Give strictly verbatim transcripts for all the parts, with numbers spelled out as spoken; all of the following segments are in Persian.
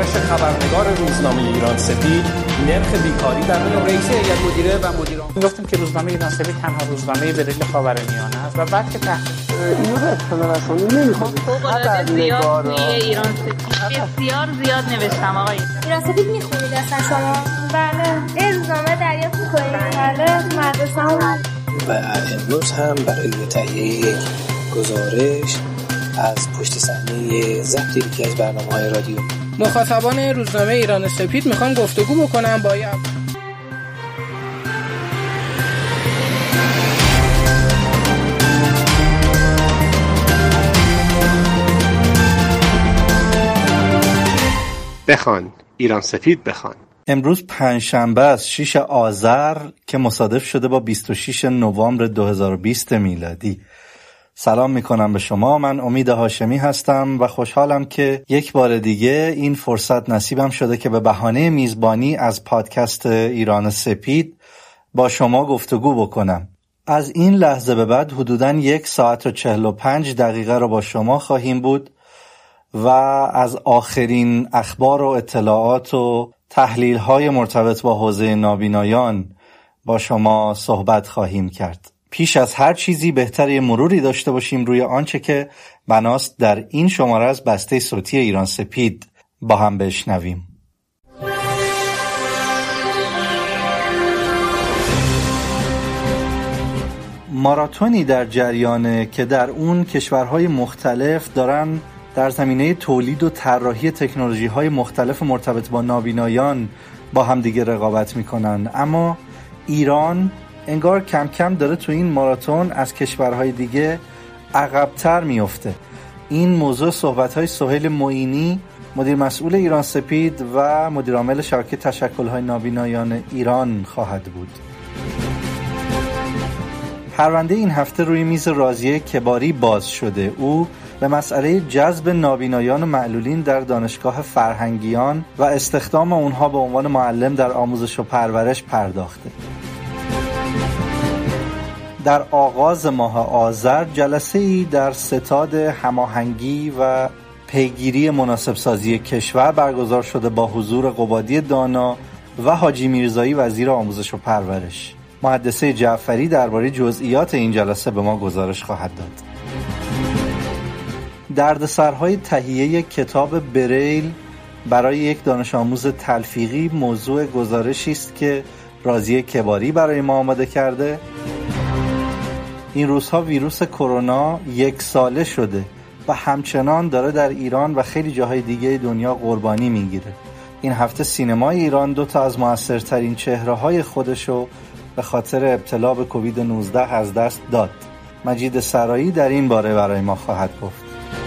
گزارش خبرنگار روزنامه ایران سپید، نرخ بیکاری در میان رئیس هیئت مدیره و مدیران گفتیم که روزنامه ایران سپید تنها روزنامه به دلیل خاورمیانه است و بعد که تحقیق اینو به اطلاع رسانی نمی‌خواد. خبرنگار ایران سپید بسیار زیاد نوشتم آقای ایران سپید می‌خونید اصلا شما؟ بله. این روزنامه دریافت می‌کنید؟ بله. مدرسه هم و امروز هم برای تهیه یک گزارش از پشت صحنه ضبط یکی از برنامه‌های رادیو مخاطبان روزنامه ایران سپید میخوان گفتگو بکنم با بخوان ایران سپید بخوان. امروز پنجشنبه است، شش آذر که مصادف شده با بیست و شش نوامبر دو هزار و بیست میلادی. سلام میکنم به شما. من امید هاشمی هستم و خوشحالم که یک بار دیگه این فرصت نصیبم شده که به بهانه میزبانی از پادکست ایران سپید با شما گفتگو بکنم. از این لحظه به بعد حدوداً یک ساعت و چهل و پنج دقیقه رو با شما خواهیم بود و از آخرین اخبار و اطلاعات و تحلیل‌های مرتبط با حوزه نابینایان با شما صحبت خواهیم کرد. پیش از هر چیزی بهتر یه مروری داشته باشیم روی آنچه که بناست در این شماره از بسته صوتی ایران سپید با هم بشنویم. ماراتونی در جریانه که در اون کشورهای مختلف دارن در زمینه تولید و طراحی تکنولوژی‌های مختلف مرتبط با نابینایان با هم دیگه رقابت میکنن، اما ایران انگار کم کم داره تو این ماراتون از کشورهای دیگه عقب‌تر میفته. این موضوع صحبت‌های سهیل معینی، مدیر مسئول ایران سپید و مدیر عامل شبکه تشکل‌های نابینایان ایران خواهد بود. پرونده این هفته روی میز راضیه کباری باز شده. او به مسئله جذب نابینایان و معلولین در دانشگاه فرهنگیان و استخدام اونها به عنوان معلم در آموزش و پرورش پرداخته. در آغاز ماه آذر جلسه‌ای در ستاد هماهنگی و پیگیری مناسب سازی کشور برگزار شده با حضور قبادی دانا و حاجی میرزایی وزیر آموزش و پرورش. محدثه جعفری درباره جزئیات این جلسه به ما گزارش خواهد داد. دردسرهای تهیه کتاب بریل برای یک دانش آموز تلفیقی موضوع گزارشی است که راضیه کباری برای ما آماده کرده. این روزها ویروس کرونا یک ساله شده و همچنان داره در ایران و خیلی جاهای دیگه دنیا قربانی میگیره. این هفته سینمای ایران دو تا از موثرترین چهره‌های خودشو به خاطر ابتلا به کووید نوزده از دست داد. مجید سرایی در این باره برای ما خواهد گفت.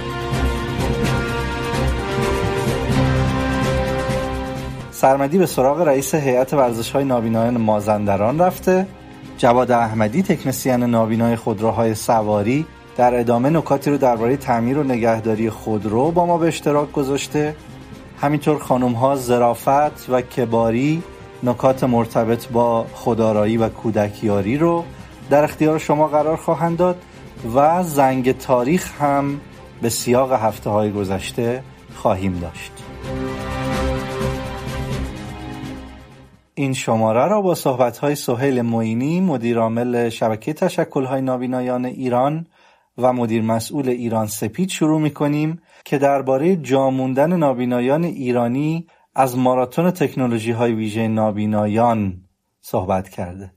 سرمدی به سراغ رئیس هیئت ورزش‌های نابینایان مازندران رفته. جواد احمدی تکنسین نابینای خودروهای سواری در ادامه نکاتی رو درباره تعمیر و نگهداری خودرو با ما به اشتراک گذاشته. همینطور خانم‌ها ظرافت و کباری نکات مرتبط با خودآرایی و کودکیاری رو در اختیار شما قرار خواهند داد و زنگ تاریخ هم به سیاق هفته‌های گذشته خواهیم داشت. این شماره را با صحبت‌های سهیل معینی، مدیر عامل شبکه تشکل‌های نابینایان ایران و مدیر مسئول ایران سپید شروع می‌کنیم که درباره جا موندن نابینایان ایرانی از ماراتون تکنولوژی‌های ویژه نابینایان صحبت کرده.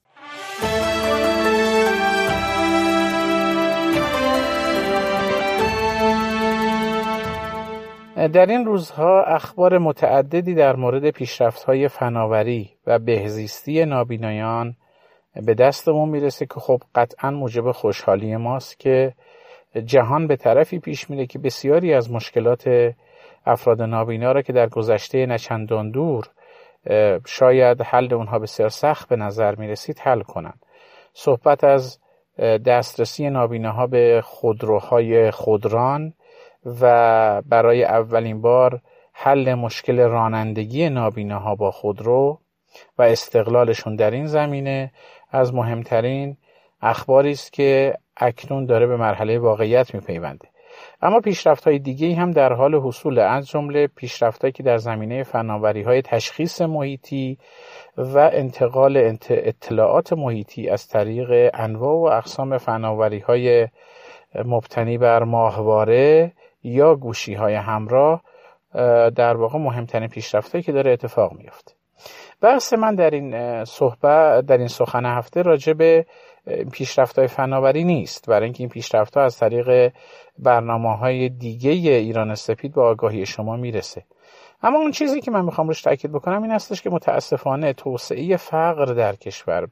در این روزها اخبار متعددی در مورد پیشرفت‌های فناوری و بهزیستی نابینایان به دستمون میرسه که خب قطعاً موجب خوشحالی ماست که جهان به طرفی پیش میره که بسیاری از مشکلات افراد نابینا را که در گذشته نچندان دور شاید حل اونها بسیار سخت به نظر میرسید حل کنن. صحبت از دسترسی نابیناها به خودروهای خودران و برای اولین بار حل مشکل رانندگی نابیناها با خودرو و استقلالشون در این زمینه از مهمترین اخباری است که اکنون داره به مرحله واقعیت میپیونده. اما پیشرفت‌های دیگه‌ای هم در حال حصول، از جمله پیشرفت‌هایی که در زمینه فناوری‌های تشخیص محیطی و انتقال اطلاعات محیطی از طریق انواع و اقسام فناوری‌های مبتنی بر ماهواره یا گوشی‌های همراه در واقع مهمترین پیشرفت‌هایی که داره اتفاق میفته. بحث من در این صحبت در این سخن هفته راجع به پیشرفت‌های فناوری نیست، برای اینکه این پیشرفت‌ها از طریق برنامه‌های دیگه ایران سپید به آگاهی شما میرسه. اما اون چیزی که من میخوام روش تاکید بکنم این هستش که متاسفانه توسعه فقر در کشور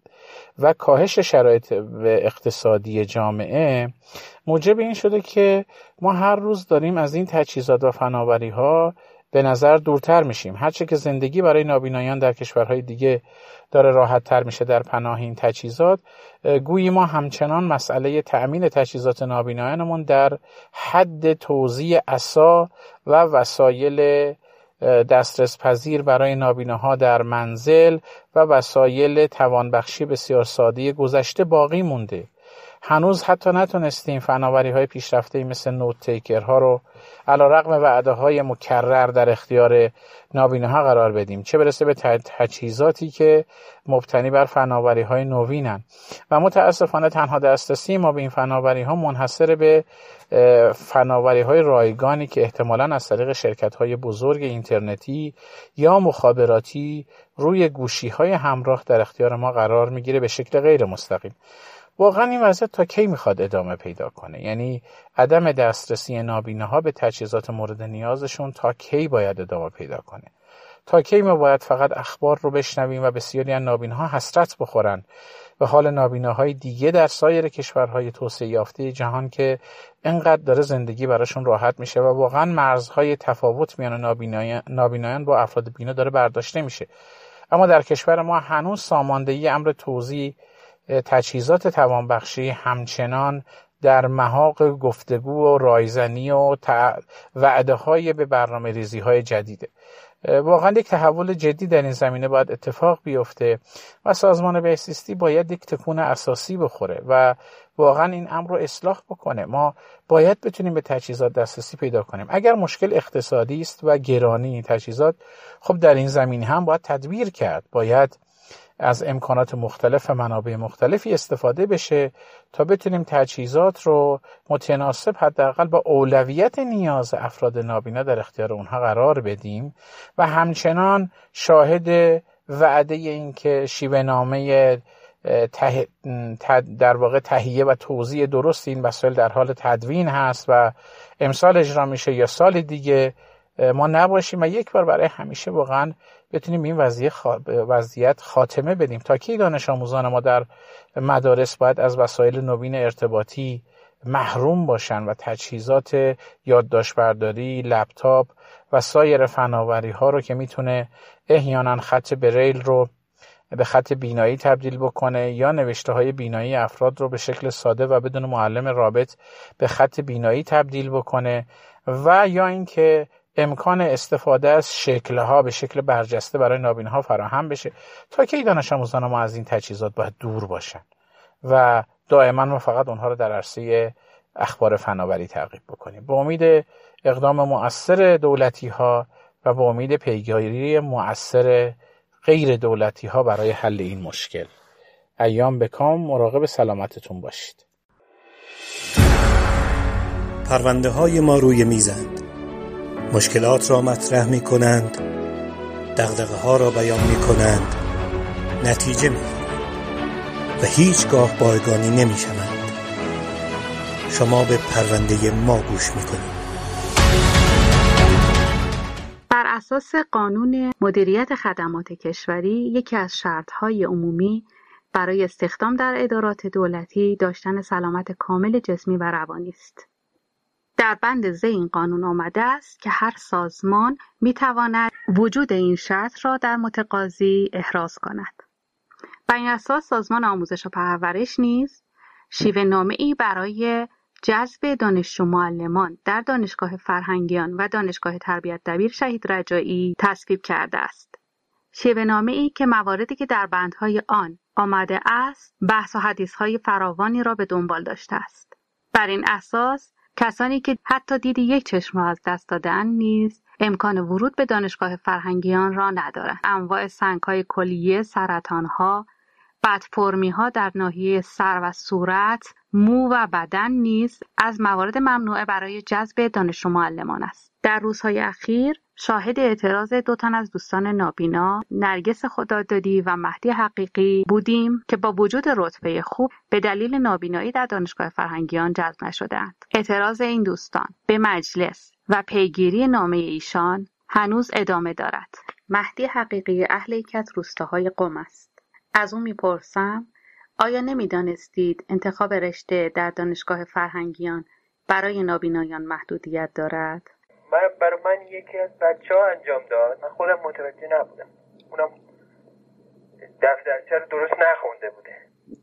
و کاهش شرایط اقتصادی جامعه موجب این شده که ما هر روز داریم از این تجهیزات و فناوری‌ها به نظر دورتر میشیم. هرچه که زندگی برای نابینایان در کشورهای دیگه داره راحت تر میشه در پناه این تجهیزات، گویی ما همچنان مسئله تأمین تجهیزات نابینایانمون در حد توزیع عصا و وسایل دسترس پذیر برای نابیناها در منزل و وسایل توانبخشی بسیار ساده گذشته باقی مونده. هنوز حتی نتونستیم فناوری‌های پیشرفته‌ای مثل نوت تیکرها رو علیرغم وعده‌های مکرر در اختیار نابیناها قرار بدیم، چه برسه به تجهیزاتی که مبتنی بر فناوری‌های نوینن. و متاسفانه تنها دسترسی ما به این فناوری‌ها منحصر به فناوری‌های رایگانی که احتمالاً از طریق شرکت‌های بزرگ اینترنتی یا مخابراتی روی گوشی‌های همراه در اختیار ما قرار می‌گیره به شکل غیر مستقیم. واقعا این وضعیت تا کی میخواد ادامه پیدا کنه؟ یعنی عدم دسترسی نابیناها به تجهیزات مورد نیازشون تا کی باید ادامه پیدا کنه؟ تا کی ما باید فقط اخبار رو بشنویم و بسیاری از نابیناها حسرت بخورن به حال نابیناهای دیگه در سایر کشورهای توسعه یافته جهان که اینقدر داره زندگی براشون راحت میشه و واقعا مرزهای تفاوت میان نابینایان, نابینایان با افراد بینا داره برداشته میشه. اما در کشور ما هنوز ساماندهی امر توزیع تجهیزات توانبخشی همچنان در محاق گفتگو و رایزنی و وعده های به برنامه ریزی های جدیده. واقعا یک تحول جدی در این زمینه باید اتفاق بیفته و سازمان بهزیستی باید یک تکون اساسی بخوره و واقعا این امر رو اصلاح بکنه. ما باید بتونیم به تجهیزات دسترسی پیدا کنیم. اگر مشکل اقتصادی است و گرانی تجهیزات، خب در این زمینه هم باید تدبیر کرد. باید از امکانات مختلف و منابع مختلفی استفاده بشه تا بتونیم تجهیزات رو متناسب حداقل با اولویت نیاز افراد نابینا در اختیار اونها قرار بدیم و همچنان شاهد وعده این که شیوه نامه ته... در واقع تهیه و توزیع درست این وسایل در حال تدوین هست و امسال اجرا میشه یا سال دیگه ما نباشیم و یک بار برای همیشه واقعا بتونیم این وضعیت خاتمه بدیم. تا کی دانش آموزان ما در مدارس باید از وسایل نوین ارتباطی محروم باشن و تجهیزات یادداشت برداری، لپتاپ و سایر فناوری ها رو که میتونه احیانا خط بریل رو به خط بینایی تبدیل بکنه یا نوشته های بینایی افراد رو به شکل ساده و بدون معلم رابط به خط بینایی تبدیل بکنه و یا اینکه امکان استفاده از شکل‌ها به شکل برجسته برای نابیناها فراهم بشه. تا کی دانش آموزان ما از این تجهیزات باید دور باشن و دائما ما فقط اونها رو در عرصه اخبار فناوری تعقیب بکنیم. با امید اقدام مؤثر دولتی‌ها و با امید پیگیری مؤثر غیر دولتی‌ها برای حل این مشکل. ایام بکام، مراقب سلامتتون باشید. پرونده های ما روی میزند، مشکلات را مطرح می کنند، دغدغه ها را بیان می کنند، نتیجه می کنند و هیچگاه بایگانی نمی شوند. شما به پرونده ما گوش می کنید. بر اساس قانون مدیریت خدمات کشوری، یکی از شرط‌های عمومی برای استخدام در ادارات دولتی داشتن سلامت کامل جسمی و روانی است. در بند ض این قانون آمده است که هر سازمان می‌تواند وجود این شرط را در متقاضی احراز کند. بر این اساس سازمان آموزش و پرورش نیز شیوه نامه‌ای برای جذب دانشجو معلمان در دانشگاه فرهنگیان و دانشگاه تربیت دبیر شهید رجایی تصویب کرده است. شیوه نامه‌ای که مواردی که در بندهای آن آمده است، بحث و حدیث‌های فراوانی را به دنبال داشته است. بر این اساس کسانی که حتی دید یک چشم را از دست دادن نیز امکان ورود به دانشگاه فرهنگیان را ندارند. انواع سنگ‌های کلیه، سرطان‌ها، بدفرمی‌ها در ناحیه سر و صورت، مو و بدن نیز از موارد ممنوعه برای جذب دانش معلمان است. در روزهای اخیر شاهد اعتراض دو تن از دوستان نابینا، نرگس خدادادی و مهدی حقیقی بودیم که با وجود رتبه خوب به دلیل نابینایی در دانشگاه فرهنگیان جذب نشدند. اعتراض این دوستان به مجلس و پیگیری نامه ایشان هنوز ادامه دارد. مهدی حقیقی اهل یکی از روستاهای قم است. از او میپرسم آیا نمیدانستید انتخاب رشته در دانشگاه فرهنگیان برای نابینایان محدودیت دارد؟ من برای من یکی از بچه‌ها انجام داد. من خودم متوجه نبودم. اونم دفترچه رو درست نخونده بوده.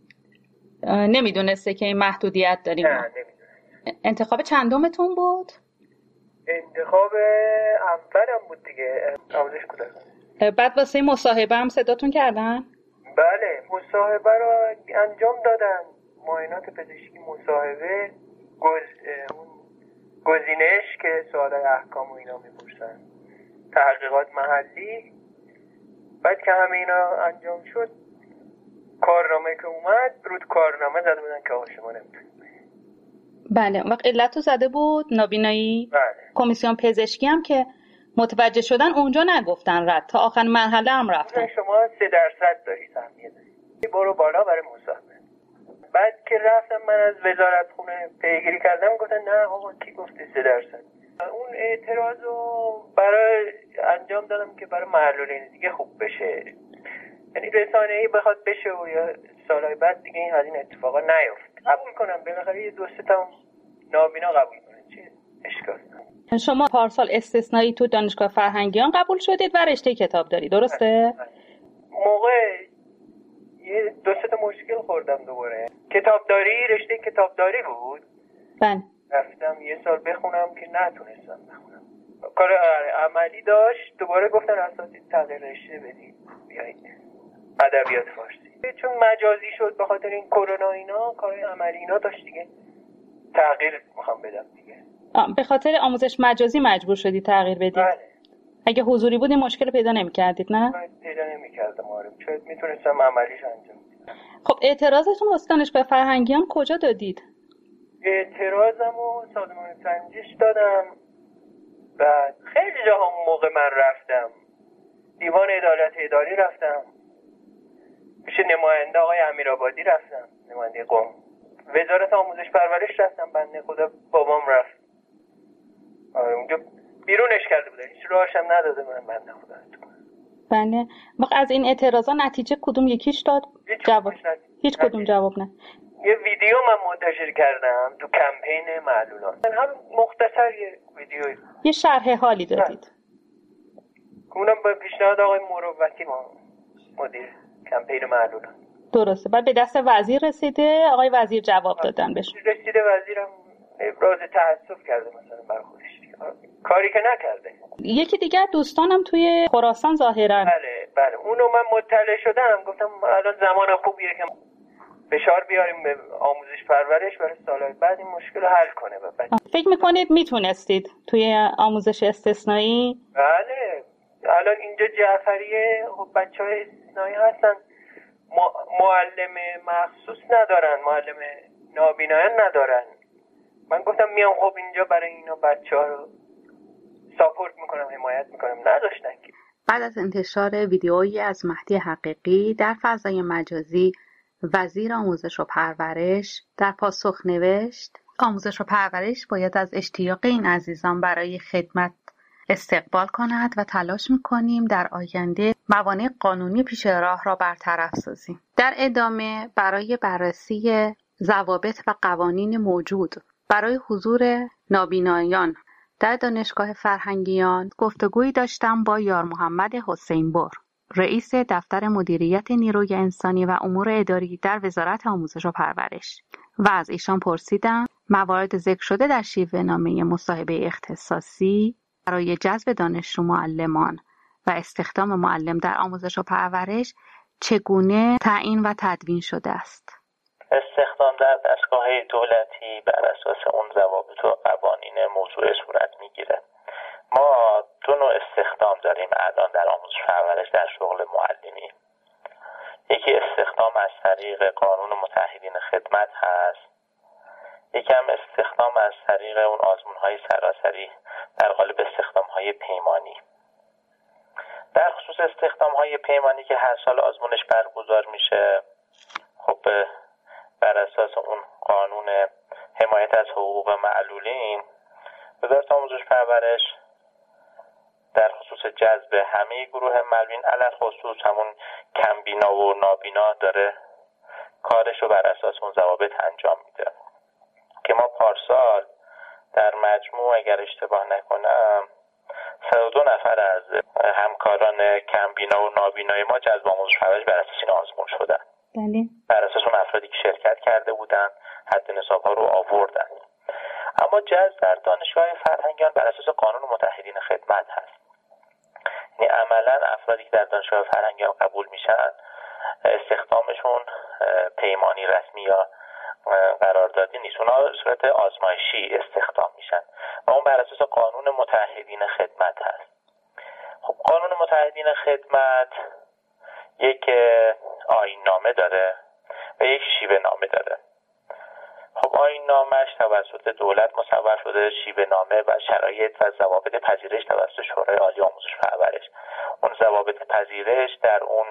نمیدونسته که این محدودیت داریم؟ نه نمیدونست. انتخاب چندمتون بود؟ انتخاب اولم بود دیگه، آموزش کودکان. بعد واسه مصاحبه هم صداتون کردن؟ بله، مصاحبه رو انجام دادن. معاینات پزشکی، مصاحبه، گز... اون گزینش که سوالای احکام و اینا میپرسن، تحقیقات محلی. بعد که همه اینا انجام شد، کارنامه که اومد، رود کارنامه زده بودن که آقا شما نمیتونید. بله، وقت علتو زده بود نابینایی. بله. کمیسیون پزشکی هم که متوجه شدن اونجا نگفتن رد، تا آخر مرحله هم رفتن. شما سه درصد داری سهمیه داری، برو بالا برای مصاحبه. بعد که رفتم من از وزارت خونه پیگیری کردم، گفتن نه آقا کی گفته سه درصد. اون اعتراض رو برای انجام دادم که برای معلولین دیگه خوب بشه، یعنی رسانه‌ای بخواد بشه و یا سالهای بعد دیگه این از این اتفاقا نیفت. قبول کنم بالاخره یه دو سه تا نابینا قبول کنه، چه اشکال داره. شما پارسال استثنایی تو دانشگاه فرهنگیان قبول شدید و رشته کتابداری، درسته؟ موقع یه دو سه تا مشکل خوردم دوباره. کتابداری، رشته کتابداری بود. بله. رفتم یه سال بخونم که نتونستم بخونم. کار عملی داشت، دوباره گفتن اساتید تغییر رشته بدید بیایید ادبیات فارسی. چون مجازی شد به خاطر این کرونا اینا، کار عملی اینا داشت دیگه، تغییر میخوام بدم دیگه. به خاطر آموزش مجازی مجبور شدی تغییر بدید؟ بله. اگه حضوری بود این مشکل پیدا نمی‌کردید نه؟ من پیدا نمی‌کردم. آره، شاید میتونستم عملیش انجام بدم. خب اعتراضتون واسه دانشگاه فرهنگیان کجا دادید؟ اعتراضمو سازمان سنجش دادم. بعد خیلی جاها اون موقع من رفتم. دیوان عدالت اداری رفتم. پیش نماینده آقای امیرآبادی رفتم، نماینده قم. وزارت آموزش پرورش رفتم، بنده خدا بابام رفت. آره اونجا بیرونش کرده بودن، هیچ راهش هم نداده من بنده خدا. بله. وقت از این اعتراضا نتیجه کدوم یکیش داد؟ هیچ جواب. نتیجه. هیچ کدوم جواب نه. یه ویدیو من منتشر کردم تو کمپین معلولان. من هم مختصر یه ویدیو یه شرح حالی دادید. اونم به پیشنهاد آقای مروتی ما مدیر کمپین معلولان. درسته. بعد به دست وزیر رسیده، آقای وزیر جواب دادن بهش. رسیده، وزیرم ابراز تأسف کرده مثلا برای خودش. کاری که نکرده. یکی دیگه دوستانم توی خراسان ظاهرا. بله بله اونو من مطلع شدم، گفتم الان زمان خوبیه که فشار بیاریم به آموزش پرورش برای سالهای بعد این مشکل رو حل کنه. فکر میکنید میتونستید توی آموزش استثنایی؟ بله. الان اینجا جعفریه بچهای استثنایی هستن، معلم مخصوص ندارن، معلم نابینایان ندارن. من گفتم میام خب اینجا برای اینا بچه‌ها رو ساپورت میکنم، حمایت میکنم، نداشتن که. بعد از انتشار ویدیویی از مهدی حقیقی در فضای مجازی، وزیر آموزش و پرورش در پاسخ نوشت: آموزش و پرورش باید از اشتیاق این عزیزان برای خدمت استقبال کند و تلاش میکنیم در آینده موانع قانونی پیش راه را برطرف سازیم. در ادامه برای بررسی ضوابط و قوانین موجود برای حضور نابینایان در دانشگاه فرهنگیان گفتگویی داشتم با یار محمد حسین‌بر، رئیس دفتر مدیریت نیروی انسانی و امور اداری در وزارت آموزش و پرورش، و از ایشان پرسیدم موارد ذکر شده در شیوه نامه مصاحبه اختصاصی برای جذب دانشجو معلمان و استخدام معلم در آموزش و پرورش چگونه تعیین و تدوین شده است. استخدام در دستگاه‌های دولتی بر اساس اون ضوابط و قوانین موضوع صورت میگیره. ما دو نوع استخدام داریم الان در آموزش پرورش در شغل معلمی. یکی استخدام از طریق قانون متعهدین خدمت هست، یکی هم استخدام از طریق اون آزمون‌های سراسری در قالب استخدام‌های پیمانی. در خصوص استخدام‌های پیمانی که هر سال آزمونش برگزار میشه، خب بر اساس اون قانون حمایت از حقوق معلولین، وزارت آموزش پرورش در خصوص جذب همه گروه معلولین علل خصوص همون کمبینا و نابینا داره کارش رو بر اساس اون ضوابط انجام میده که ما پارسال در مجموع اگر اشتباه نکنم صد و دو نفر از همکاران کمبینا و نابینای ما جذب آموزش پرورش بر اساس این آزمون شدن. بله. بر اساس اون افرادی که شرکت کرده بودن حد نصاب‌ها رو آوردن. اما جذب در دانشگاه فرهنگیان بر اساس قانون متعهدین خدمت هست. یعنی عملا افرادی که در دانشگاه فرهنگیان قبول میشن استخدامشون پیمانی رسمی یا قراردادی نیست، اونا صورت آزمایشی استخدام میشن و اون بر اساس قانون متعهدین خدمت هست. خب قانون متعهدین خدمت یک آیین نامه داره و یک شیوه نامه داره. خب آیین نامه‌اش توسط دولت مصوب شده، شیوه نامه و شرایط و ضوابط پذیرش توسط شورای عالی آموزش پرورش. اون ضوابط پذیرش در اون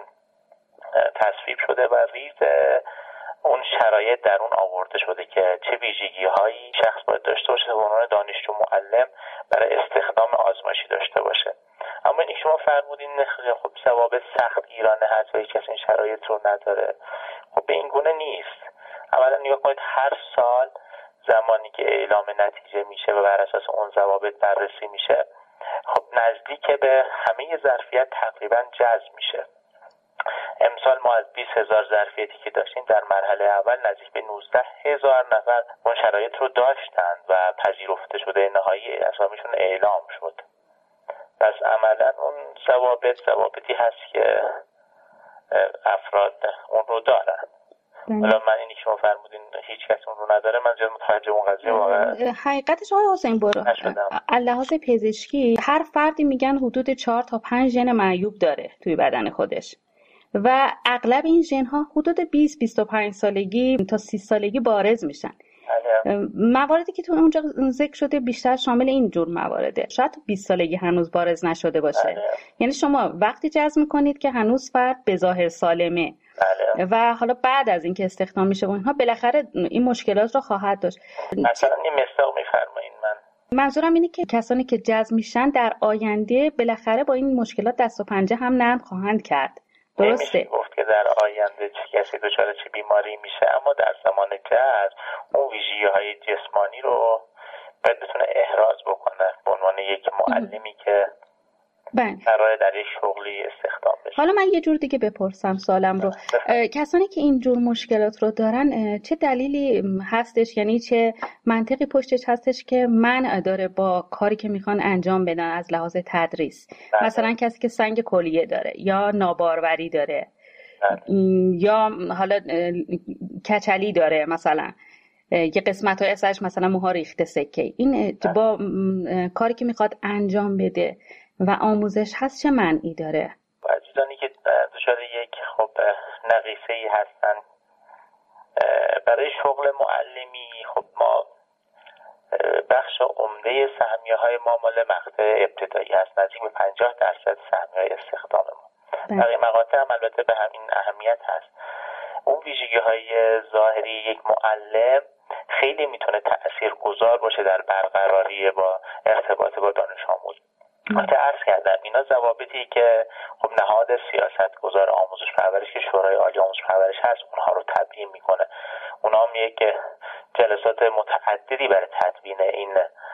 تصویب شده و ریز اون شرایط در اون آورده شده که چه ویژگی‌هایی شخص باید داشته باشه به عنوان دانشجو معلم برای استخدام آزمایشی داشته باشه. اما این شما فرمودین خب ضوابط سخت گیرانه هست و هیچ کس این شرایط رو نداره. خب به این گونه نیست. اولا نگاه کنید هر سال زمانی که اعلام نتیجه میشه و بر اساس اون ضوابط بررسی میشه، خب نزدیک به همه ظرفیت تقریبا جذب میشه. امسال ما از بیست هزار ظرفیتی که داشتیم در مرحله اول نزدیک به نوزده هزار نفر اون شرایط رو داشتند و پذیرفته شده نهایی اسامیشون اعلام شد. پس عملا اون ضوابط ضوابطی هست که افراد اون رو دارن. حالا من اینی که شما فرمودین هیچ کس اون رو نداره، من زیاد متوجه اون قضیه واقعا حقیقتش آقای حسین برو لحاظ پزشکی هر فردی میگن حدود چهار تا پنج ژن معیوب داره توی بدن خودش و اغلب این ژن ها حدود بیست بیست و پنج سالگی تا سی سالگی بارز میشن. مواردی که تو اونجا ذکر شده بیشتر شامل این جور موارده. شاید تو بیست سالگی هنوز بارز نشده باشه. بله. یعنی شما وقتی جذب میکنید که هنوز فرد به ظاهر سالمه. بله. و حالا بعد از اینکه استخدام میشه و اینها بالاخره این مشکلات رو خواهد داشت. مثلا این مثال میفرمایید. من منظورم اینه که کسانی که جذب میشن در آینده بالاخره با این مشکلات دست و پنجه هم نرم خواهند کرد. درسته. نمیشه گفت که در آینده چه کسی دچار چه بیماری میشه، اما در زمان جذب اون ویژگی‌های جسمانی رو باید بتونه احراز بکنه به عنوان یک معلمی که قراره در یک شغلی استخدام بشه. حالا من یه جور دیگه بپرسم سوالم رو. کسانی که این جور مشکلات رو دارن چه دلیلی هستش، یعنی چه منطقی پشتش هستش که منع داره با کاری که میخوان انجام بدن از لحاظ تدریس؟ بله. مثلا کسی که سنگ کلیه داره یا ناباروری داره. بله. یا حالا کچلی داره، مثلا یه قسمت های ازش مثلا موها ریخته سکه. این با کاری که میخواد انجام بده و آموزش هست چه معنی داره؟ عزیزانی که دچار یک خب نقیصه‌ای هستن برای شغل معلمی، خب ما بخش عمده سهمیه‌های ما مال مقطع ابتدایی هست، نزدیک به پنجاه درصد سهمیه‌های استخدام ما. بقیه مقاطع هم البته به همین اهمیت هست. اون ویژگی‌های ظاهری یک معلم خیلی میتونه تأثیرگذار باشه در برقراری با ارتباط با دانش آموز. البته عرض کردم اینا ضوابطی که خب نهاد سیاستگزار آموزش پرورش که شورای عالی آموزش پرورش هست اونها رو تبیین میکنه. اونها هم یک جلسات متعددی برای تدوین این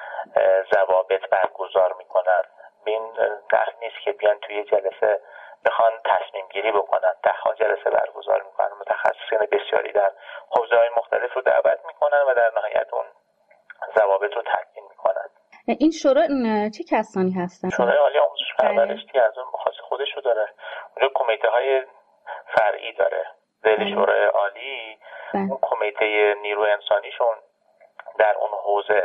ضوابط برگزار میکنن. این نحو نیست که بیان توی جلسه بخوان تصمیم گیری بکنن، ده ها جلسه برگزار میکنن، متخصصین بسیاری در حوزه‌های مختلف رو دعوت میکنن و در نهایت اون ضوابط رو تدوین میکنن. این شورای چه کسانی هستن؟ شورای عالی آموزش پرورش که از اون خاص خودش رو داره. اونجا کمیته های فرعی داره. ذیل شورای عالی اون رشته نیروی انسانیشون در اون حوزه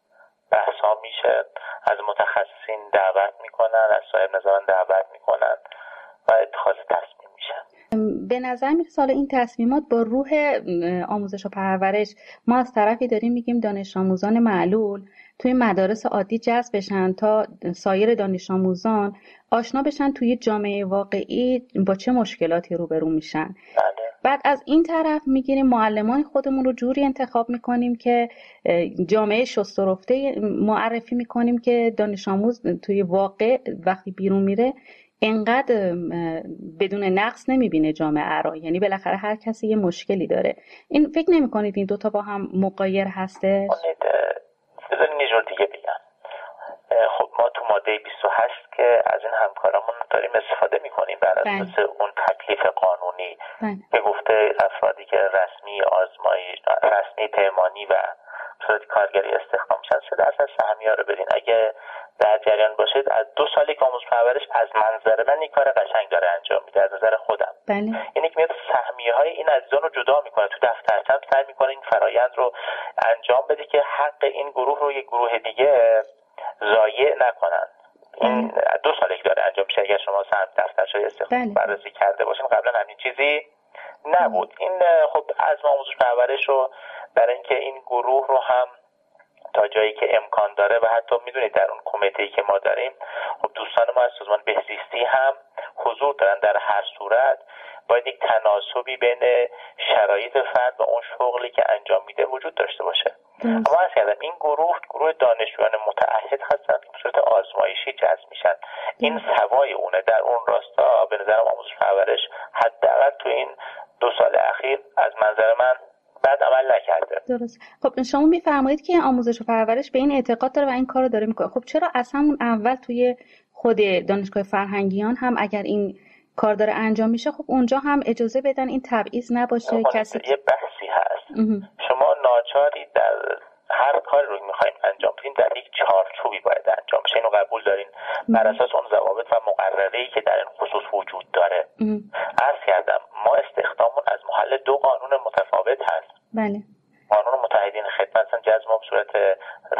بحثا میشه، از متخصصین دعوت میکنن، از صاحب نظران دعوت میکنن و اتخاذ تصمیم میشن. به نظر میرسه حالا این تصمیمات با روح آموزش و پرورش، ما از طرفی داریم میگیم دانش آموزان معلول توی مدارس عادی جذب بشن تا سایر دانش آموزان آشنا بشن توی جامعه واقعی با چه مشکلاتی روبرو میشن. بله. بعد از این طرف میگیریم معلمان خودمون رو جوری انتخاب میکنیم که جامعه شست و رفته معرفی میکنیم که دانش آموز توی واقع وقتی بیرون میره اینقدر بدون نقص نمیبینه جامعه رو، یعنی بالاخره هر کسی یه مشکلی داره. این فکر نمی‌کنید این دوتا با هم مغایر هسته؟ بذارین یه جور دیگه بگم. خب ما تو ماده بیست و هشت که از این همکارامون داریم استفاده میکنیم بر اساس اون تکلیف قانونی که گفته افرادی که رسمی آزمایی رسمی پیمانی و صورت کارگری استخدام میشن سه درصد سهمیه رو بدین. اگه در جریان باشید از دو سالی که آموزش پرورش از منظر من این کار قشنگ داره انجام میده از نظر خودم. بله. اینی که میاد سهمیه های این عزیزان رو جدا میکنه تو دفترچه، سعی میکنه این فرایند رو انجام بده که حق این گروه رو یک گروه دیگه ضایع نکنن. این دو سالی که داره انجام میشه. اگر شما سهم دفترچه استخدام بررسی کرده باشین قبلا همین چیزی نبود. این خب از آموزش پرورش رو برای اینکه این گروه رو هم تا جایی که امکان داره و حتی میدونید در اون کمیته‌ای که ما داریم خب دوستان ما از سازمان بهزیستی هم حضور دارن، در هر صورت باید یک تناسبی بین شرایط فرد و اون شغلی که انجام میده وجود داشته باشه. اما از کردم این گروه گروه دانشجویان متعهد هستن که به صورت آزمایشی جذب میشن. این سوای اونه. در اون راستا به نظرم آموزش پرورش حداقل تو این دو سال اخیر از منظر من بعد عمل نکرده. درست. خب شما میفرمایید که آموزش و پرورش به این اعتقاد داره و این کارو داره میکنه. خب چرا از همون اول توی خود دانشگاه فرهنگیان هم اگر این کار داره انجام میشه خب اونجا هم اجازه بدن این تبعیض نباشه؟ کسی یه بحثی هست. شما ناچاری در هر کاری رو میخوایم انجام بدین در یک چارچوبی باید انجام بشه. اینو قبول دارین؟ بر اساس اون ضوابط و مقرره‌ای که در این خصوص وجود داره. عرض کردم ما استخداممون از محل دو قانون متفاوت هست. بله. قانون متحدین خدمت اصلا جذب ما به صورت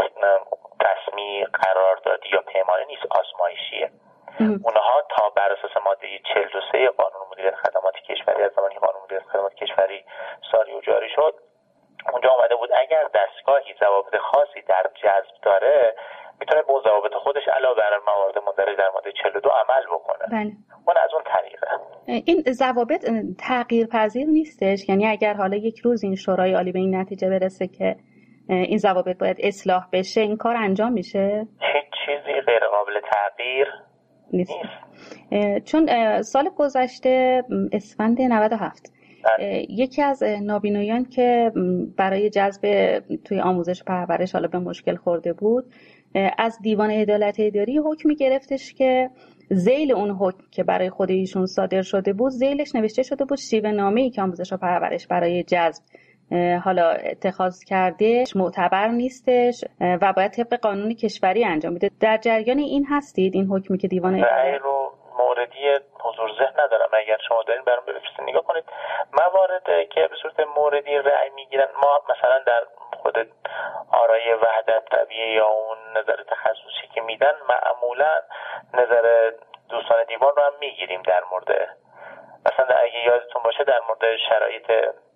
رسمی قراردادی یا پیمانی نیست، آزمایشیه. اونها تا بر اساس ماده چهل و سه قانون مدیریت خدمات کشوری از زمانی که قانون مدیریت خدمات کشوری ساری و جاری شد اونجا اومده بود اگر دستگاهی ضوابط خاصی در جذب داره میتونه به ضوابط خودش علاوه بر موارد مندرج در ماده چهل و دو عمل بکنه. بله. اون از اون طریقه. این ضوابط تغییر پذیر نیستش؟ یعنی اگر حالا یک روز این شورای عالی به این نتیجه برسه که این ضوابط باید اصلاح بشه این کار انجام میشه؟ هیچ چیزی غیر قابل تغییر نیست. نیست. چون سال گذشته اسفند نود و هفت یکی از نابینایان که برای جذب توی آموزش پرورش حالا به مشکل خورده بود از دیوان عدالت اداری حکمی گرفتش که ذیل اون حکم که برای خود ایشون صادر شده بود ذیلش نوشته شده بود شیوه نامه‌ای که آموزش و پرورش برای جذب حالا اتخاذ کرده معتبر نیستش و باید طبق قانون کشوری انجام میده. در جریان این هستید؟ این حکمی که دیوان عدالت رو موردی حضور ذهن ندارم، اگر شما دارین برام بفرستید نگاه کنید. مواردی که به صورت موردی رأی میگیرن ما مثلا در خود آرای وحدت طبیعی یا اون نظر تخصصی که میدن معمولا نظر دوستان دیوان رو هم میگیریم در مورد مثلا اگه یادتون باشه در مورد شرایط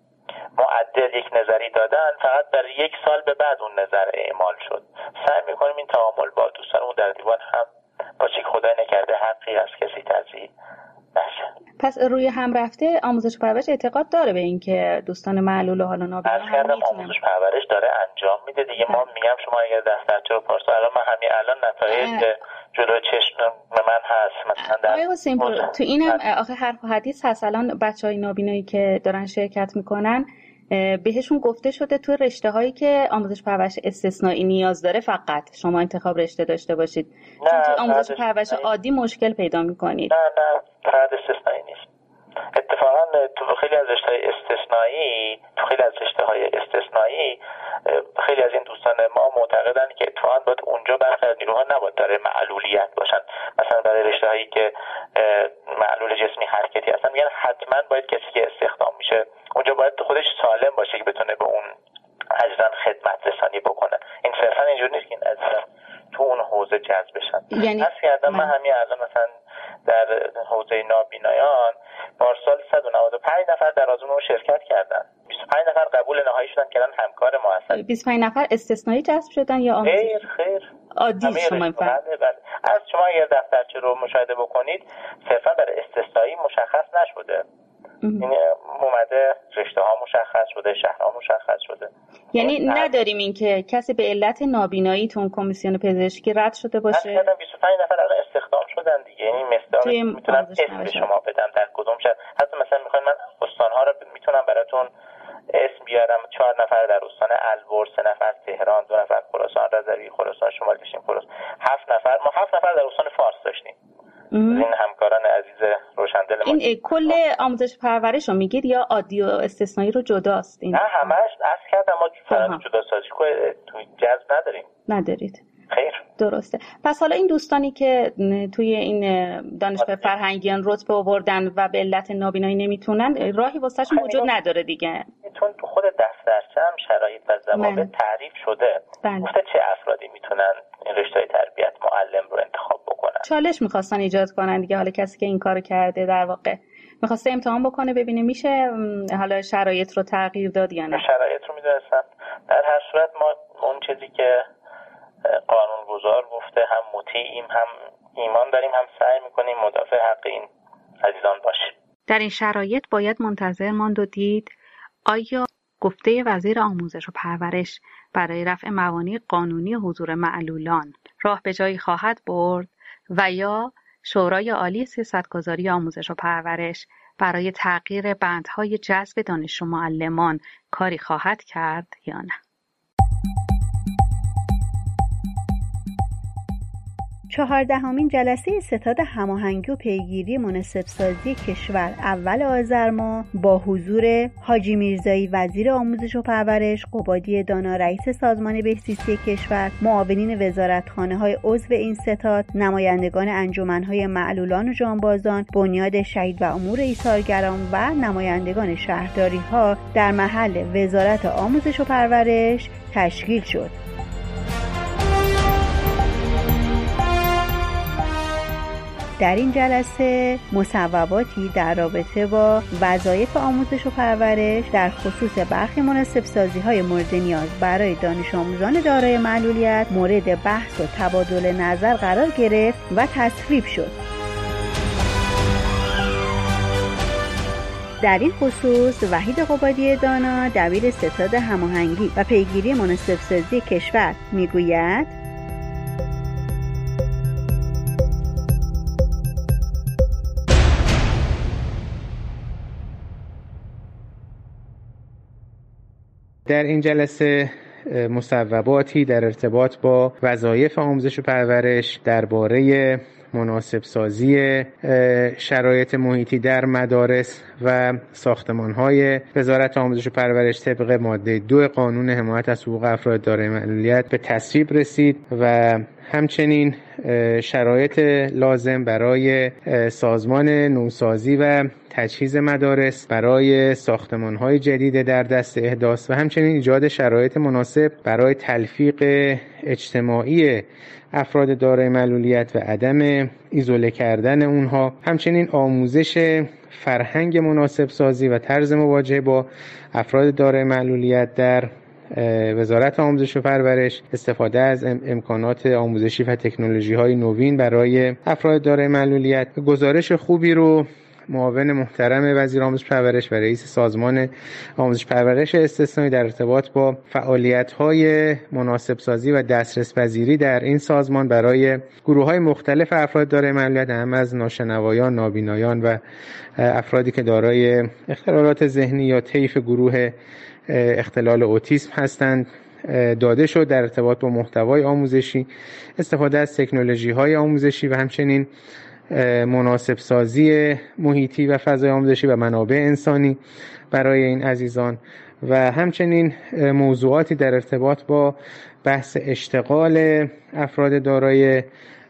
معدل یک نظری دادن فقط برای یک سال به بعد اون نظر اعمال شد. سعی میکنیم این تعامل با دوستانمون در دیوان هم باشه که خدای نکرده حقی از کسی تضییع نشه. پس روی هم رفته آموزش پرورش اعتقاد داره به این که دوستان معلول و حالا نابینا هم میتونن آموزش پرورش داره انجام میده دیگه. ما میگم شما اگر دفترچه رو پارسا الان من همین الان نتایج جلوی چشم من هست مثلا در آقای حسین پور تو اینم آخه حرف و حدیث هست. الان بچهای نابینایی که دارن شرکت میکنن بهشون گفته شده تو رشته هایی که آموزش پرورش استثنایی نیاز داره فقط شما انتخاب رشته داشته باشید. چون تو آموزش پرورش عادی مشکل پیدا میکنید. نه نه فقط استثنایی نیست. اتفاقا تو خیلی از رشته های استثنایی تو خیلی از رشته های استثنایی خیلی از این دوستان ما معتقدن که اتفاقا باید اونجا برخی از نیروها نباید داره معلولیت باشن. مثلا برای رشته هایی که معلول جسمی حرکتی هستن میگن حتما باید کسی که استخدام میشه اونجا باید خودش سالم باشه که بتونه به اون عزیزان خدمت رسانی بکنه. این صرفا اینجوری نیست که این عزیزان تو اون حوزه جذب بشن. یعنی اصلا کردم من همین الان مثلا در حوزه نابینایان پارسال صد و نود و پنج نفر در آزمون رو شرکت کردن، بیست و پنج نفر قبول نهایی شدن که الان همکار ما هستن. بیست و پنج نفر استثنایی جذب شدن یا آموزش؟ خیر خیر عادی شما این فرق. از شما اگر دفترچه رو مشاهده بکنید صرفا برای استثنایی مشخص نشده، یعنی اومده رشته ها مشخص شده، شهرها مشخص شده. یعنی نداریم این که کسی به علت نابیناییتون کمیسیون پزشکی رد شده باشه. اصلا بیست و پنج نفر الان استخدام شدن دیگه، یعنی مثلا میتونم اسم شما بدم در کدوم شهر. حتی مثلا میخواین من استان‌ها رو میتونم براتون اسم بیارم، چهار نفر در استان البرز، سه نفر تهران، دو نفر خراسان رضوی، خراسان شمال داشتیم، خراسان هفت نفر، ما هفت نفر در استان فارس داشتیم. این همکاران عزیز روشندل ما. این کل آموزش پرورش رو میگید یا عادی و استثنایی رو جداست؟ این نه همش اصل کردم ما فرآیند جدا سازی تو جذب نداریم. ندارید. خیر. درسته. پس حالا این دوستانی که توی این دانشگاه فرهنگیان رتبه آوردن و به علت نابینایی نمیتونن، راهی واسهشون وجود نداره دیگه. چون تو خود دفترچه هم شرایط و ضوابط تعریف شده. گفته چه افرادی میتونن این رشته تربیت معلم رو انتخاب بکنن. چالش میخواستن ایجاد کنن دیگه. حالا کسی که این کارو کرده در واقع میخواسته امتحان بکنه ببینه میشه حالا شرایط رو تغییر داد یا نه. شرایط رو میدونستن. در هر صورت ما اون چیزی که قانونگذار گفته هم مطیعیم، هم ایمان داریم، هم سعی میکنیم مدافع حق این عزیزان باشیم. در این شرایط باید منتظر ماند و دید آیا گفته وزیر آموزش و پرورش برای رفع موانع قانونی حضور معلولان راه به جایی خواهد برد و یا شورای عالی سیاستگذاری آموزش و پرورش برای تغییر بندهای جذب دانشجو معلمان کاری خواهد کرد یا نه. چهاردهمین جلسه ستاد هماهنگی و پیگیری مناسب سازی کشور اول آذر ماه با حضور حاجی میرزایی وزیر آموزش و پرورش، قبادی دانا رئیس سازمان بهزیستی کشور، معاونین وزارتخانه‌های عضو این ستاد، نمایندگان انجمن‌های معلولان و جانبازان، بنیاد شهید و امور ایثارگران و نمایندگان شهرداری‌ها در محل وزارت آموزش و پرورش تشکیل شد. در این جلسه مصوباتی در رابطه با وظایف آموزش و پرورش در خصوص برخی مناسب سازی های مورد نیاز برای دانش آموزان دارای معلولیت مورد بحث و تبادل نظر قرار گرفت و تصویب شد. در این خصوص وحید قبادی دانا دبیر ستاد هماهنگی و پیگیری مناسب سازی کشور میگوید در این جلسه مصوباتی در ارتباط با وظایف آموزش و پرورش درباره مناسب سازی شرایط محیطی در مدارس و ساختمان‌های وزارت آموزش و پرورش طبق ماده دو قانون حمایت از حقوق افراد دارای معلولیت به تصویب رسید و همچنین شرایط لازم برای سازمان نوسازی و تجهیز مدارس برای ساختمان‌های جدید در دست احداث و همچنین ایجاد شرایط مناسب برای تلفیق اجتماعی افراد دارای معلولیت و عدم ایزوله کردن اونها، همچنین آموزش فرهنگ مناسب سازی و طرز مواجهه با افراد دارای معلولیت در وزارت آموزش و پرورش، استفاده از امکانات آموزشی و تکنولوژی‌های نوین برای افراد دارای معلولیت. گزارش خوبی رو معاون محترم وزیر آموزش پرورش و رئیس سازمان آموزش پرورش استثنایی در ارتباط با فعالیت‌های مناسب سازی و دسترس پذیری در این سازمان برای گروه‌های مختلف افراد دارای معلولیت، هم از ناشنوایان، نابینایان و افرادی که دارای اختلالات ذهنی یا طیف گروه اختلال اوتیسم هستند داده شد در ارتباط با محتوای آموزشی، استفاده از تکنولوژی‌های آموزشی و همچنین مناسب سازی محیطی و فضای آموزشی و منابع انسانی برای این عزیزان و همچنین موضوعاتی در ارتباط با بحث اشتغال افراد دارای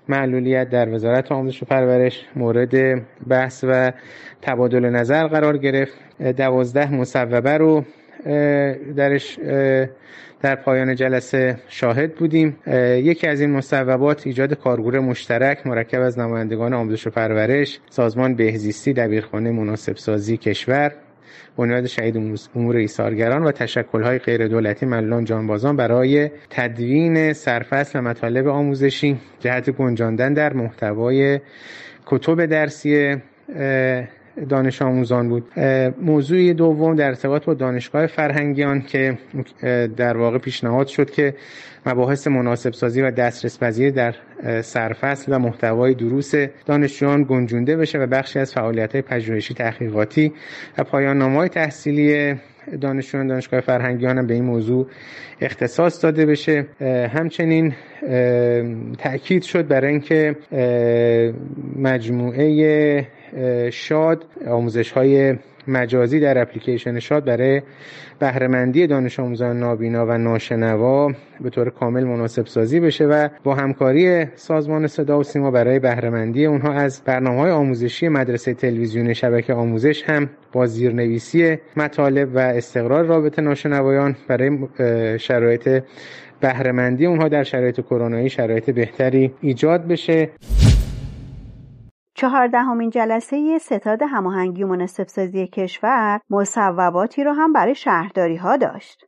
معلولیت در وزارت آموزش و پرورش مورد بحث و تبادل نظر قرار گرفت. دوازده مصوبه رو درش در پایان جلسه شاهد بودیم. یکی از این مصوبات ایجاد کارگروه مشترک مرکب از نمایندگان آموزش و پرورش، سازمان بهزیستی، دبیرخانه مناسب سازی کشور، بنیاد شهید امور ایثارگران و تشکل‌های غیر دولتی معلولان جانبازان برای تدوین سرفصل و مطالب آموزشی جهت گنجاندن در محتوای کتب درسی دانش آموزان بود. موضوع دوم در ارتباط با دانشگاه فرهنگیان که در واقع پیشنهاد شد که مباحث مناسب سازی و دسترس پذیری در سرفصل و محتوای دروس دانشجویان گنجونده بشه و بخشی از فعالیت‌های پژوهشی تحقیقاتی و پایان نامه‌های تحصیلی دانشجویان دانشگاه فرهنگیان هم به این موضوع اختصاص داده بشه. همچنین تأکید شد بر اینکه مجموعه شاد، آموزش‌های مجازی در اپلیکیشن شاد برای بهره‌مندی دانش آموزان نابینا و ناشنوا به طور کامل مناسب سازی بشه و با همکاری سازمان صدا و سیما برای بهره‌مندی اونها از برنامه‌های آموزشی مدرسه تلویزیونی شبکه آموزش هم با زیرنویسی مطالب و استقرار رابطه ناشنوایان برای شرایط بهره‌مندی اونها در شرایط کرونایی شرایط بهتری ایجاد بشه. چهاردهمین جلسه ستاد هماهنگی و مناسب سازی کشور مصوباتی رو هم برای شهرداری ها داشت.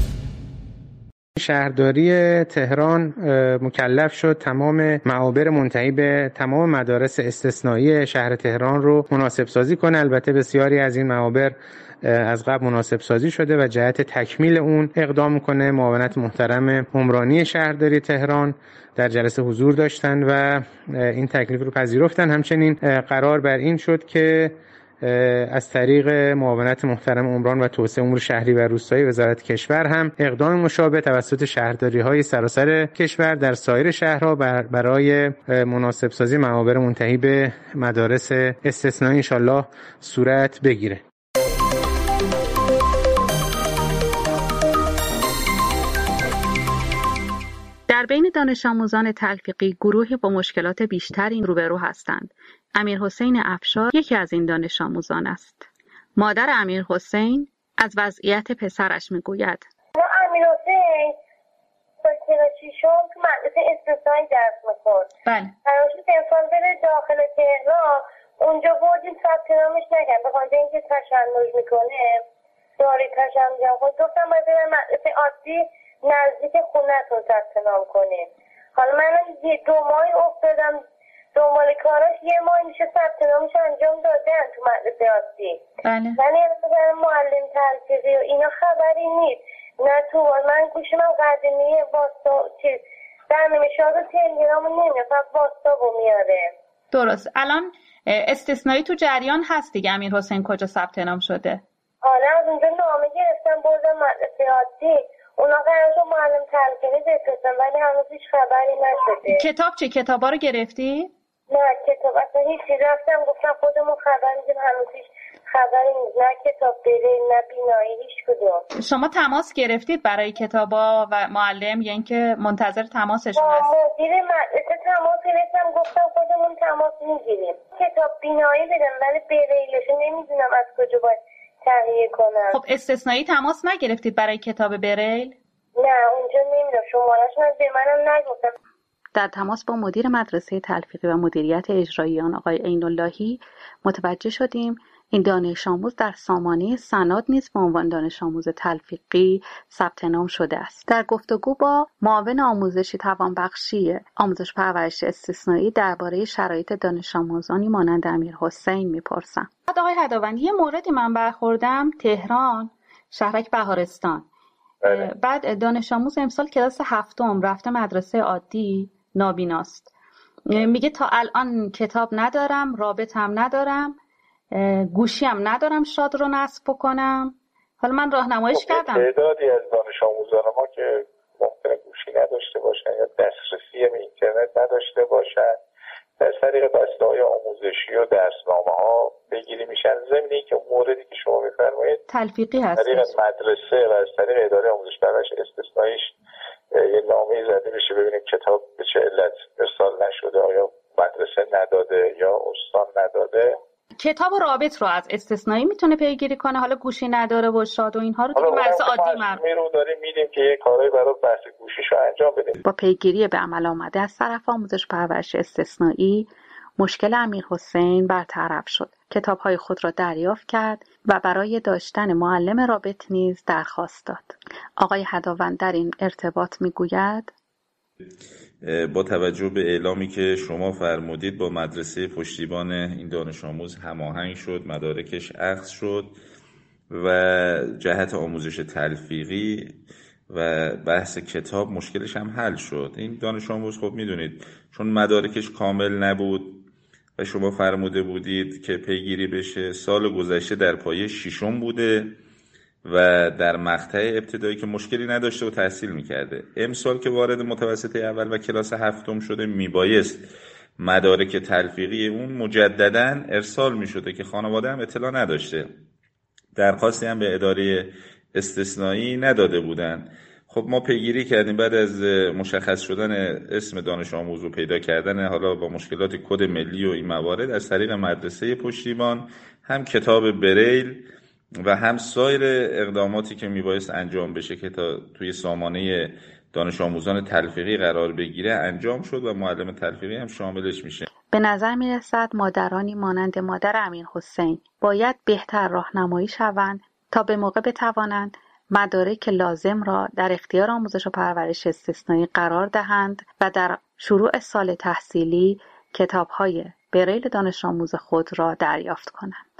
شهرداری تهران مکلف شد تمام معابر منتهی به تمام مدارس استثنایی شهر تهران رو مناسب سازی کنه. البته بسیاری از این معابر از قبل مناسب سازی شده و جهت تکمیل اون اقدام کنه. معاونت محترم عمرانی شهرداری تهران در جلسه حضور داشتن و این تکلیف رو پذیرفتن. همچنین قرار بر این شد که از طریق معاونت محترم عمران و توسعه امور شهری و روستایی وزارت کشور هم اقدام مشابه توسط شهرداری‌های سراسر کشور در سایر شهرها برای مناسب سازی معابر منتهی به مدارس استثنایی انشالله صورت بگیره. در بین دانش آموزان تلفیقی گروهی با مشکلات بیشتری روبرو هستند. امیر حسین افشار یکی از این دانش آموزان است. مادر امیر حسین از وضعیت پسرش میگوید. امیر حسین با کلاسیشون تو مدرسه استثنایی درس میخورد. بله. قرار شد امسال بره داخل تهران، اونجا بردیم ثبت نامش نکرد به خاطر اینکه تشنج میکنه. داری تشنج خود گفتم باید برم مدرسه عادی نزدیک خونه‌تون ثبت نام کنیم. حالا منم یه دو ماهی افتادم دنبال کاراش، یه ماه میشه ثبت نامش انجام دادن تو مدرسه عادی. بله. من مثلا معلم تلفیقی و اینا خبری نیست. نه تو من گوشم قدیمی واستا چیز برنامه شاد و تلگرام نمیاد، فقط واستا میاره. درست. الان استثنایی تو جریان هست دیگه. امیر حسین کجا ثبت نام شده؟ حالا از اونجا نامه گرفتم بردم مدرسه عادی، اونا قرارشون معلم تلقینی بفرستن ولی هنوز هیچ خبری نشده. کتاب چه؟ کتابا رو گرفتی؟ نه کتاب اصلا هیچی. رفتم گفتم خودمون خبر میدیم، هنوز هیچ خبری نیست. نه کتاب بره نه بینایی هیچ کدوم. شما تماس گرفتید برای کتابا و معلم یا اینکه منتظر تماسشون هست؟ مدیر مدرسه تماس گرفتم گفتم خودمون تماس میگیریم. کتاب بینایی بدم ولی بریلش نمیدونم از کجا باید تهیه کنم. خب استثنایی تماس نگرفتید برای کتاب بریل؟ نه اونجا نمیدونم، شماره‌اش من به منم نگفتم. در تماس با مدیر مدرسه تلفیقی و مدیریت اجرایی آن آقای عین‌اللهی متوجه شدیم این دانش آموز در سامانه سناد نیز به عنوان دانش آموز تلفیقی ثبت نام شده است. در گفتگو با معاون آموزشی توانبخشی آموزش پرورش استثنایی درباره شرایط دانش آموزانی مانند امیر حسین میپرسم. آقای هداوند، یه موردی من برخوردم، تهران شهرک بهارستان. بله. بعد دانش آموز امسال کلاس هفتم رفته مدرسه عادی، نابیناست. میگه تا الان کتاب ندارم، رابط هم ندارم، گوشی هم ندارم شاد رو نصب بکنم. حالا من راهنماییش کردم. تعدادی از دانش آموزان ما که ممکنه گوشی نداشته باشن یا دسترسی به اینترنت نداشته باشن از طریق بسته‌های آموزشی و درسنامه‌ها پیگیری میشن. ضمن اینکه موردی که شما می‌فرمایید تلفیقی هست، از طریق مدرسه و از طریق اداره آموزش پرورش استثناییش یه نامه‌ای زده بشه ببینیم کتاب به چه علت ارسال نشده، آیا مدرسه نداده یا استان نداده. کتاب و رابط رو از استثنایی میتونه پیگیری کنه، حالا گوشی نداره و شاد و اینها رو دیگه مدرسه عادی مربوط رو داریم میدیم که یه کارایی برای بحث گوشیشو انجام بدیم. با پیگیری به عمل آمده از طرف آموزش پرورش استثنایی مشکل امیرحسین برطرف شد. کتاب‌های خود را دریافت کرد و برای داشتن معلم رابط نیز درخواست داد. آقای هداوند در این ارتباط میگوید با توجه به اعلامی که شما فرمودید با مدرسه پشتیبان این دانش آموز هماهنگ شد، مدارکش اخذ شد و جهت آموزش تلفیقی و بحث کتاب مشکلش هم حل شد. این دانش آموز خب میدونید چون مدارکش کامل نبود و شما فرموده بودید که پیگیری بشه، سال گذشته در پایه ششم بوده و در مقطع ابتدایی که مشکلی نداشته و تحصیل میکرده. امسال که وارد متوسطه اول و کلاس هفتم شده میبایست مدارک تلفیقی اون مجدداً ارسال میشده که خانواده هم اطلاع نداشته، درخواستی هم به اداره استثنایی نداده بودن. خب ما پیگیری کردیم، بعد از مشخص شدن اسم دانش آموز و پیدا کردن حالا با مشکلات کد ملی و این موارد از طریق مدرسه پشتیبان هم کتاب بریل و هم سایر اقداماتی که میبایست انجام بشه که تا توی سامانه دانش آموزان تلفیقی قرار بگیره انجام شد و معلم تلفیقی هم شاملش میشه. به نظر میرسد مادرانی مانند مادر امیرحسین باید بهتر راهنمایی شوند تا به موقع بتوانند مدارک لازم را در اختیار آموزش و پرورش استثنایی قرار دهند و در شروع سال تحصیلی کتاب‌های بریل دانش آموز خود را دریافت کنند.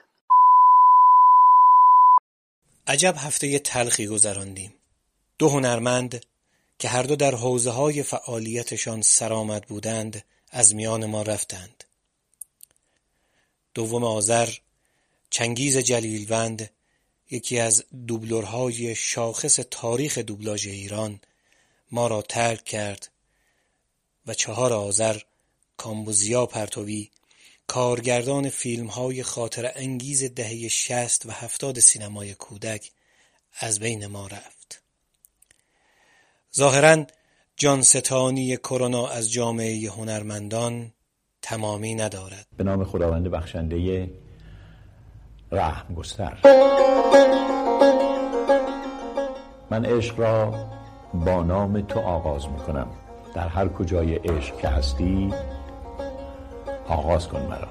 عجب هفته تلخی گذراندیم. دو هنرمند که هر دو در حوزه‌های فعالیتشان سرآمد بودند از میان ما رفتند. دوم آذر چنگیز جلیلوند، یکی از دوبلورهای شاخص تاریخ دوبلاژ ایران، ما را ترک کرد و چهار آذر کامبوزیا پرتوی، کارگردان فیلم‌های خاطر انگیز دهه شصت و هفتاد سینمای کودک، از بین ما رفت. ظاهراً جانستانی کرونا از جامعه هنرمندان تمامی ندارد. به نام خداوند بخشنده رحم گستر. من عشق را با نام تو آغاز میکنم. در هر کجای عشق که هستی آغاز کن مرا.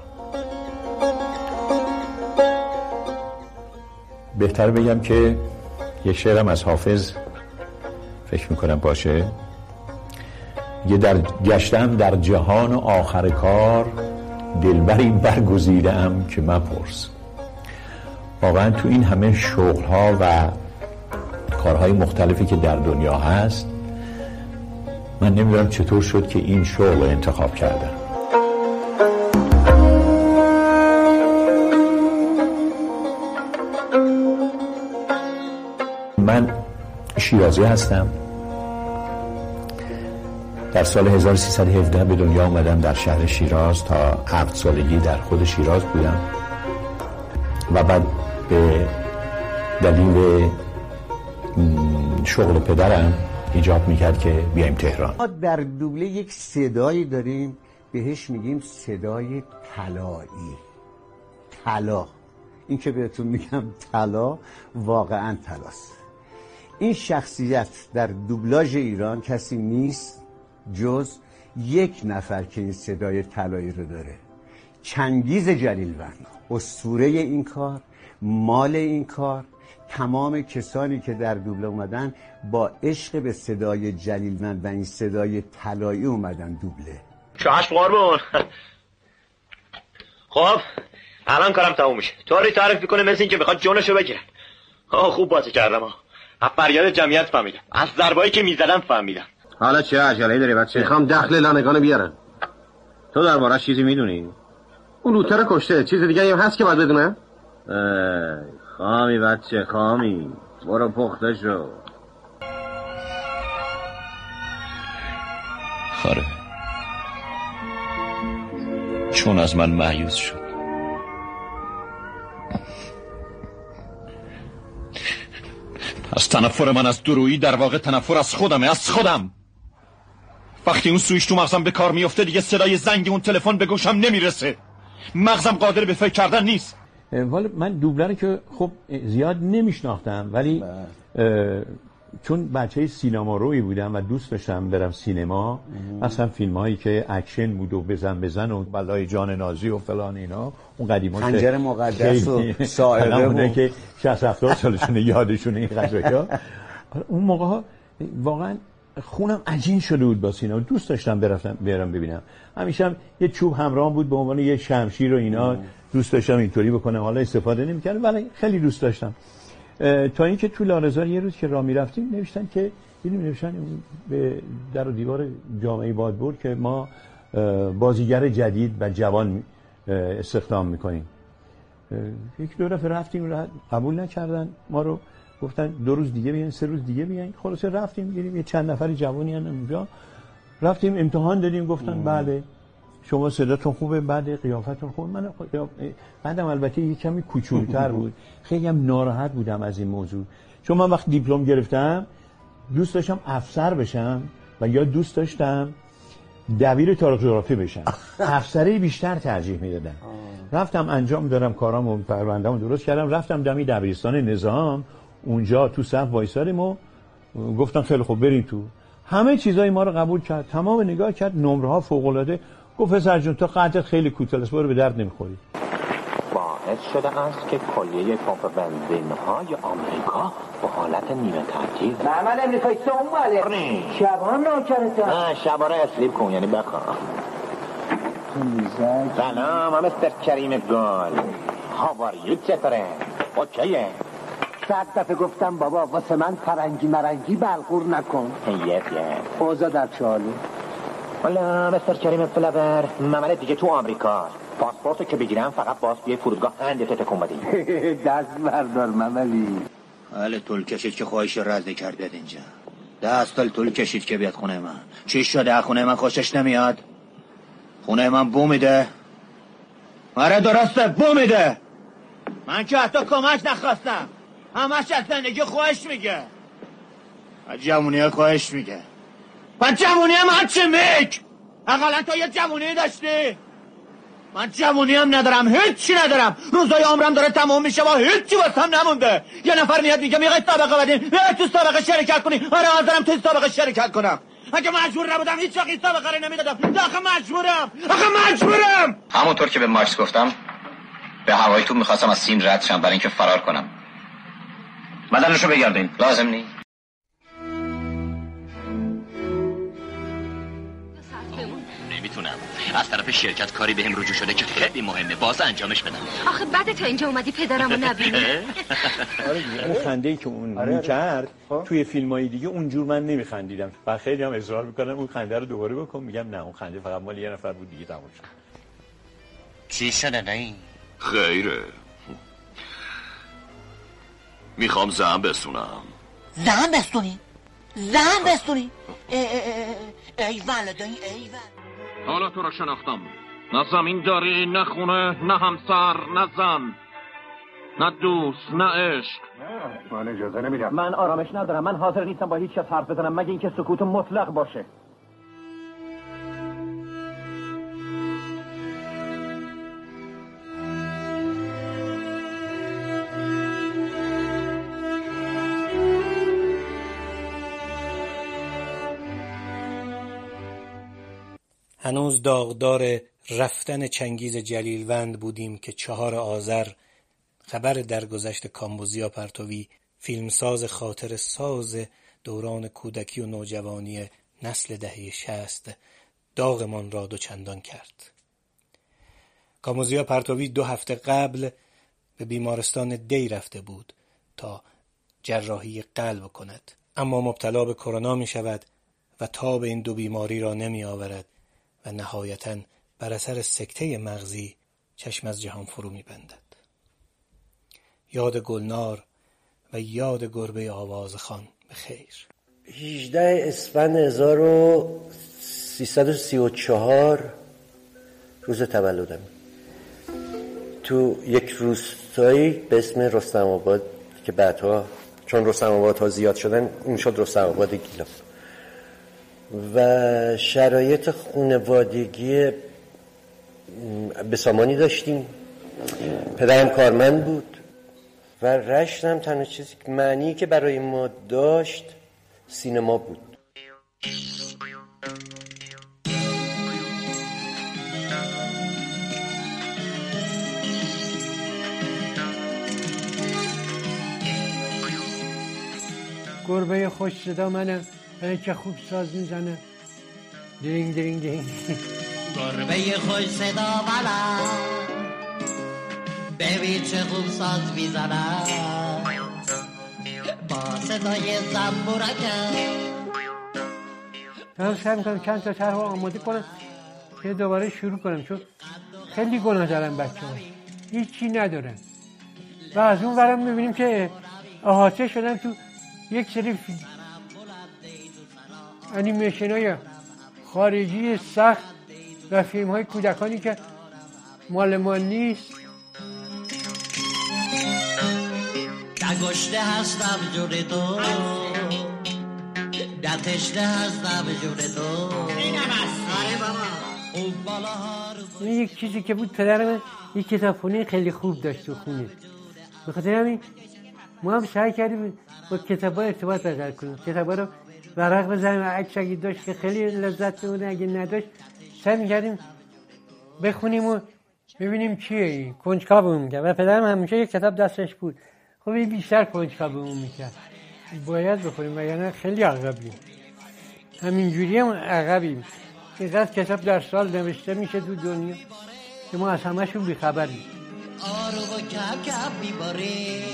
بهتر بگم که یک شعرم از حافظ فکر میکنم باشه. یه در گشتم در جهان و آخر کار، دلبری برگزیدم که مپرس. واقعا تو این همه شغل‌ها و کارهای مختلفی که در دنیا هست، من نمیدونم چطور شد که این شغل رو انتخاب کردم. من شیرازی هستم. در سال هزار و سیصد و هفده به دنیا آمدم در شهر شیراز. تا هفت سالگی در خود شیراز بودم و بعد به دلیل شغل پدرم ایجاب میکرد که بیایم تهران. ما در دوبله یک صدایی داریم بهش میگیم صدای طلایی. طلا، این که بهتون میگم طلا واقعا طلاست. این شخصیت در دوبلاژ ایران کسی نیست جز یک نفر که این صدای طلایی رو داره، چنگیز جلیلوند، اسطوره این کار، مال این کار. تمام کسانی که در دوبله اومدن با عشق به صدای جلیلوند و این صدای طلایی اومدن دوبله. چشم قربون. خب الان کارم تموم میشه. طوری تعریف میکنه مثل این که بخواد جونشو بگیره. آه خوب بازی کردم ها. از فریاد جمعیت فهمیدم، از ضربایی که میزدم فهمیدم. حالا چه عجله‌ای داری بچه؟ میخوام دخل لانگانو بیارن. تو درباره‌اش چیزی میدونی؟ اون روتر کشته، چیز دیگه هم هست که باید بدونم؟ خامی بچه خامی، برو پخته شو. خاره چون از من مایوس شد. از تنفر من از درویی در واقع تنفر از خودمه، از خودم. وقتی اون سویش تو مغزم به کار میفته دیگه صدای زنگ اون تلفن به گوشم نمیرسه. مغزم قادر به فکر کردن نیست. والا من دوبلر که خب زیاد نمیشناختم، ولی چون بچه سینما روی بودم و دوست داشتم برم سینما، مثلا فیلم هایی که اکشن بود و بزن بزن و بلای جان نازی و فلان اینا، اون قدیما خنجر مقدس و سائقه و که شصت هفتاد سالشونه یادشونه این قضایا. اون موقع ها واقعا خونم عجین شده بود با سینما، دوست داشتم برفتم برم ببینم. همیشه هم یه چوب همراه بود به عنوان یه شمشیر و اینا، دوست داشتم اینطوری بکنم. حالا استفاده نمی‌کردم ولی خیلی دوست داشتم. تا اینکه تو لارزار یه روز که راه می‌رفتیم نوشتن که دیدیم نوشتن به در و دیوار جامعه بادبور که ما بازیگر جدید و جوان استخدام می‌کنیم. یک دو دفعه رفتیم قبول نکردن ما رو، گفتن دو روز دیگه بیاین، سه روز دیگه بیاین. خلاصه رفتیم دیدیم یه چند نفری جوانی هستن اونجا، رفتیم امتحان دادیم، گفتن بله شما صداتون خوبه، بعد قیافتون خوبه. من بعدم البته یه کمی کوچولتر بود، خیلی هم ناراحت بودم از این موضوع، چون من وقت دیپلم گرفتم دوست داشتم افسر بشم و یا دوست داشتم دبیر تاریخ جغرافی بشم. افسری بیشتر ترجیح میدادم. رفتم انجام دادم کارامو، پرونده‌مو درست کردم، رفتم دمی دبیرستان نظام، اونجا تو صف وایسادیم و گفتن خیلی خوب بریم تو. همه چیزای ما رو قبول کرد، تمام نگاه کرد، نمره ها فوق العاده. گفت پسر جون تو قدرت خیلی کوتاه است، برو به درد نمیخوری. باعث شده است که کلیه پمپ بنزین های آمریکا به حالت نیمه تعطیل. محمد امریکایی تو اون ماله شبان نوکرتم. نه شبانه اسلیب کن یعنی بکن. سلام هم مستر کریم گل. هاواریو چطوره؟ اوکیه. صد دفعه گفتم بابا واسه من فرنگی مرنگی بلغور نکن. یه یه اوضاع در چالو. والا مستر کریم فلابر مملت دیگه تو آمریکا. پاسپورتو که بگیرم فقط باز بیای فرودگاه اندت تکون بدی. دست بردار مملی. حالا طول کشید که خواهش رد کرد بیاد اینجا. دست طول کشید که بیاد خونه من. چی شده خونه من خوشش نمیاد؟ خونه من بو میده. آره درسته بو میده. من که حتی کمک نخواستم، همش از زندگی خواهش میگه. از جوونی ها خواهش میگه. من جوونی هم هرچی میگ. اقلا تو یه جوونی داشتی؟ من جوونی هم ندارم، هیچی ندارم. روزای عمرم داره تمام میشه و هیچی واسم نمونده. یه نفر میاد میگه میخوای سابقه بدین، میخوای تو سابقه شرکت کنی. آره حاضرم تو سابقه شرکت کنم. اگه مجبور نبودم هیچ وقت سابقه رو نمیدادم. آخه مجبورم، آخه مجبورم. همونطور که به ماکس گفتم به هوای تو میخواستم از سین رد شم برای اینکه فرار کنم. بدنشو بگردین، لازم نی. نمیتونم. از طرف شرکت کاری بهم رجوع شده که خیلی مهمه، باز انجامش بدم. آخه بعد تا اینجا اومدی پدرمو نبینی. اون خنده‌ای که اون آره میکرد توی فیلمای دیگه اونجور من نمیخندیدم و خیلی هم اصرار میکنم اون خنده رو دوباره بکن. میگم نه اون خنده فقط مال یه نفر بود دیگه تموم شد. چی شده نه؟ خیره. میخوام زن بستونم. زن بستونی؟ زن بستونی؟ ای ولدین ای ول. حالا تو را شناختم. نه زمین داری، نه خونه، نه همسر، نه زن، نه دوست، نه عشق. من اجازه نمیدم. من آرامش ندارم. من حاضر نیستم با هیچ کس حرف بزنم مگه اینکه سکوت مطلق باشه. هنوز داغدار رفتن چنگیز جلیلوند بودیم که چهار آذر خبر درگذشت کامبوزیا پرتوی، فیلمساز خاطر ساز دوران کودکی و نوجوانی نسل دهه شصت، داغمان را دوچندان کرد. کامبوزیا پرتوی دو هفته قبل به بیمارستان دی رفته بود تا جراحی قلب کند، اما مبتلا به کرونا می شود و تاب این دو بیماری را نمی آورد و نهایتاً بر اثر سکته مغزی چشم از جهان فرو می بندد. یاد گلنار و یاد گربه آوازخوان به خیر. هجدهم اسفند هزار و سیصد و سی و چهار روز تولدم، تو یک روستایی به اسم رستم آباد که بعدها چون رستم آباد ها زیاد شدن این شد رستم آباد گیلان. و شرایط خانوادگی بسامانی داشتیم. پدرم کارمند بود و رشت هم تنها چیزی معنی که برای ما داشت سینما بود. گربه خوش صدا منم، من که خوب ساز میزنم. درینگ درینگ درینگ. گربه خوش صدا منم، ببین چه خوب ساز میزنم با صدای زنبورکم. من سعی میکنم چند تا طرح آماده کنم که دوباره شروع کنم، چون خیلی گناه دارن بچه ها، هیچی ندارن. و از اون ورم میبینیم که احاطه شدن تو یک سری انیمیشن های خارجی سخت و فیلم های کودکانی که مال ما نیست. نگشته هستم جون تو، نتشته هستم جون تو. اینم است. آره بابا. اون بالاها رو این یک چیزی که بود، پدرم یک کتابخونه خیلی خوب داشت تو خونه. به خاطر همین ما هم سعی کردیم با کتابا ارتباط برقرار کنیم، کتابا رو ورق بزنیم و عکس اگه داشت که خیلی لذت ببریم، اگه نداشت سعی می‌کردیم بخونیم و ببینیم چیه این. کنجکاومون می‌کرد و پدرم همیشه یک کتاب دستش بود. خب این بیشتر کنجکاومون می‌کرد. باید بخونیم وگرنه خیلی عقبیم. همینجوری هم عقبیم. اینقدر کتاب در سال نوشته میشه تو دنیا که ما از همه‌شون بی‌خبریم. آرو و کم کم میباره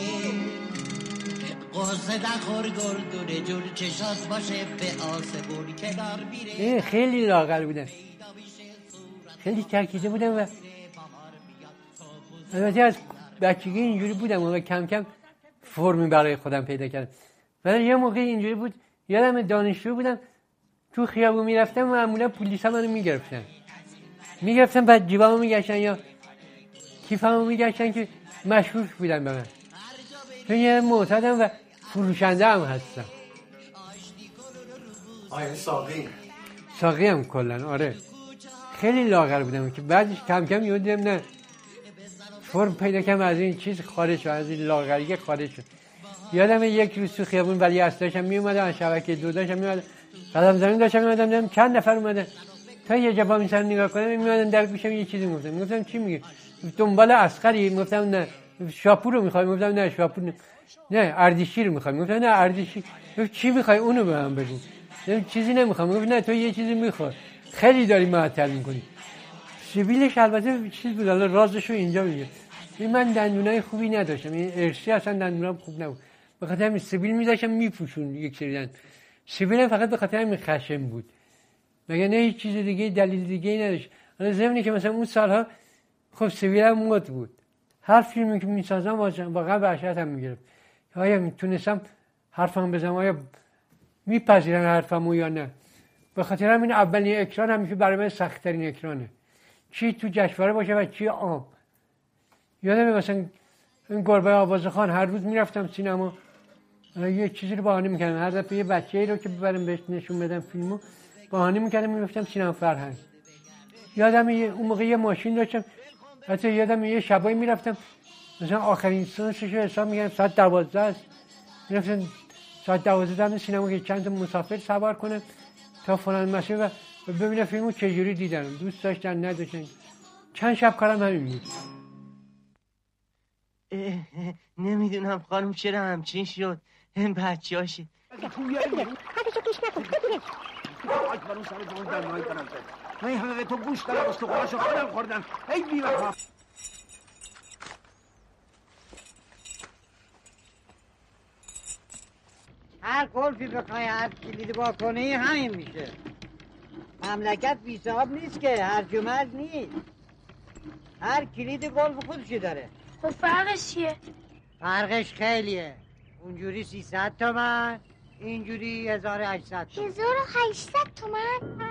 قصه نخور گردونه جون چشات باشه به آسمون کنار میره. خیلی لاغر بودن، خیلی ترکیده بودم و البته از بچگی اینجوری بودم و کم کم فرمی برای خودم پیدا کردم. ولی یه موقع اینجوری بود، یادم دانشجو بودم تو خیابون میرفتم و معمولا پلیسا منو میگرفتن میگرفتن بعد جیبامو میگشتن یا کیفمو میگشتن که مشکوک بودن به من، چون یه معتادم و فروشنده هم هستم. آیا ساقی؟ ساقی هم کلن. آره خیلی لاغر بودم که بعدش کم کم یاد دیدم نه فرم پیدا کردم، از این چیز خارج شد، از این لاغری خارج شد. یادم یک روز تو خیابون ولی اصلاشم می اومدم، از شبکه دو داشتم می اومدم، قدم زمین داشتم می اومدم، دیدم چند نفر اومدن تا یه جا با می سر نگاه کنم می اومدن در گوشم یه چیزی میگفتن. میگفتم چی میگی؟ دنبال عسکری؟ میگفتم نه. شاپور رو میخوای؟ میگفتم نه شاپور نه. نه اردشیر رو میخوای؟ میگفتم نه اردشیر. چی میخوای اونو به من بگو. نه چیزی نمیخوام. میگفت نه تو یه چیزی میخوای، خیلی داری معطل میکنی. سیبیلش البته چیز بود، حالا رازشو اینجا میگه. من دندونای خوبی نداشتم، این ارسی اصلا دندونام خوب نبود، به خاطر همین سیبیل میذاشتم میپوشون یک سری دندون. سیبیلم فقط به خاطر همین خشم بود، مگه نه هیچ چیز دیگه دلیل دیگه ای نداشت. حالا ضمنی که مثلا اون سالها خب سیبیلم مد بود، هر فیلمی که میسازم واقعا وحشتم میگرفت که آیا میتونستم حرفم بزنم، آیا میپذیرن حرفمو یا نه. به خاطر همین اولین اکران همیشه برای من سخت ترین اکرانه، چی تو جشنواره باشه و چی عام. یادم مثلا این گربه آوازخان هر روز میرفتم سینما، یه چیزی رو بهانه میکردم، هر دفعه یه بچه‌ای رو که ببرم بهش نشون بدم فیلمو بهانه میکردم میرفتم سینما فرهنگ. یادم اون موقع یه ماشین داشتم، حتی یادم یه شبایی میرفتم مثلا آخرین سانسش رو حساب میکردم ساعت دوازده است، میرفتم ساعت دوازده دم سینما که چند تا مسافر سوار کنم تا فلان مسیر و ببینم فیلمو چجوری دیدن، دوست داشتن نداشتن. چند شب کارم همین بود. نمیدونم خانم چرا همچین شد، این بچه هاشه حدیثو گوش نکن آج برون سر جون در نهایی کنم زد من همه به تو گوش دارم، استخواناشو خودم خوردم. ای بیوفا هر قلفی بخوای هر کلید با کنی همین میشه. مملکت بی صاحب نیست که، هر جمعه نیست، هر کلید قلف خودشی داره. خب فرقش چیه؟ فرقش خیلیه، اونجوری سیصد تومن، اینجوری هزار و هشتصد تومن. هزار و هشتصد تومن؟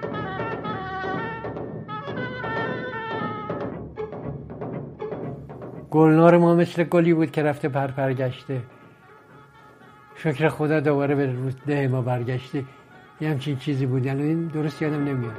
گلنار ما مثل گلی بود که رفته پر پر گشته. شکر خدا دوباره به روده ما برگشته. یه همچین چیزی بود، الان این درست یادم نمیاد.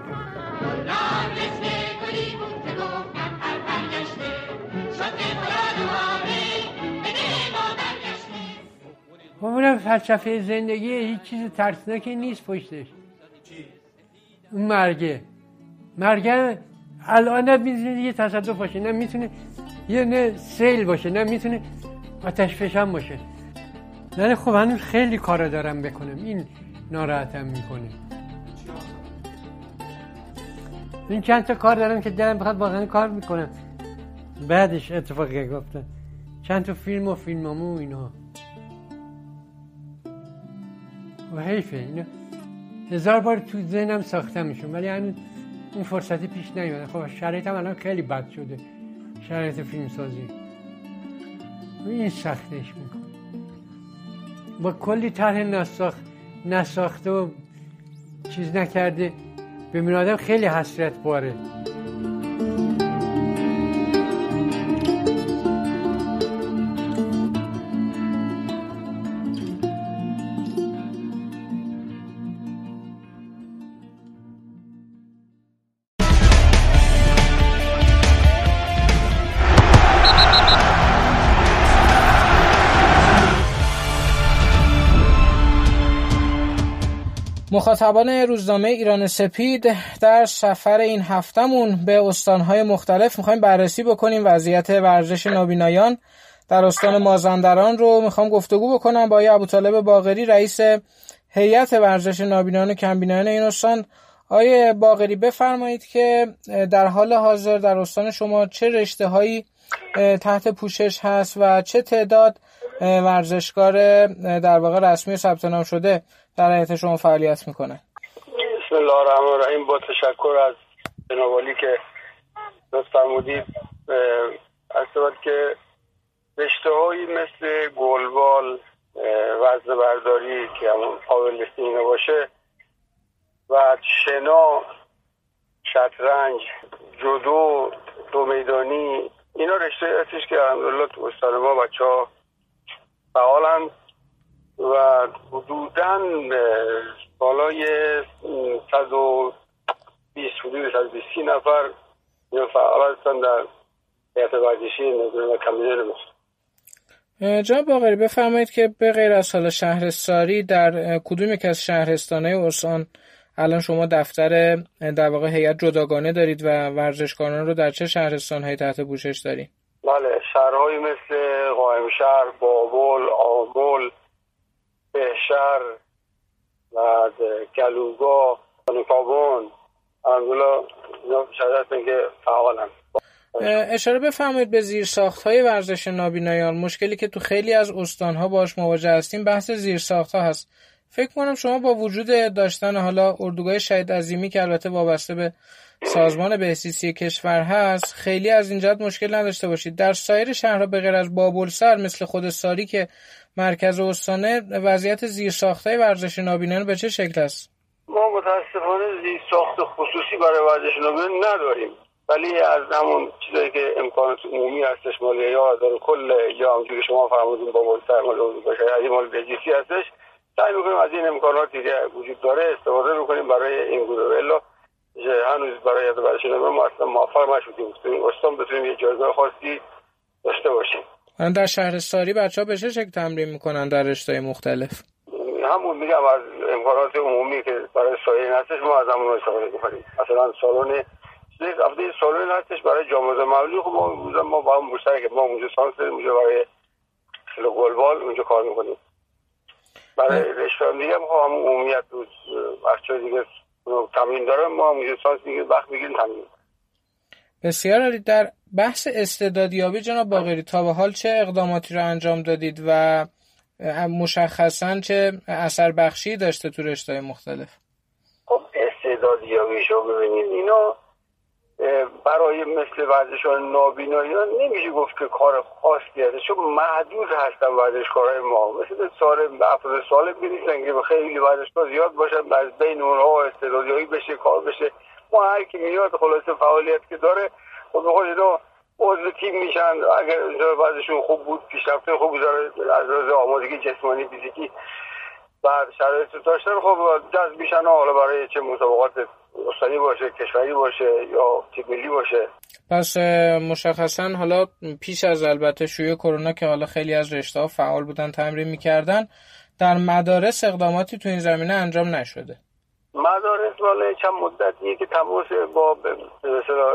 خب اونم فلسفه زندگی، هیچ چیز ترسناکی نیست پشتش. اون مرگه مرگه الان میتونه یه تصادف باشه، نه میتونه یه نه سیل باشه، نه میتونه آتش فشان باشه. نه خب هنوز خیلی کارا دارم بکنم، این ناراحتم میکنه. این چند تا کار دارم که دلم بخواد واقعا کار میکنم. بعدش اتفاقی گفتن چند تا فیلم و فیلمامو اینا و حیفه اینا هزار بار تو ذهنم ساختم میشون، ولی هنوز اون فرصتی پیش نیومده. خب شرایطم الان خیلی بد شده، شرایط فیلم سازی این سختش میکنه. با کلی طرح نساخت نساخته و چیز نکرده ببین آدم خیلی حسرت باره. مخاطبان روزنامه ایران سپید، در سفر این هفتمون به استانهای مختلف میخوایم بررسی بکنیم وضعیت ورزش نابینایان در استان مازندران رو. میخوام گفتگو بکنم با آقای ابوطالب باقری، رئیس هیئت ورزش نابینایان و کمبینایان این استان. آقای باقری بفرمایید که در حال حاضر در استان شما چه رشته‌هایی تحت پوشش هست و چه تعداد ورزشکار در واقع رسمی ثبت نام شده در هیئت شما فعالیت میکنه؟ بسم الله الرحمن الرحیم. با تشکر از جناب عالی که لطف فرمودید. اصلا که رشته‌هایی مثل گلبال، وزنه برداری که همون پاورلیفتینگ باشه و شنا، شطرنج، جودو، دو میدانی، اینا رشته هستش که الحمدلله تو استان ما بچه‌ها فعالن و حدوداً بالای صد و بیست حدود صد و بیست نفر فعال هستن در هیئت ورزشی نابینایان و کمبینایان ما. جناب باقری بفرمایید که به غیر از حالا شهرستانی در کدوم یک از شهرستان‌های استان الان شما دفتر در واقع هیئت جداگانه دارید و ورزشکاران رو در چه شهرستان‌هایی تحت پوشش دارید؟ بله، شهرهایی مثل قائمشهر، بابل، آمل، بهشهر و گلوگاه، خانکابون، الحمدلله اینا شهر هستن که فعالن. اشاره بفرمایید به زیرساخت‌های ورزش نابینایان. مشکلی که تو خیلی از استان‌ها باش مواجه هستیم بحث زیرساخت‌ها هست. فکر کنم شما با وجود داشتن حالا اردوگاه شهید عظیمی که البته وابسته به سازمان بهزیستی کشور هست خیلی از این جهت مشکل نداشته باشید. در سایر شهرها به غیر از بابلسر مثل خود ساری که مرکز استانه، وضعیت زیرساخت‌های ورزش نابینایان به چه شکل است؟ ما متاسفانه زیرساخت خصوصی برای ورزش نابینایان نداریم، ولی از همون چیزایی که امکانات عمومی هستش مال یا داره کل یا همونجوری شما فرمودین بابلسر مال اردوگاه شهید عظیمی مال بهزیستی هستش، سعی می‌کنیم از این امکاناتی که وجود داره استفاده بکنیم برای این گروه. الا هنوز برای ورزش نابینایان ما اصلا موفق نشدیم تو این استان بتونیم یه جایگاه خاصی داشته باشیم. در شهرستانی بچه‌ها به چه شکل تمرین میکنن در رشته‌های مختلف؟ همون میگم از امکانات عمومی که برای سایر هستش ما از همون استفاده میکنیم. مثلا سالن هفته سالن هستش برای جامعه مولوی. خب ما ما با هم مشترک که ما اونجا سانس داریم، اونجا برای گلبال اونجا کار میکنیم. برای رشته دیگه ما هم عمومیت روز بچه‌ها دیگه تمرین دارن، ما اونجا سانس میگیریم، وقت میگیریم تمرین. بسیار عالی. در بحث استعدادیابی جناب باقری تا به حال چه اقداماتی رو انجام دادید و مشخصاً چه اثر بخشی داشته تو رشته‌های مختلف؟ خب استعدادیابی شو ببینید اینا برای مثل ورزشکاران نابینایان نمیشه گفت که کار خاصی هست، چون محدود هستن ورزشکارای ما. مثل سال افراد سال بریسن که خیلی ورزشکار زیاد باشن، از بین اونها استعدادیابی بشه، کار بشه. ما هر کی میاد خلاصه فعالیت که داره خب به خود اینا عضو تیم میشن. اگر ورزششون خوب بود، پیشرفت خوب داره از لحاظ آمادگی جسمانی فیزیکی بعد شرایط داشتن خب جذب میشن حالا برای چه مسابقات استانی باشه، کشوری باشه یا تیم ملی باشه. پس مشخصا حالا پیش از البته شیوع کرونا که حالا خیلی از رشته‌ها فعال بودن تمرین میکردن، در مدارس اقداماتی تو این زمینه انجام نشده. مدارس والا چند مدتیه که تماس با مثلا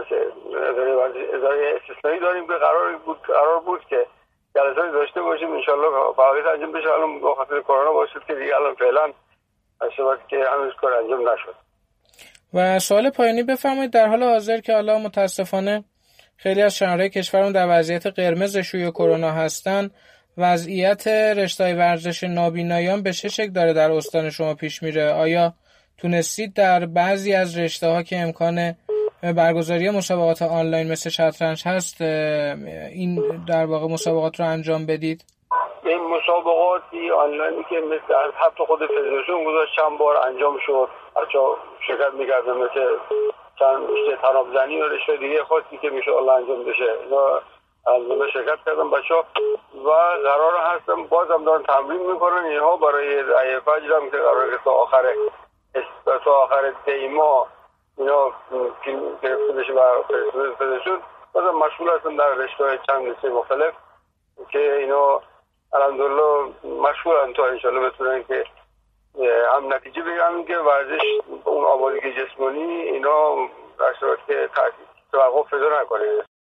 اداره استثنایی داریم که قرار بود قرار بود که جلساتی داشته باشیم ان شاء الله فعالیت انجام بشه. الان به خاطر کرونا باعث شد که دیگه الان فعلا اصلا که هنوز کار انجام نشد. و سوال پایانی بفرمایید، در حال حاضر که حالا متاسفانه خیلی از شهرهای کشورمون در وضعیت قرمز شیوع کرونا هستن، وضعیت رشته‌های ورزش نابینایان به چه شکل داره در استان شما پیش میره؟ آیا تونستید در بعضی از رشته‌ها که امکان برگزاری مسابقات آنلاین مثل شطرنج هست این در واقع مسابقات رو انجام بدید؟ این مسابقاتی آنلاینی که مثل حتی خود فدراسیون گذاشت چند بار انجام شد، بچه‌ها شرکت می‌کردن، مثل چند رشته تناب‌زنی و رشته دیگه خاصی که میشه الله انجام بشه اینا از شرکت کردن بچه‌ها و قرار هستن بازم دارن تمرین میکنن. اینها برای رای فجر هم که قراره تا آخر تا آخر دی ماه اینا فیلم گرفته بشه و فدراسیون بازم مشغول هستن در رشته‌های چند رشته مختلف که اینا الحمدلله مشغولن تا انشالله بتونن که هم نتیجه بگیرن که ورزش اون آمادگی جسمانی اینا در صورت که توقف پیدا نکنه.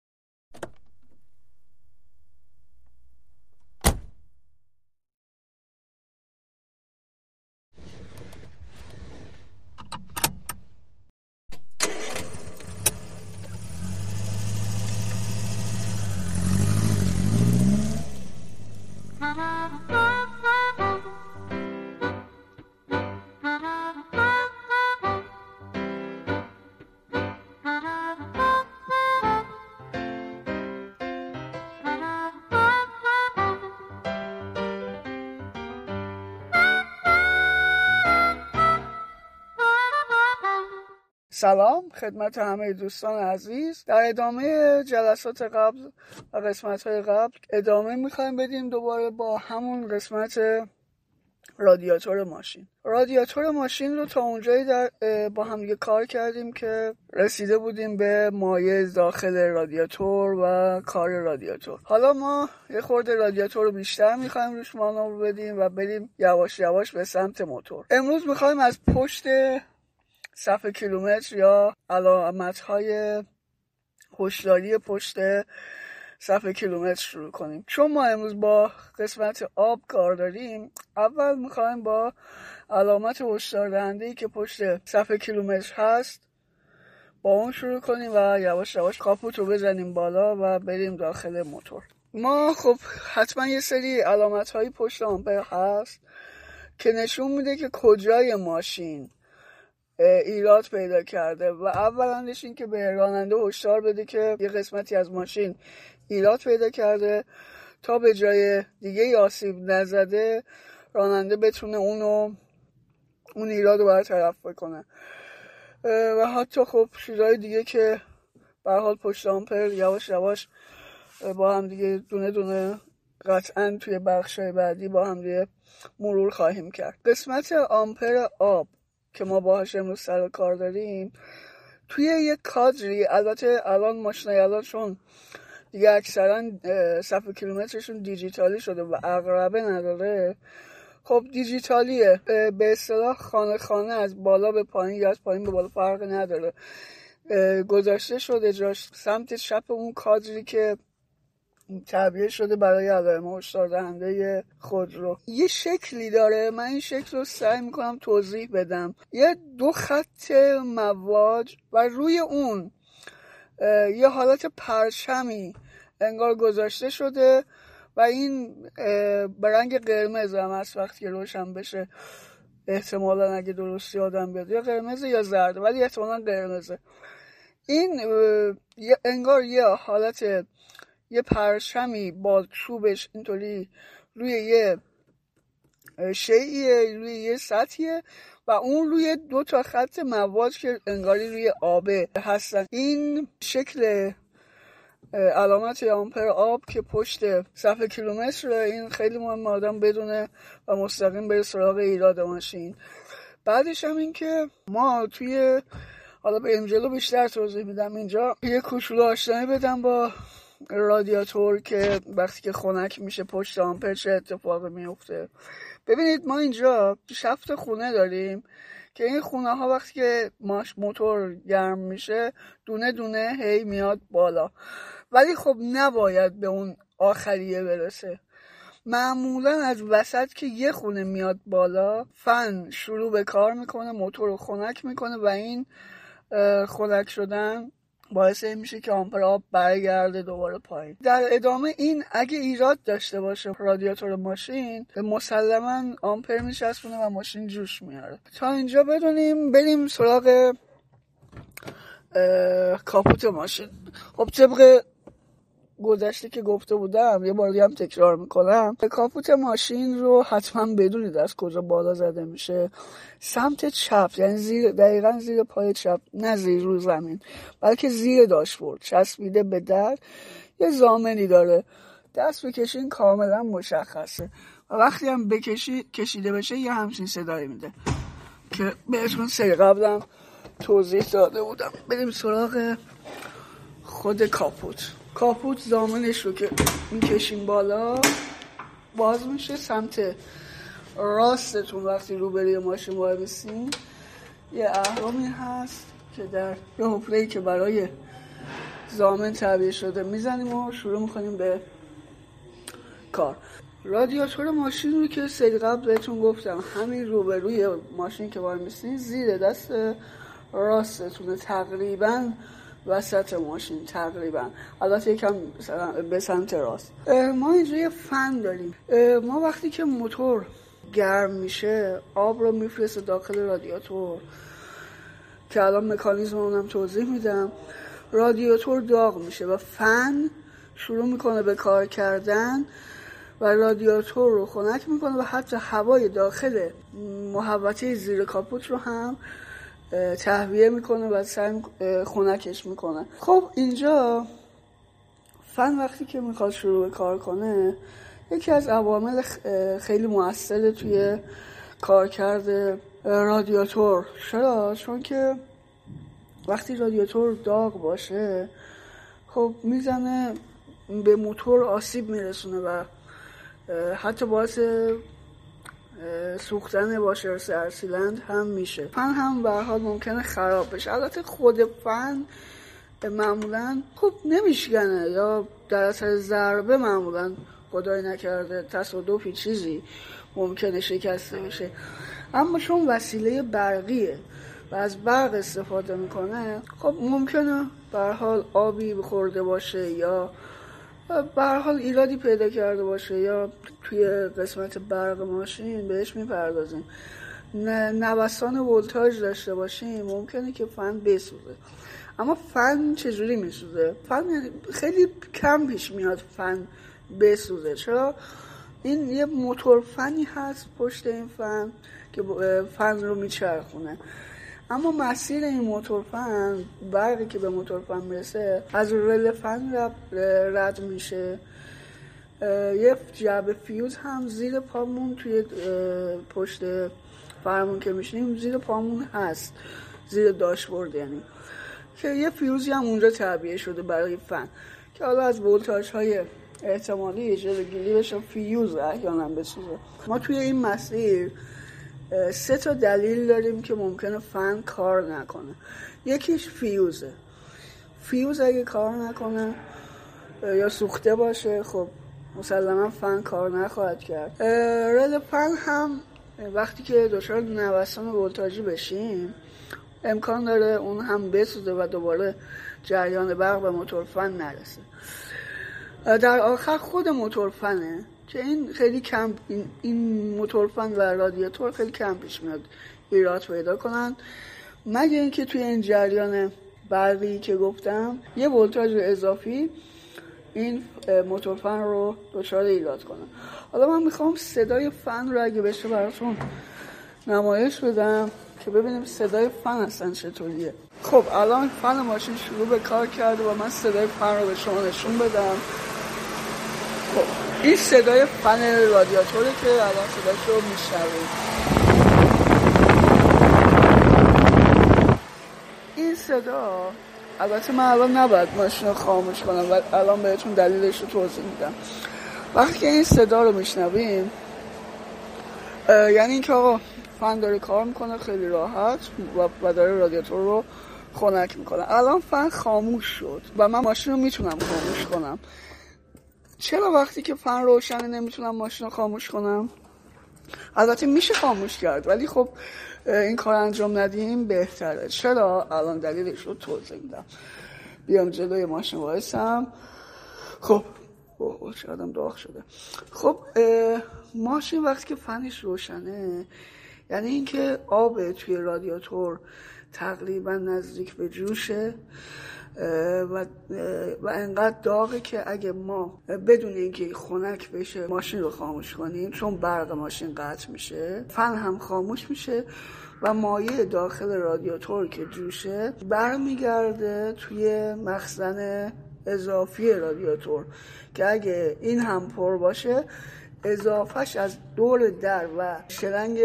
سلام خدمت همه دوستان عزیز. در ادامه جلسات قبل و قسمت‌های قبل ادامه می‌خوایم بدیم دوباره با همون قسمت رادیاتور ماشین. رادیاتور ماشین رو تا اونجایی در با هم دیگه کار کردیم که رسیده بودیم به مایع داخل رادیاتور و کار رادیاتور. حالا ما یه خورده رادیاتور رو بیشتر می‌خوایم روش مانور بدیم و بریم یواش یواش به سمت موتور. امروز می‌خوایم از پشت صفحه کیلومتر یا علامت‌های هشداری پشت صفحه کیلومتر شروع کنیم. چون ما امروز با قسمت آب کار داریم، اول می‌خوایم با علامت هشدار دهنده‌ای که پشت صفحه کیلومتر هست با اون شروع کنیم و یواش یواش کاپوت رو بزنیم بالا و بریم داخل موتور. ما خب حتما یه سری علامت‌های پشت آمپر هست که نشون میده که کجای ماشین ایراد پیدا کرده و اولندش این که به راننده هشدار بده که یه قسمتی از ماشین ایراد پیدا کرده تا به جای دیگه آسیب نزده راننده بتونه اونو اون ایراد رو برطرف کنه. و حتی خب چیزهای دیگه که به هر حال پشت آمپر یواش یواش با هم دیگه دونه دونه قطعا توی بخشای بعدی با هم دیگه مرور خواهیم کرد. قسمت آمپر آب که ما باهاش امروز سر کار داریم توی یک کادری، البته الان ماشینای الان چون دیگه اکثرا صفحه کیلومترشون دیجیتالی شده و عقربه نداره، خب دیجیتالیه، به اصطلاح خانه خانه از بالا به پایین یا از پایین به بالا فرق نداره، گذاشته شده جاش سمت چپ اون کادری که تعبیه شده برای علائم هشدار دهنده خودرو. یه شکلی داره، من این شکل رو سعی میکنم توضیح بدم. یه دو خط مواج و روی اون یه حالت پرچمی انگار گذاشته شده و این به رنگ قرمز هم هست، وقتی که روشن بشه احتمالا اگه درستی آدم بیاد یا قرمزه یا زرده، ولی احتمالا قرمزه. این انگار یه حالت یه پرچمی با چوبش اینطوری روی یه شیئیه، روی یه سطحیه و اون روی دو تا خط مواج که انگاری روی آبه هستن. این شکل علامت آمپر آب که پشت صفحه کیلومتر، این خیلی مهم آدم بدونه و مستقیم بره سراغ ایراد ماشین. بعدش هم این که ما توی، حالا به این جلو بیشتر توضیح میدم، اینجا یه کوچولو آشنایی بدم با رادیاتور که وقتی که خنک میشه پشت آمپر چه اتفاقی میفته. ببینید ما اینجا شفت خونه داریم که این خونه ها وقتی که ماش موتور گرم میشه دونه دونه هی میاد بالا، ولی خب نباید به اون آخریه برسه. معمولا از وسط که یه خونه میاد بالا فن شروع به کار میکنه، موتور رو خنک میکنه و این خنک شدن باعث این میشه که آمپر آب برگرده دوباره پایین. در ادامه این اگه ایراد داشته باشه رادیاتور ماشین، مسلما آمپر میچسبونه و ماشین جوش میاره. تا اینجا بدونیم بریم سراغ کاپوت ماشین. خب طبق گذشته که گفته بودم یه بار دیگه هم تکرار میکنم، کاپوت ماشین رو حتما بدونید از کجا بالا زده میشه. سمت چپ، یعنی زیر، دقیقا زیر پای چپ، نه زیر رو زمین بلکه زیر داشبورد چسبیده به در یه ضامنی داره. دست بکشین کاملا مشخصه و وقتی هم بکشی کشیده بشه یه همچین صدایی میده که بهتون سری قبلم توضیح داده بودم. بریم سراغ خود کاپوت. کاپوت ضامنش رو که میکشیم بالا باز میشه. سمت راستتون وقتی روبروی ماشین وای بسین یه اهرامی هست که در یه حفره‌ای که برای ضامن تعبیه شده میزنیم و شروع میکنیم به کار. رادیاتور ماشین رو که سری قبل بهتون گفتم همین روبروی ماشین که وای میسین زیر دست راستتونه، تقریبا وسط ماشین، تقریبا البته یکم به سمت راست. ما اینجا یه فن داریم. ما وقتی که موتور گرم میشه آب رو میفرسته داخل رادیاتور که الان مکانیزم اونم توضیح میدم. رادیاتور داغ میشه و فن شروع میکنه به کار کردن و رادیاتور رو خنک میکنه و حتی هوای داخل محوطه زیر کاپوت رو هم تهویه میکنه و سعی خنکش میکنه. خب اینجا فن وقتی که میخواد شروع کار کنه یکی از عوامل خیلی مؤثر توی کارکرد رادیاتور. چرا؟ چون که وقتی رادیاتور داغ باشه خب میزنه به موتور آسیب میرسونه و حتی باعث سوختن واشر سرسیلند هم میشه. فن هم به هر حال ممکنه خراب بشه. البته خود فن معمولا خوب نمیشکنه یا در اثر ضربه معمولا خدای نکرده تصادفی چیزی ممکنه شکسته بشه، اما چون وسیله برقیه و از برق استفاده میکنه خب ممکنه به هر حال آبی بخورده باشه یا به هر حال ایرادی پیدا کرده باشه یا توی قسمت برق ماشین بهش میپردازیم نوسان ولتاژ داشته باشیم ممکنه که فن بسوزه. اما فن چجوری میسوزه؟ فن خیلی کم پیش میاد فن بسوزه. چرا؟ این یه موتور فنی هست پشت این فن که فن رو میچرخونه، اما مسیر این موتور فن، برقی که به موتور فن میرسه از رل فن رد میشه. یه جعبه فیوز هم زیر پامون توی پشت فرمون که میشینیم زیر پامون هست، زیر داشبورد، یعنی که یه فیوزی هم اونجا تعبیه شده برای فن که حالا از ولتاژ های احتمالی جلوگیری بشه فیوز احیانا بسوزه. ما توی این مسیر سه تا دلیل داریم که ممکنه فن کار نکنه. یکیش فیوزه. فیوز اگه کار نکنه یا سوخته باشه خب مسلما فن کار نخواهد کرد. رل فن هم وقتی که دچار نوسان ولتاژی بشیم امکان داره اون هم بسوزه و دوباره جریان برق به موتور فن نرسه. در آخر خود موتور فنه که این خیلی کم، این, این موتور فن و رادیاتور خیلی کم پیش میاد ایراد پیدا کنن، مگه اینکه توی این جریان برقی که گفتم یه ولتاژ اضافی این موتور فن رو دچار ایراد کنه. حالا من میخوام صدای فن رو اگه بشه براتون نمایش بدم. که ببینیم صدای فن اصلا چطوریه. خب الان فن ماشین شروع به کار کرده و من صدای فن رو به شما نشون بدم. خب این صدای فن رادیاتوره که الان صداش رو میشنوید. این صدا، البته من الان نباید ماشین رو خاموش کنم و الان بهتون دلیلش رو توضیح میدم. وقتی که این صدا رو میشنویم یعنی این که آقا فن داره کار میکنه خیلی راحت و داره رادیاتور رو خنک میکنه. الان فن خاموش شد و من ماشین رو میتونم خاموش کنم. چرا وقتی که فن روشنه نمیتونم ماشین رو خاموش کنم؟ البته میشه خاموش کرد ولی خب این کار انجام ندیم بهتره. چرا؟ الان دلیلش رو توضیح میدم. بیام جلوی ماشین وایسم. خب اوه چقدرم داغ شده. خب ماشین وقتی که فنش روشنه یعنی اینکه آب توی رادیاتور تقریبا نزدیک به جوشه و و انقدر داغه که اگه ما بدون اینکه خنک بشه ماشین رو خاموش کنیم، چون برق ماشین قطع میشه، فن هم خاموش میشه و مایع داخل رادیاتور که جوشه برمیگرده توی مخزن اضافی رادیاتور که اگه این هم پر باشه اضافهش از دور در و شلنگ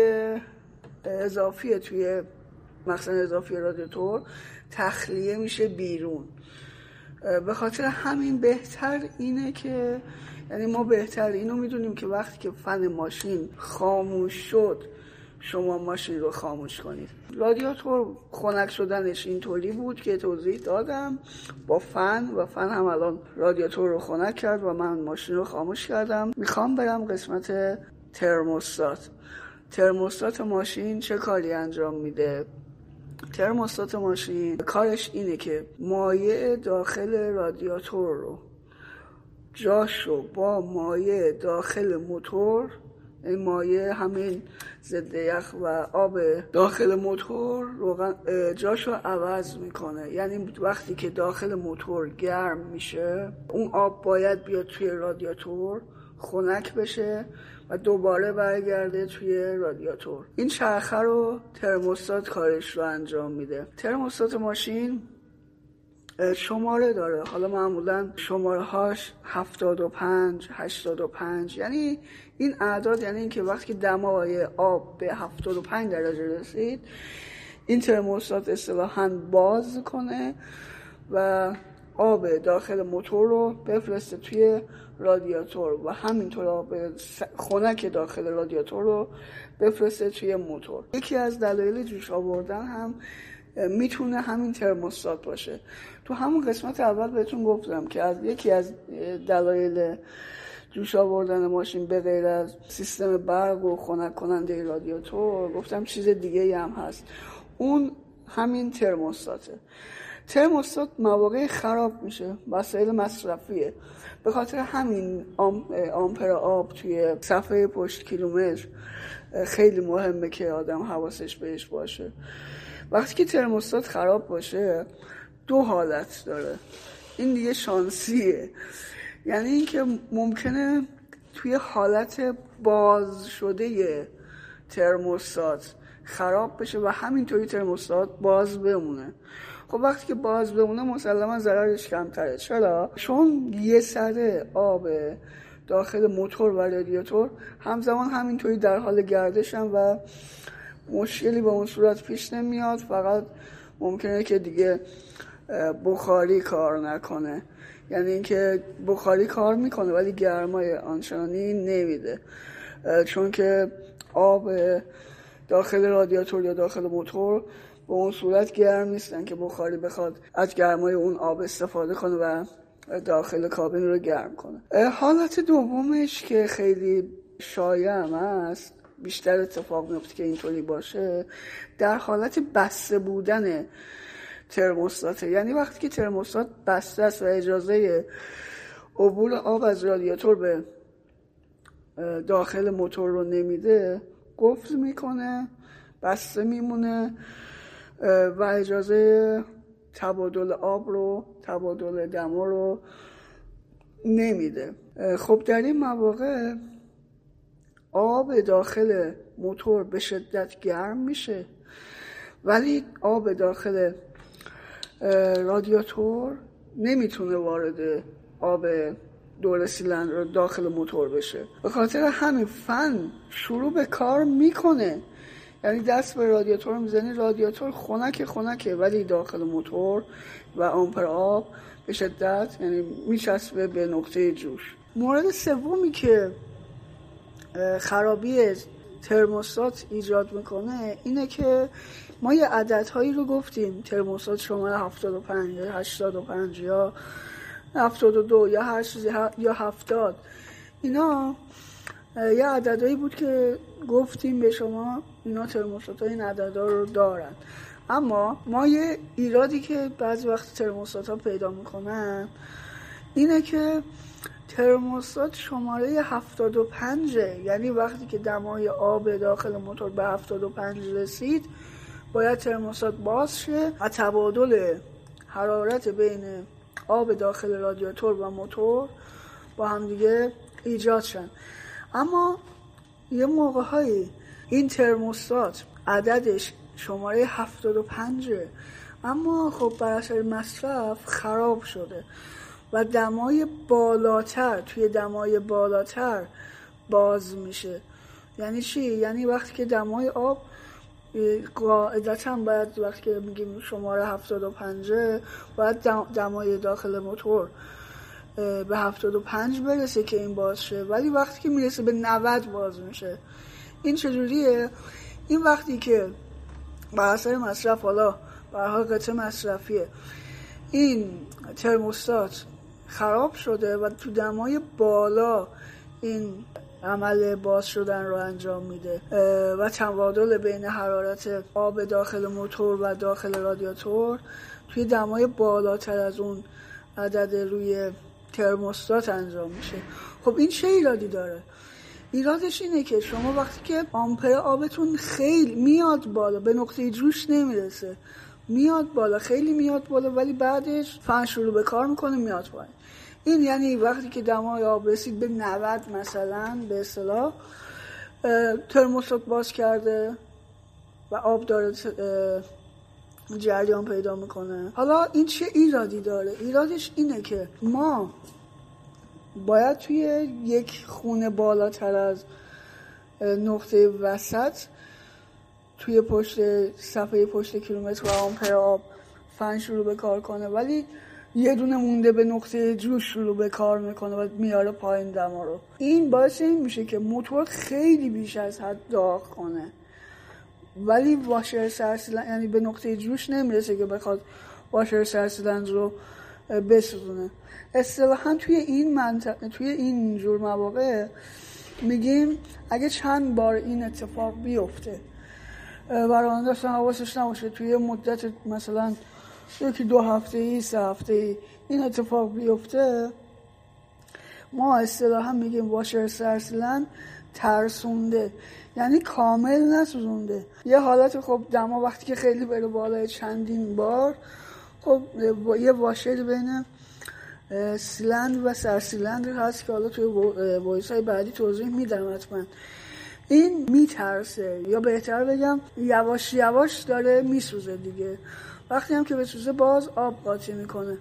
اضافی توی مخزن اضافی رادیاتور تخلیه میشه بیرون. به خاطر همین بهتر اینه که یعنی ما بهتر اینو میدونیم که وقتی که فن ماشین خاموش شد شما ماشین رو خاموش کنید. رادیاتور خنک شدنش اینطوری بود که توضیح دادم با فن و فن هم الان رادیاتور رو خنک کرد و من ماشین رو خاموش کردم. میخوام برم قسمت ترموستات. ترموستات ماشین چه کاری انجام میده؟ ترموستات ماشین کارش اینه که مایع داخل رادیاتور رو جاشو با مایع داخل موتور، این مایع همین ضد یخ و آب داخل موتور جاشو عوض میکنه. یعنی وقتی که داخل موتور گرم میشه اون آب باید بیاد توی رادیاتور خنک بشه و دوباره برگرده توی رادیاتور. این چرخه رو ترموستات کارش رو انجام میده. ترموستات ماشین شماره داره، حالا معمولا شماره هاش هفتاد و پنج، هشتاد و پنج، یعنی این اعداد یعنی این که وقتی دمای آب به هفتاد و پنج درجه رسید این ترموستات اصطلاحاً باز کنه و آب داخل موتور رو بفرسته توی رادیاتور و همینطور آب خنک داخل رادیاتور رو بفرسته توی موتور. یکی از دلایل جوش آوردن هم میتونه همین ترموستات باشه. تو همون قسمت اول بهتون گفتم که از یکی از دلایل جوش آوردن ماشین به غیر از سیستم برق و خنک کننده رادیاتور گفتم چیز دیگه هم هست، اون همین ترموستاته. ترموستات مواقع خراب میشه، وسایل مصرفیه، به خاطر همین آمپر آب توی صفحه پشت کیلومتر خیلی مهمه که آدم حواسش بهش باشه. وقتی که ترموستات خراب باشه دو حالت داره، این دیگه شانسیه، یعنی اینکه ممکنه توی حالت باز شده ترموستات خراب بشه و همینطوری ترموستات باز بمونه. خب وقتی که باز بمونه مسلما ضررش کمتره. چرا؟ چون یه سره آب داخل موتور و رادیاتور همزمان همینطوری در حال گردشن و مشکلی به اون صورت پیش نمیاد، فقط ممکنه که دیگه بخاری کار نکنه، یعنی اینکه بخاری کار میکنه ولی گرمای آنچنانی نمیده، چون که آب داخل رادیاتور یا داخل موتور به اون صورت گرم نیستن که بخاری بخواد از گرمای اون آب استفاده کنه و داخل کابین رو گرم کنه. حالت دومش که خیلی شایع هم هست، بیشتر اتفاق میفته که اینطوری باشه، در حالت بسته بودن ترموستاته. یعنی وقتی که ترموستات بسته است و اجازه عبور آب از رادیاتور به داخل موتور رو نمیده، قفل میکنه، بسته میمونه و اجازه تبادل آب رو، تبادل دما رو نمیده. خب در این مواقع آب داخل موتور به شدت گرم میشه ولی آب داخل رادیاتور نمیتونه وارد آب دور سیلندر داخل موتور بشه. به خاطر همین فن شروع به کار میکنه، یعنی دست به رادیاتور میزنی، رادیاتور خنک خنکه ولی داخل موتور و آمپر آب به شدت یعنی میچسبه به نقطه جوش. مورد سومی که خرابی ترموستات ایجاد میکنه اینه که ما یه عددهایی رو گفتیم، ترموستات شماره هفتاد و پنج یا هشتاد و پنج یا هفتاد و دو یا هر چیزی یا هفتاد، اینا یه عددهایی بود که گفتیم به شما اینا ترموستات این عددها رو دارن. اما ما یه ایرادی که بعضی وقت ترموستات ها پیدا میکنن اینه که ترموستات شماره هفتاد و پنج، یعنی وقتی که دمای آب داخل موتور به هفتاد و پنج رسید باید ترموستات باز شه و تبادل حرارت بین آب داخل رادیاتور و موتور با هم دیگه ایجاد شن. اما یه موقع هایی این ترموستات عددش شماره هفتاد و پنج اما خب بر اثر مصرف خراب شده و دمای بالاتر توی دمای بالاتر باز میشه. یعنی چی؟ یعنی وقتی که دمای آب قاعدتاً باید وقتی که میگیم شماره هفتاد و پنج باید دمای داخل موتور به هفتاد و پنج برسه که این باز شه، ولی وقتی که میرسه به نود باز میشه. این چجوریه؟ این وقتی که بر اثر مصرف، حالا به هر حال قطعه مصرفیه، این ترموستات خراب شده و تو دمای بالا این عمل باز شدن رو انجام میده و تبادل بین حرارت آب داخل موتور و داخل رادیاتور توی دمای بالاتر از اون عدد روی ترموستات انجام میشه. خب این چه ایرادی داره؟ ایرادش اینه که شما وقتی که آمپر آبتون خیلی میاد بالا، به نقطه جوش نمیرسه، میاد بالا، خیلی میاد بالا، ولی بعدش فن شروع به کار میکنه میاد پایین. این یعنی وقتی که دمای آب رسید به نود مثلا به اصطلاح ترموستات باز کرده و آب داره جریان پیدا میکنه. حالا این چه ایرادی داره؟ ایرادش اینه که ما باید توی یک خونه بالاتر از نقطه وسط توی پشت صفحه پشت کیلومتر و آمپر آب فن شروع به کار کنه، ولی یه دونه مونده به نقطه جوش شروع به کار میکنه و میاره پایین دما رو. این باعث این میشه که موتور خیلی بیش از حد داغ کنه، ولی واشر سرسیلندر یعنی به نقطه جوش نمیرسه که بخواد واشر سرسیلندر رو بسوزونه. اصطلاحاً توی این منطقه، توی این جور مواقع میگیم اگه چند بار این اتفاق بیفته و راننده اصلا حواسش نباشه توی مدت مثلا یکی دو هفته ای سه هفته ای این اتفاق بیفته، ما اصطلاحاً میگیم واشر سرسیلندر ترسونده، یعنی کامل نسوزونده. یه حالت خب دما وقتی که خیلی بره بالای چندین بار، خب یه واشر بین سیلندر و سرسیلندر هست که حالا توی وایس های بعدی توضیح میدم حتما. این میترسه، یا بهتر بگم یواش یواش داره میسوزه دیگه. وقتی هم که بسوزه باز آب قاطی میکنه.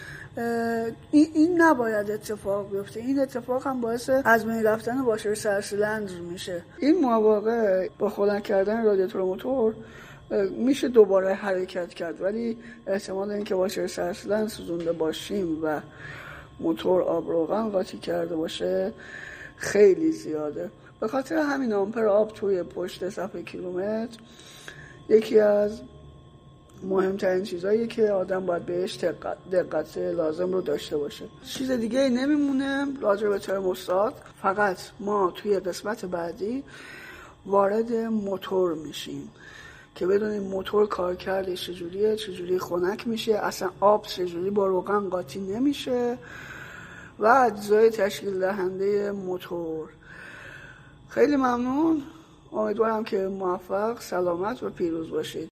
این, این نباید اتفاق بیفته. این اتفاق هم باعث از بین رفتن واشر سرسیلندر میشه. این مواقع با خنک کردن رادیاتور موتور میشه دوباره حرکت کرد، ولی احتمال اینکه واشر سرسیلندر سوزونده باشیم و موتور آب روغن قاطی کرده باشه خیلی زیاده. به خاطر همین آمپر آب توی پشت صفحه کیلومتر یکی از مهمترین چیزاییه که آدم باید بهش دقت, دقت لازم رو داشته باشه. چیز دیگه نمیمونه راجع به ترموستات. فقط ما توی قسمت بعدی وارد موتور میشیم که بدونیم موتور کارکردش چجوریه، چجوری خنک میشه، اصلا آب چجوری با روغن قاطی نمیشه و اجزای تشکیل دهنده موتور. خیلی ممنون، امیدوارم که موفق، سلامت و پیروز باشید.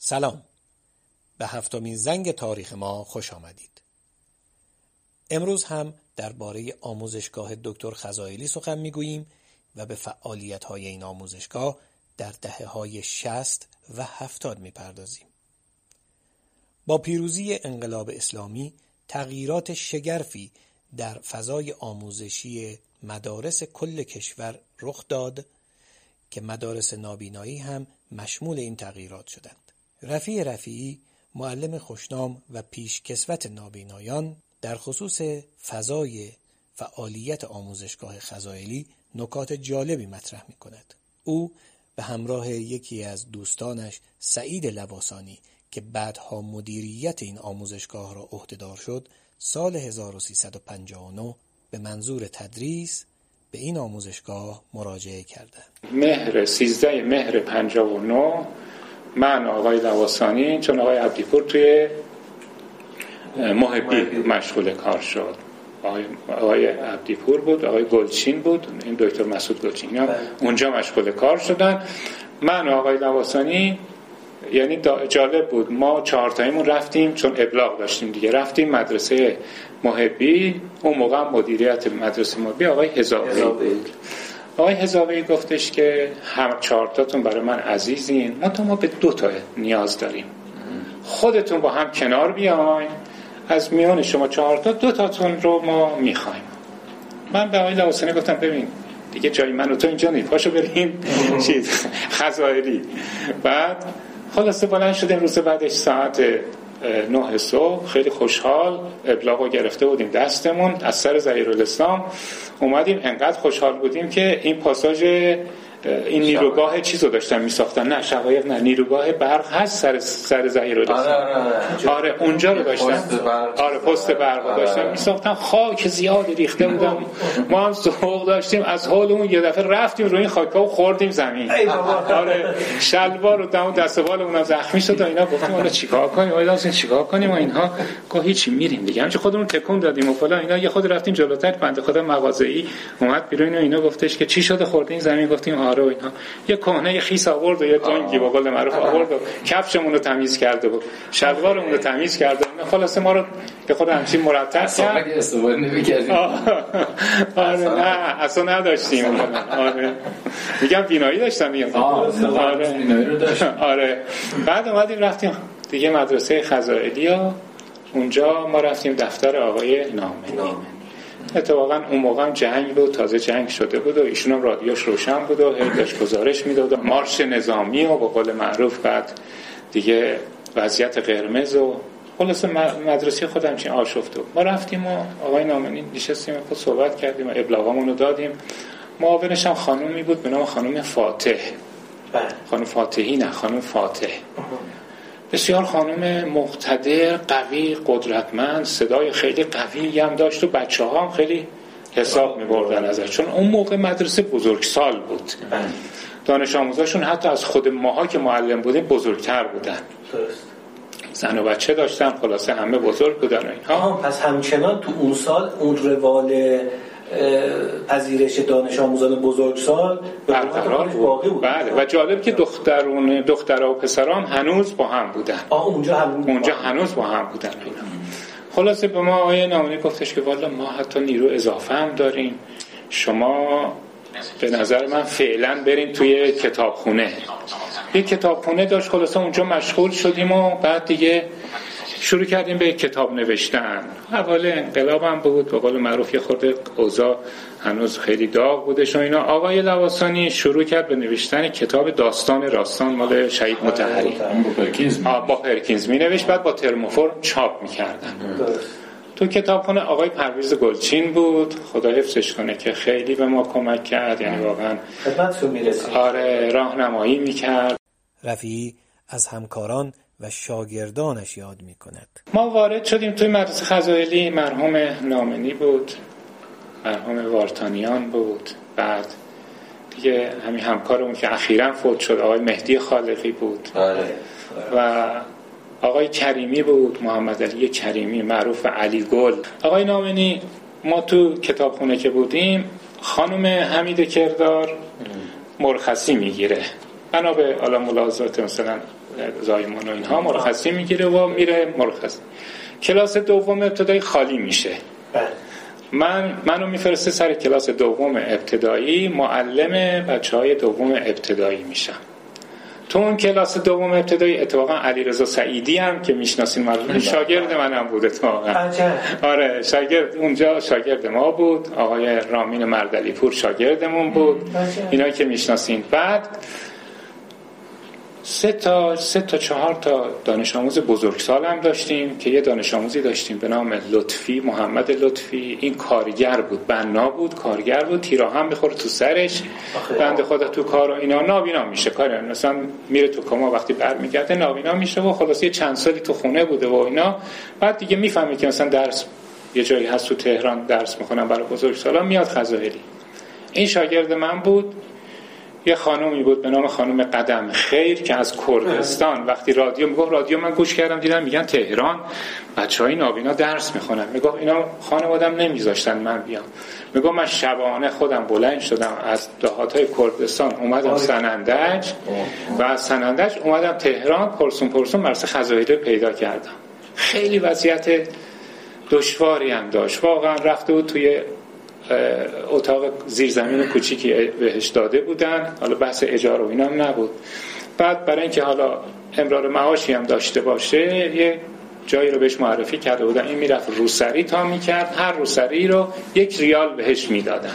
سلام، به هفتمین زنگ تاریخ ما خوش آمدید. امروز هم درباره آموزشگاه دکتر خزائلی سخن میگوییم و به فعالیت‌های این آموزشگاه در دهه‌های شصت و هفتاد میپردازیم. با پیروزی انقلاب اسلامی تغییرات شگرفی در فضای آموزشی مدارس کل کشور رخ داد که مدارس نابینایی هم مشمول این تغییرات شدند. رفیع رفیعی، معلم خوشنام و پیشکسوت نابینایان، در خصوص فضای فعالیت آموزشگاه خزائلی نکات جالبی مطرح می کند. او به همراه یکی از دوستانش سعید لواسانی که بعدها مدیریت این آموزشگاه را عهدهدار شد، سال هزار و سیصد و پنجاه و نه به منظور تدریس به این آموزشگاه مراجعه کردند. مهر سیزده مهر پنجاه و نه من آقای لواسانی، چون آقای عبدیپور توی محبی مشغول کار شد، آقای, آقای عبدیپور بود، آقای گلچین بود، این دکتر مسعود گلچین ها اونجا مشغول کار شدن. من و آقای لواسانی، یعنی جالب بود، ما چهارتاییمون رفتیم، چون ابلاغ داشتیم دیگه، رفتیم مدرسه محبی. اون موقع مدیریت مدرسه محبی آقای هزاوی بود. آقای هزاوی گفتش که هم چهارتاتون برای من عزیزین، منتها ما به دو تا نیاز داریم، خودتون با هم کنار بیاین، از میان شما چهارتا دو تاتون رو ما میخوایم. من به آقای لواسانی گفتم ببین دیگه جای من و تو اینجا نیست، پاشو بریم چیز خزائلی. بعد خلاصه بلند شدیم روز بعدش ساعت نه صبح، خیلی خوشحال ابلاغو گرفته بودیم دستمون از سر ظهیرالاسلام، اومدیم. انقدر خوشحال بودیم که این پاساژ این نیروگاه چیزو داشتن میساختن، نه شقایق نه، نیروگاه برق هست سر سر ظهیرالاسلام. آره, آره, آره اونجا رو داشتن، آره پست برق داشتن میساختن. خاک زیادی ریخته بودم، ما هم ذوق داشتیم، از حال اون یه دفعه رفتیم روی این خاکا و خوردیم زمین. آره شلوار و دم دستوالمون زخمی شد و اینا. گفتیم حالا چیکار کنیم؟ حالا اصلا چیکار کنیم؟ و اینها گفت هیچی، میریم دیگه، همین خودمون تکون دادیم و فلان اینا. یه خود رفتیم جلوتر، بنده خدا مغازه‌ای اومد بیرون و اینا گفتش که چی شده خوردین زمین؟ گفتیم آره اینا. یه کهنه خیس آورد و یه تونگی با قول معروف آورد و کفشمون رو تمیز کرده و شلوارمون رو تمیز کرده. خلاص ما رو به خود همچین مرتب کرد. اصلا استفاده نمی‌کردیم. آره نه اصلا نداشتیم. آره میگم بینایی داشتم میگم. آره بینایی رو داشتم. آره بعد اومدیم رفتیم دیگه مدرسه خزائلی ها. اونجا ما رفتیم دفتر آقای نامنی. اتفاقا اون موقع هم جنگ بود، تازه جنگ شده بود و ایشون هم رادیوش روشن بود و هی داشت گزارش میداد و مارش نظامی و به قول معروف بعد دیگه وضعیت قرمز و خلاص مدرسه خودم چین آشفته. ما رفتیم و آقای نامنی نشستیم و صحبت کردیم و ابلاغامون رو دادیم. معاونش هم خانومی بود به نام خانم فاتح. خانم فاتحی نه، خانم فاتح. بسیار خانم مقتدر، قوی، قدرتمند، صدای خیلی قوی هم داشت و بچه ها هم خیلی حساب می بردن ازش، چون اون موقع مدرسه بزرگسال بود. دانش آموزاشون حتی از خود ماها که معلم بودیم بزرگتر بودن. زن و بچه داشتن، خلاصه همه بزرگ بودن و اینها. پس همچنان تو اون سال اون روال پذیرش دانش آموزان بزرگسال برقرار بود. بله و جالب که دخترون دخترها و پسرام هنوز با هم بودن. آه اونجا هم اونجا هنوز با هم بودن. خلاصه به ما آقای نامنی گفتش که والا ما حتی نیرو اضافه هم داریم، شما به نظر من فعلا بریم توی کتابخونه. یک کتابخونه داشت، خلاصه اونجا مشغول شدیم و بعد دیگه شروع کردیم به کتاب نوشتن. اول انقلاب هم بود، به قول معروف یه خورده اوضاع هنوز خیلی داغ بودش و اینا. آقای لواسانی شروع کرد به نوشتن کتاب داستان راستان مال شهید مطهری. با پرکینز می نوشت، بعد با ترموفورم چاپ می کردن. تو کتابخونه آقای پرویز گلچین بود، خدا حفظش کنه، که خیلی به ما کمک کرد، یعنی واقعا خدمتتون میرسید. آره راهنمایی میکرد. رفیعی از همکاران و شاگردانش یاد میکند. ما وارد شدیم توی مدرسه خزائلی، مرحوم نامنی بود، مرحوم وارتانیان بود، بعد دیگه همین همکارمون که اخیراً فوت شد آقای مهدی خالقی بود. آره. و آقای کریمی بود، محمد علی کریمی معروف علی گل. آقای نامنی، ما تو کتابخونه که بودیم خانم حمید کردار مرخصی میگیره، بنا به حالا ملاحظات مثلا زایمان و اینها مرخصی میگیره و میره مرخصی. کلاس دوم ابتدایی خالی میشه. من منو میفرسته سر کلاس دوم ابتدایی، معلم بچهای دوم ابتدایی میشم. تو اون کلاس دوم ابتدایی اتفاقا علیرضا سعیدی هم که میشناسین مردم شاگرد منم بود اتفاقا. آره شاگرد اونجا شاگرد ما بود. آقای رامین مردلی پور شاگردمون بود. اینا که میشناسین. بعد سه تا سه تا چهار تا دانش آموز بزرگسال هم داشتیم که یه دانش آموزی داشتیم به نام لطفی، محمد لطفی. این کارگر بود، بنا بود، کارگر بود، تیرا هم میخوره تو سرش. بنده خدا تو کار و اینا نابینا میشه، کار مثلا میره تو کما، وقتی برمیگرده نابینا میشه و خلاص یه چند سالی تو خونه بوده و اینا. بعد دیگه میفهمی که مثلا درس یه جایی هست تو تهران درس میخونن برای بزرگسالا، میاد خزائلی. این شاگرد من بود. یه خانومی بود به نام خانم قدم خیر که از کردستان وقتی رادیو میگفت، رادیو من گوش کردم دیدم میگن تهران بچهای نابینا درس میخونن. میگفت اینا خانوادم نمیذاشتن من بیام. میگفت من شبانه خودم بلند شدم از دهاتای کردستان اومدم سنندج و از سنندج اومدم تهران، پرسون پرسون مرسه خزائلی پیدا کردم. خیلی وضعیت دشواری هم داشت واقعا. رفته بود توی اتاق زیرزمین کوچیکی بهش داده بودن، حالا بحث اجاره و اینا هم نبود. بعد برای اینکه حالا امرار معاشی هم داشته باشه یه جایی رو بهش معرفی کرده بودن، این میرفت روسری تا میکرد، هر روسری رو یک ریال بهش میدادن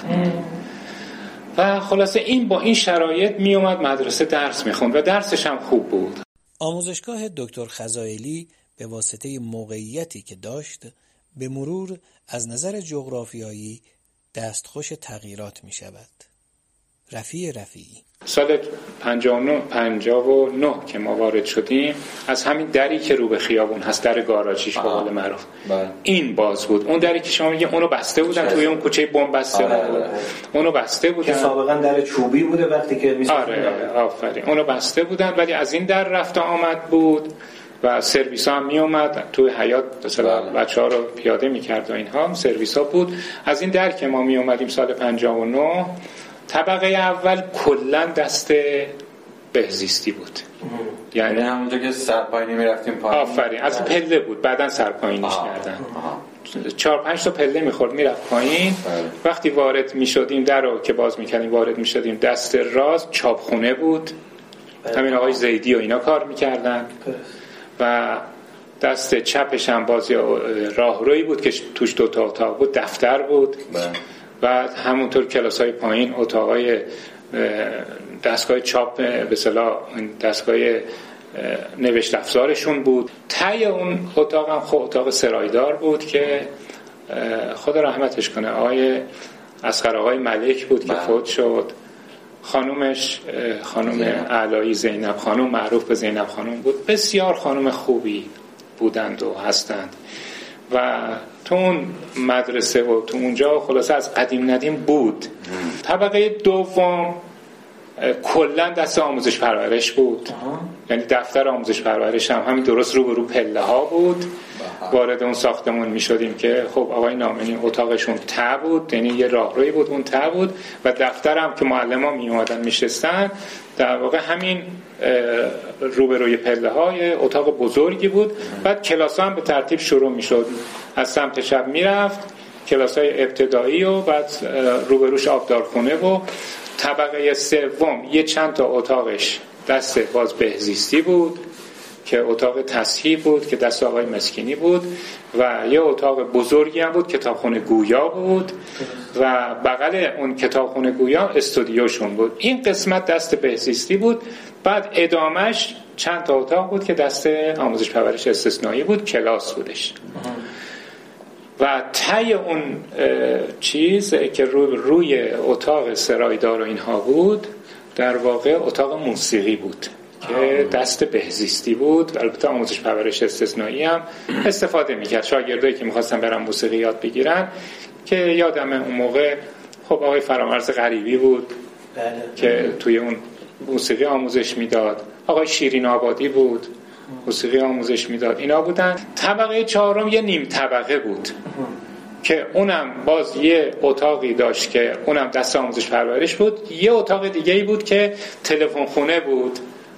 و خلاصه این با این شرایط میومد مدرسه درس میخوند و درسش هم خوب بود. آموزشگاه دکتر خزائلی به واسطه موقعیتی که داشت به مرور از نظر جغرافیایی دستخوش تغییرات می شود. رفیع رفیعی سال پنجاه و نه که ما وارد شدیم، از همین دری که رو به خیابون هست، در گاراژیش به قول معروف، این باز بود. اون دری که شما میگه اونو بسته بودن توی اون کوچه بمب بسته بود، اونو بسته بودن که سابقا در چوبی بوده وقتی که میسازن. آره آفرین، اونو بسته بودن ولی از این در رفت آمد بود و سرویس ها هم می اومد توی حیات، مثلا بچه ها رو پیاده می کرد و اینها سرویس ها بود. از این در که ما می اومدیم سال پنجاه و نه، طبقه اول کلن دست بهزیستی بود. یعنی همونجا که سرپاینی می رفتیم پایین. آفرین، از پله بود، بعدن سرپاینیش کردن. چهار پنج تا پله میخورد میرفت پایین. وقتی وارد می شدیم در رو که باز می کردیم وارد می شدیم، دست راست چاپخونه بود، همین آقای زیدی و اینا کار میکردن و دست چپش هم باز راهروی بود که توش دو تا اتاق بود، دفتر بود و همونطور کلاسای پایین اتاقای دستگاه چاپ به اصطلاح دستگاه نوشت افزارشون بود. ته اون اتاق هم خب اتاق سرایدار بود که خدا رحمتش کنه آقای اصغر آقای ملک بود که فوت شد. خانومش خانوم علایی زینب خانوم، معروف به زینب خانوم بود. بسیار خانوم خوبی بودند و هستند و تو اون مدرسه و تو اونجا خلاصه از قدیم ندیم بود. طبقه دوم کلا دست آموزش پرورش بود. یعنی دفتر آموزش پرورش هم همین درست رو به رو پله ها بود. وارد اون ساختمون می شدیم که خب آقای نامنی اتاقشون ته بود، یعنی یه راهروی بود، اون ته بود و دفتر هم که معلم ها می اومدن می شستن در واقع همین رو به روی پله های اتاق بزرگی بود. بعد کلاس هم به ترتیب شروع می شد، از سمت شب می رفت کلاس های ابتدایی و بعد رو به روش آبدارخونه و طبقه سوم یه چند تا اتاقش دست باز بهزیستی بود که اتاق تصحیح بود که دست آقای مسکینی بود و یه اتاق بزرگی هم بود کتابخونه گویا بود و بغل اون کتابخونه گویا استودیوشون بود. این قسمت دست بهزیستی بود. بعد ادامش چند تا اتاق بود که دست آموزش پرورش استثنایی بود، کلاس بودش. و ته اون چیز که رو روی اتاق سرایدار و اینها بود در واقع اتاق موسیقی بود که دست بهزیستی بود. البته آموزش پرورش استثنایی هم استفاده میکرد. شاگردایی که میخواستن برن موسیقی یاد بگیرن که یادم اون موقع خب آقای فرامرز غریبی بود بله. که توی اون موسیقی آموزش میداد. آقای شیرین آبادی بود موسیقی آموزش میداد. اینا بودن. طبقه چهارم یه نیم طبقه بود که اونم باز یه اتاقی داشت که اونم دست آموزش پرورش بود. یه اتاق دیگه‌ای بود که تلفن خونه بود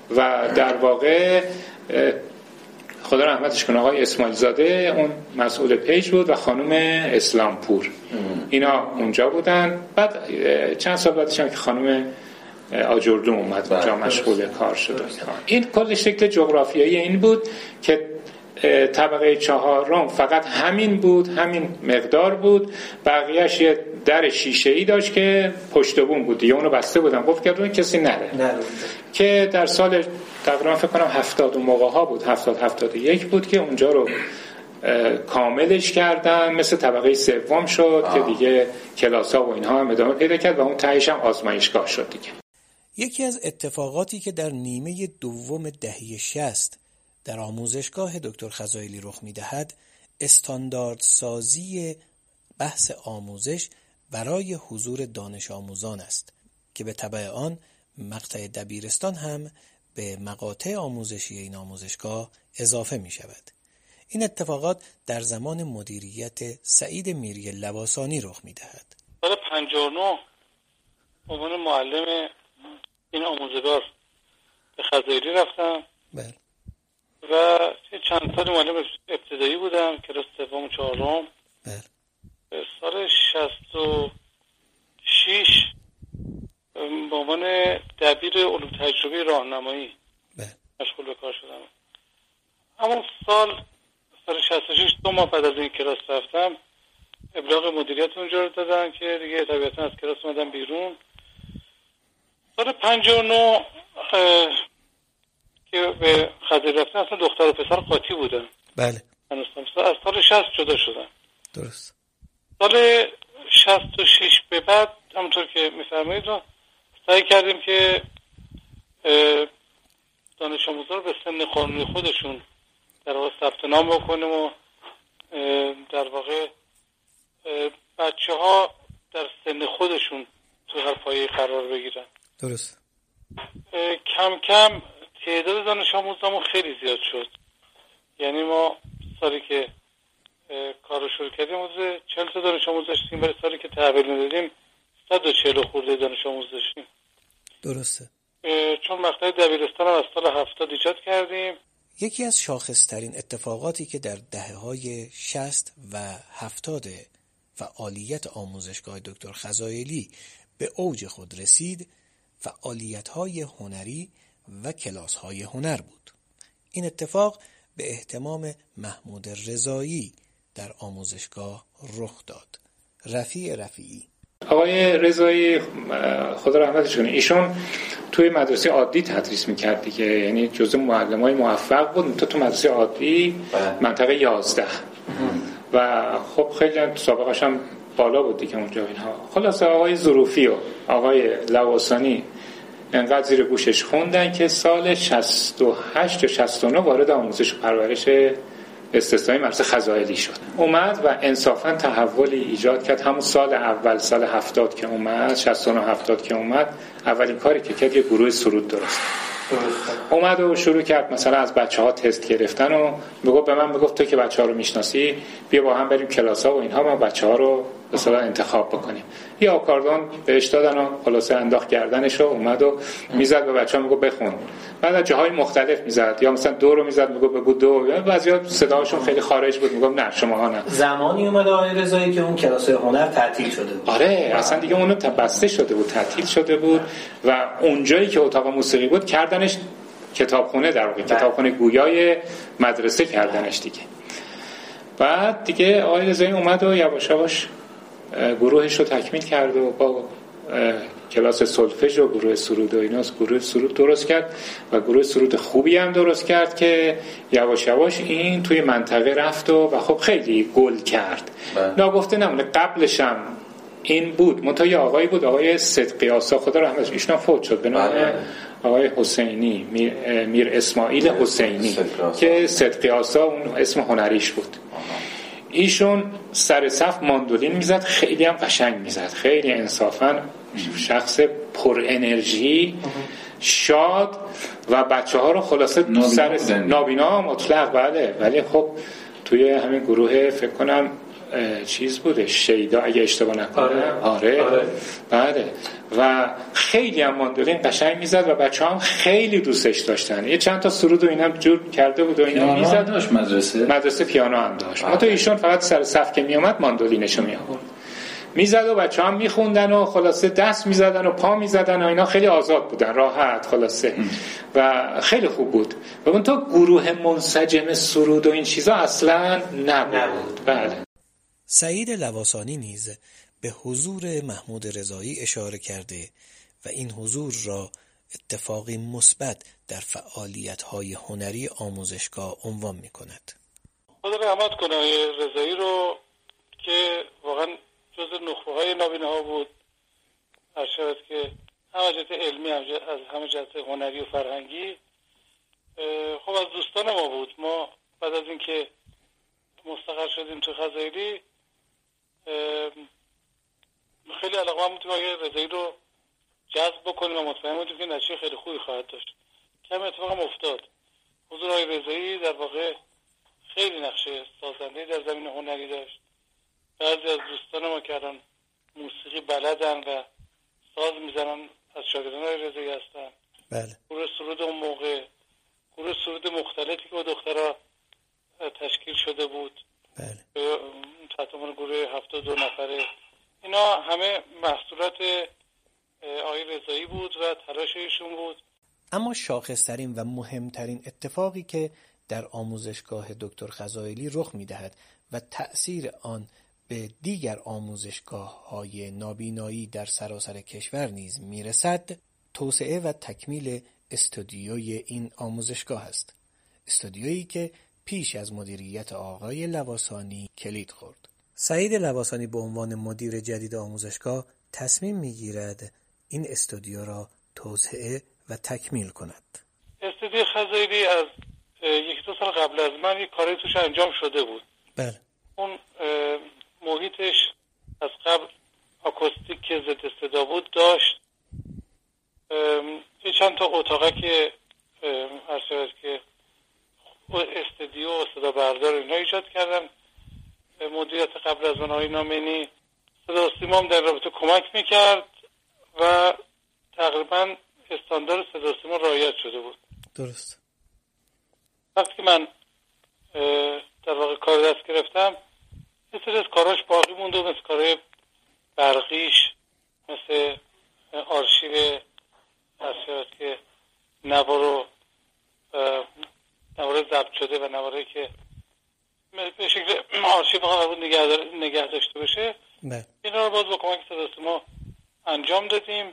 و در واقع خدا رحمتش کنه آقای اسماعیل زاده اون مسئول پیج بود و خانم اسلامپور اینا اونجا بودن. بعد چند سال بعدش هم که خانم آجردون اومد اونجا مشغول کار شد. این کل شکل جغرافیایی این بود که طبقه چهارم فقط همین بود، همین مقدار بود، بقیهش یه در شیشه‌ای داشت که پشت بوم بود دیگه، اونو بسته بودن گفت که اون کسی نره. نره که در سال تقریبا فکر کنم هفتاد و موقع ها بود، هفتاد هفتاد و یک بود که اونجا رو کاملش کردن، مثل طبقه سوم شد آه. که دیگه کلاس‌ها و اینها هم ادامه پیدا کرد و اون تهش هم آزمایشگاه شد دیگه. یکی از اتفاقاتی که در نیمه دوم دهه شصت در آموزشگاه دکتر خزائلی رخ می‌دهد، استانداردسازی بحث آموزش برای حضور دانش آموزان است که به تبع آن مقطع دبیرستان هم به مقاطع آموزشی این آموزشگاه اضافه می شود. این اتفاقات در زمان مدیریت سعید میری لواسانی رخ می دهد. سال پنجاه و نه عنوان معلم این آموزگار به خزائلی رفتم. بله. و چند سال معلم ابتدایی بودم، کلاس سوم و چهارم. بله. سال شصت و شش به عنوان دبیر علوم تجربی راهنمایی مشغول به کار شدم. همون سال سال شصت و شش دو ماه بعد از این کلاس رفتم، ابلاغ مدیریت اونجا رو دادن که دیگه طبیعتا از کلاس اومدم بیرون. سال پنجاه و نه که به خزائلی رفتن اصلا دختر و پسر قاطی بودن. بله. از سال شصت جدا شدن. درست. سال شصت و شش به بعد همونطور که میفرمایید سعی کردیم که دانش آموزان رو به سن قانونی خودشون در واقع ثبت نام بکنیم و در واقع بچه ها در سن خودشون تو هر پایه قرار بگیرن. درست. کم کم تعداد دانش آموزامون خیلی زیاد شد. یعنی ما سالی که کار رو شروع کردیم حدود چهل تا دانش آموز داشتیم، برای سالی که تحویل میدادیم صد و چهل خورده دانش آموز داشتیم. درسته. چون مقطع دبیرستان هم از سال هفتاد ایجاد کردیم. یکی از شاخصترین اتفاقاتی که در دهه‌های شصت و هفتاد فعالیت آموزشگاه دکتر خزائلی به اوج خود رسید، فعالیت‌های هنری و کلاس‌های هنر بود. این اتفاق به اهتمام محمود رضایی در آموزشگاه رخ داد. رفیع رفیعی. آقای رضایی خدا رحمتش کنه، ایشون توی مدرسه عادی تدریس میکرد دیگه، یعنی جزو معلمای موفق بود. تو تو مدرسه عادی منطقه یازده و خب خیلی سابقش هم بالا بود دیگه اونجا اینها. خلاصه آقای ظروفی و آقای لواسانی انقدر زیر گوشش خوندن که سال شصت و هشت یا شصت و نه وارد آموزش و پرورش استثنایی مدرسه خزائلی شد. اومد و انصافا تحولی ایجاد کرد. همون سال اول، سال هفتاد که اومد، شصت و نه هفتاد که اومد، اولین کاری که کرد یه گروه سرود درست اومد و شروع کرد مثلا از بچه ها تست گرفتن و میگفت به من، میگفت تو که بچه ها رو میشناسی بیا با هم بریم کلاس ها و اینها، ما بچه ها رو مثلا انتخاب بکنیم. یه آکاردون بهش دادن و خلاصه انداخت گردنش و اومد و میزد به بچه ها میگفت بخون. بعد از جاهای مختلف میزد، یا مثلا دو رو میزد میگفت بگو دو، یا بعضیا صداشون خیلی خارج بود میگفت نه شماها نه. زمانی اومد آقای رضایی که اون کلاس هنر تعطیل شده بود. آره اصلا دیگه اونو بسته شده بود، تعطیل شده بود و اونجایی که اتاق موسیقی بود کردنش کتابخونه، در واقع کتابخونه گویای مدرسه کردنش دیگه. بعد دیگه آقای رضایی اومد و یواش یواش گروهش رو تکمیل کرد و با کلاس سولفژ و گروه سرود و اینا گروه سرود درست کرد و گروه سرود خوبی هم درست کرد که یواش یواش این توی منطقه رفت و, و خب خیلی گل کرد. ناگفته نمونه قبلش هم این بود. منتها یه آقایی بود، آقای صدقی آسا، خدا رحمتش، ایشون فوت شد، به نام آقای حسینی، میر, میر اسماعیل حسینی که صدقی آسا اون اسم هنریش بود. ایشون سر صف ماندولین میزد، خیلی هم قشنگ میزد، خیلی انصافا شخص پر انرژی، شاد و بچه ها رو خلاصه سر نابینا مطلق. بله ولی خب توی همین گروه فکر کنم چیز بوده، شیدا اگه اشتباه نکنم. آره. آره. آره. بله و خیلی هم ماندولین قشنگ میزد و بچه‌ها هم خیلی دوستش داشتن. یه چند تا سرود و اینم جور کرده بود و اینا میزد. داشت مدرسه مدرسه پیانو هم داشت. حتی ایشون فقط سر صف که میومد ماندولینشو میآورد میزد و بچه‌ها هم میخوندن و خلاصه دست میزدن و پا میزدن و اینا خیلی آزاد بودن، راحت خلاصه و خیلی خوب بود. و اون تا گروه منسجم سرود و این چیزا اصلا نبود. بله. سعید لواسانی نیز به حضور محمود رضایی اشاره کرده و این حضور را اتفاقی مثبت در فعالیت‌های هنری آموزشگاه عنوان می‌کند. خدا رحمت کنه آقای رضایی رو که واقعا جز نخبه‌های نابیناها بود. هر شود که هم جهت علمی هم از همه جهت هنری و فرهنگی خب از دوستان ما بود. ما بعد از اینکه مستقر شدیم تو خزایلی خیلی علاقه بودیم آقای رضایی رو جذب بکنیم و مطمئن بودیم که نتیجه خیلی خوبی خواهد داشت. کم اتفاق هم افتاد. حضور آقای رضایی در واقع خیلی نقشه سازنده در زمین هنری داشت. بعضی از دوستان ما که الان موسیقی بلدن و ساز میزنن از شاگردان آقای رضایی هستن. بله. گروه سرود اون موقع، گروه سرود مختلفی که با دخترها تشکیل شده بود. بله. تحت عنوان گروه هفتاد و دو نفره. اینا همه محصولات آقای رضایی بود و تلاش ایشون بود. اما شاخصترین و مهمترین اتفاقی که در آموزشگاه دکتر خزایلی رخ می‌دهد و تأثیر آن به دیگر آموزشگاه‌های نابینایی در سراسر کشور نیز میرسد، توسعه و تکمیل استودیوی این آموزشگاه است. استودیویی که پیش از مدیریت آقای لواسانی کلید خورد. سعید لواسانی به عنوان مدیر جدید آموزشگاه تصمیم میگیرد این استودیو را توسعه و تکمیل کند. استودیو خزایلی از یک دو سال قبل از من یک کاری توش انجام شده بود. بله. اون محیطش از قبل آکوستیک که ضد صدا بود داشت. یه چند تا اتاقه که هر شود که استودیو و صدا بردار اینا ایجاد کردن. مدیریت قبل از من آقای نامنی صدا سیما هم در رابطه کمک میکرد و تقریبا استاندارد صدا سیما رعایت شده بود. درست. وقتی که من در واقع کار دست گرفتم یه سری از کاراش باقی موند و مثل کارهای برقیش، مثل آرشیو هست که نوارو نواره ضبط شده و نواره که به شکل آرشیو قرار بود نگه داشته بشه، اینا رو باز با کمک صدا سیما انجام دادیم.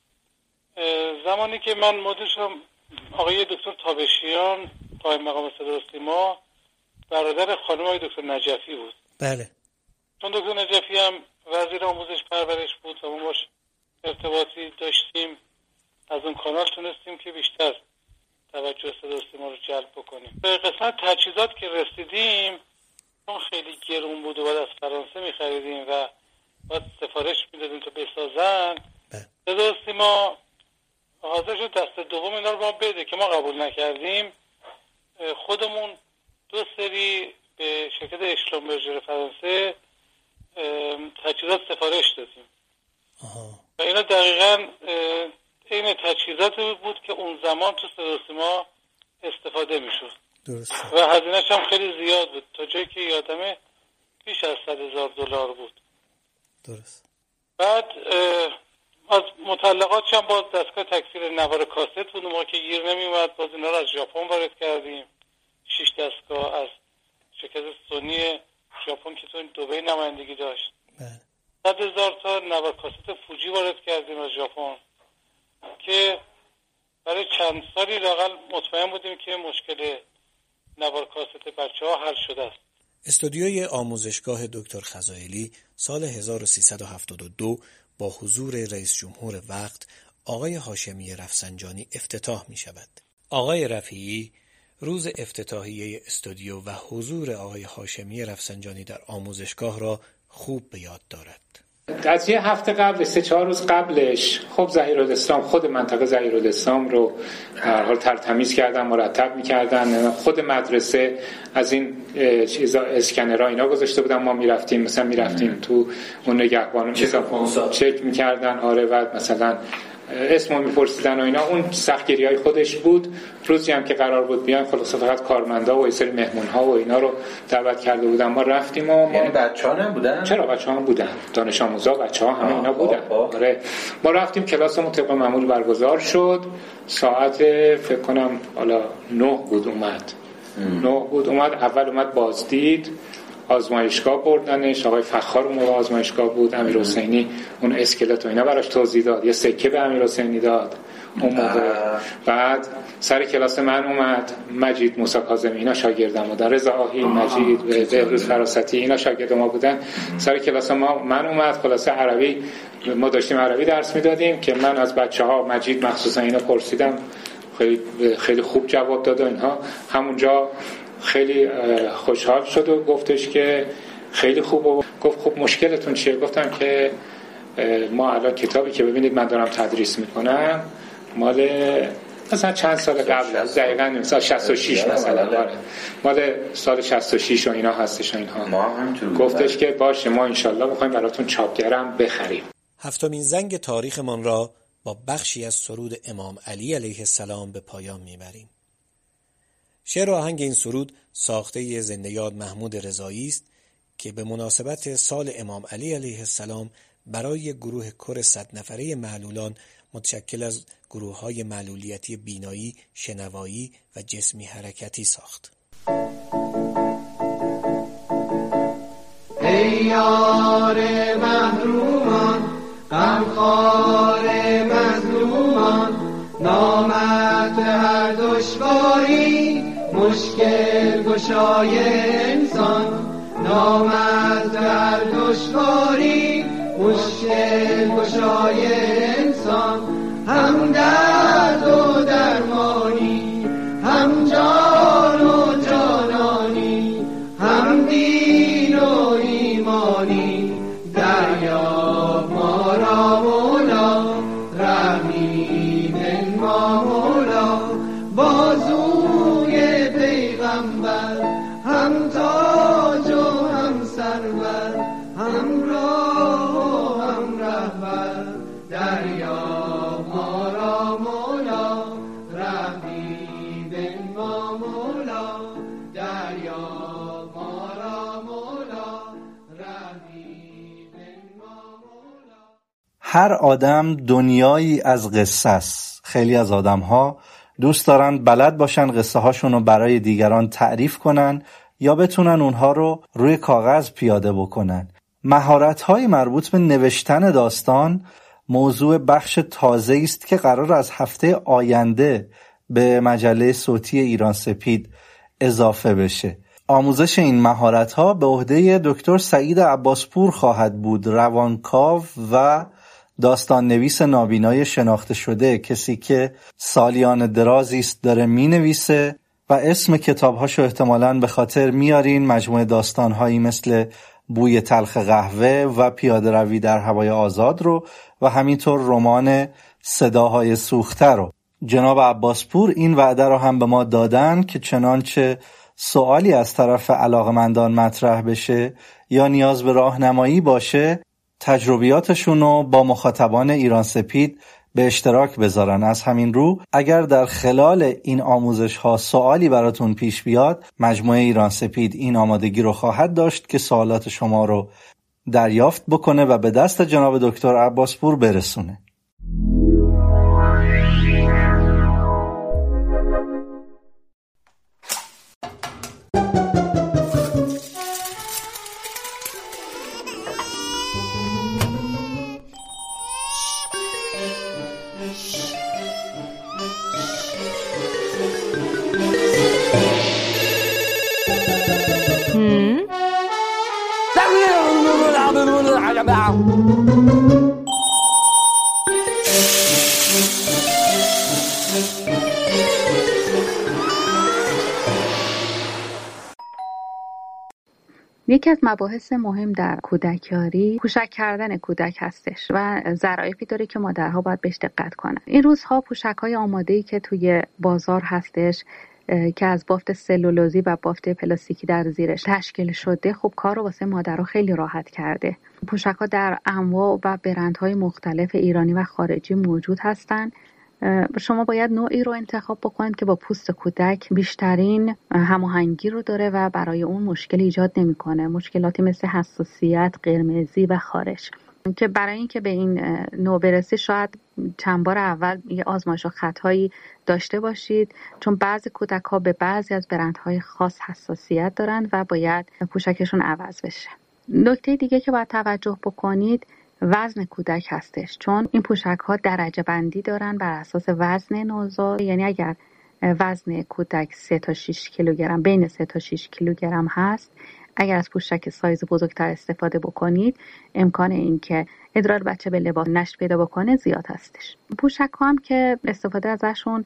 زمانی که من مدیر شدم آقای دکتر تابشیان قائم مقام صدا سیما برادر خانم آقای دکتر نجفی بود. بله. چون دکتر نجفی هم وزیر آموزش پرورش بود و ما باش ارتباطی داشتیم، از اون کانال تونستیم که بیشتر توجه صدا سیما رو جلب بکنیم. به قسمت تجهیزات که رسیدیم چون خیلی گرون بود و بعد از فرانسه می‌خریدیم و بعد سفارش می‌دادیم تا بسازن، صدا سیما حاضر شد دست دوم اینا رو ما بده که ما قبول نکردیم. خودمون دو سری به شرکت اشلومبرژر فرانسه تجهیزات سفارش دادیم. آها. و اینا دقیقاً این تجهیزات بود که اون زمان تو صدا سیما استفاده میشد. درسته. و هزینه‌اش هم خیلی زیاد بود، تا جایی که یادمه بیش از صد هزار دلار بود. درست. بعد از مطلقات هم باز دستگاه تکثیر نوار کاست بود، موقع که گیر نمیومد باز اینا رو از ژاپن وارد کردیم. شش دستگاه از شرکت سونی ژاپن که تو دبی نمایندگی داشت. بله. صد هزار تا نوار کاست فوجی وارد کردیم از ژاپن که برای چند سالی لااقل مطمئن بودیم که مشکل نوار کاست بچه‌ها حل شده است. استودیوی آموزشگاه دکتر خزایلی سال هزار و سیصد و هفتاد و دو با حضور رئیس جمهور وقت آقای هاشمی رفسنجانی افتتاح می شود. آقای رفیعی روز افتتاحیه استودیو و حضور آقای هاشمی رفسنجانی در آموزشگاه را خوب به یاد دارد. از یه هفته قبل، سه چهار روز قبلش خب ظهیرالاسلام خود منطقه ظهیرالاسلام رو هر حال ترتمیز کردن، مرتب می‌کردن. خود مدرسه از این چیزا اسکنرها اینا گذاشته بودن، ما میرفتیم مثلا میرفتیم تو اون نگهبان چک می‌کردن. آره. و مثلا اسمو میپرسیدن و اینا، اون سختگیری های خودش بود. روزی هم که قرار بود بیان خلاص فقط کارمندا و یه سری مهمون ها و اینا رو دعوت کرده بودن، ما رفتیم و ما... یعنی بچه‌ها نبودن؟ چرا بچه‌ها هم بودن، دانش آموزا بچه‌ها همه اینا بودن. آره ما رفتیم، کلاسمون طبق معمول برگزار شد. ساعت فکر کنم حالا نه بود اومد. نه بود اومد. اول اومد بازدید، آزمایشگاه بردنش، آقای فخار اون موقع آزمایشگاه بود، امیر حسینی اون اسکلت و اینا براش توضیح داد، یه سکه به امیر حسینی داد اون موقع. بعد سر کلاس من اومد، مجید موسی کاظمی اینا شاگردم بودن، رضا آهی، مجید و بهروز فراستی اینا شاگرد ما بودن. سر کلاس ما من اومد، خلاصه عربی ما داشتیم عربی درس میدادیم که من از بچه‌ها مجید مخصوصا اینا پرسیدم، خیلی خیلی خوب جواب داد و اینها. همونجا خیلی خوشحال شد و گفتش که خیلی خوب و گفت خب مشکلتون چیه؟ گفتم که ما الان کتابی که ببینید من دارم تدریس میکنم مال مثلا چند سال قبل، دقیقاً سال شصت و شش مثلا، مال سال شصت و شش و اینا هستش و اینها. گفتش که باشه ما انشالله میخوایم براتون چاپگرم بخریم. هفتمین زنگ تاریخمان را با بخشی از سرود امام علی علیه السلام به پایان میبریم. شعر و آهنگ این سرود ساخته زنده یاد محمود رضایی است که به مناسبت سال امام علی علیه السلام برای گروه کور صد نفره معلولان متشکل از گروه‌های معلولیتی بینایی، شنوایی و جسمی حرکتی ساخت. ای یار محرومان، غمخوار مظلومان، نامت هر دشواری مشکل گشای انسان، نامت هر دشواری مشکل گشای انسان، هم درد و درمانی، هم جان و جانانی، هم دین و ایمانی، دریاب ما را مولا، رحمی بنما مولا، بازوی پیغمبر، هم تاج و هم سرور، هم راه و هم رهبر، دریاب ما را مولا، رحمی بنما مولا، دریاب ما را مولا، رحمی بنما مولا. هر آدم دنیایی از قصه است. خیلی از آدم‌ها دوست دارن بلد باشن قصه هاشون رو برای دیگران تعریف کنن یا بتونن اونها رو روی کاغذ پیاده بکنن. مهارت‌های مربوط به نوشتن داستان موضوع بخش تازه است که قرار از هفته آینده به مجله صوتی ایران سپید اضافه بشه. آموزش این مهارت‌ها به عهده دکتر سعید عباسپور خواهد بود، روانکاو و داستان نویس نابینای شناخته شده، کسی که سالیان درازی است داره مینویسه و اسم کتابهاشو احتمالاً به خاطر میارین، مجموعه داستانهایی مثل بوی تلخ قهوه و پیاده روی در هوای آزاد رو و همینطور رمان صداهای سوخته رو. جناب عباسپور این وعده رو هم به ما دادن که چنانچه سوالی از طرف علاقمندان مطرح بشه یا نیاز به راهنمایی باشه، تجربیاتشون رو با مخاطبان ایران سپید به اشتراک بذارن. از همین رو اگر در خلال این آموزش ها سوالی براتون پیش بیاد، مجموعه ایران سپید این آمادگی رو خواهد داشت که سوالات شما رو دریافت بکنه و به دست جناب دکتر عباسپور برسونه. یکی از مباحث مهم در کودکیاری پوشک کردن کودک هستش و ظرافتی داره که مادرها باید بهش دقت کنن. این روزها پوشک‌های آماده‌ای که توی بازار هستش که از بافت سلولوزی و بافت پلاستیکی در زیرش تشکیل شده، خب کار رو واسه مادرها خیلی راحت کرده. پوشک‌ها در انواع و برندهای مختلف ایرانی و خارجی موجود هستن. شما باید نوعی رو انتخاب بکنید که با پوست کودک بیشترین هماهنگی رو داره و برای اون مشکل ایجاد نمی‌کنه. مشکلاتی مثل حساسیت، قرمزی و خارش که برای اینکه به این نوع برسی شاید چند بار اول یه آزمایش و خطایی داشته باشید، چون بعضی کودک‌ها به بعضی از برندهای خاص حساسیت دارن و باید پوشکشون عوض بشه. نکته دیگه که باید توجه بکنید وزن کودک هستش، چون این پوشک‌ها درجه بندی دارن بر اساس وزن نوزاد. یعنی اگر وزن کودک سه تا شش کیلوگرم، بین سه تا شش کیلوگرم هست، اگر از پوشک سایز بزرگتر استفاده بکنید امکان این که ادرار بچه به لباس نشت پیدا بکنه زیاد هستش. پوشک ها هم که استفاده ازشون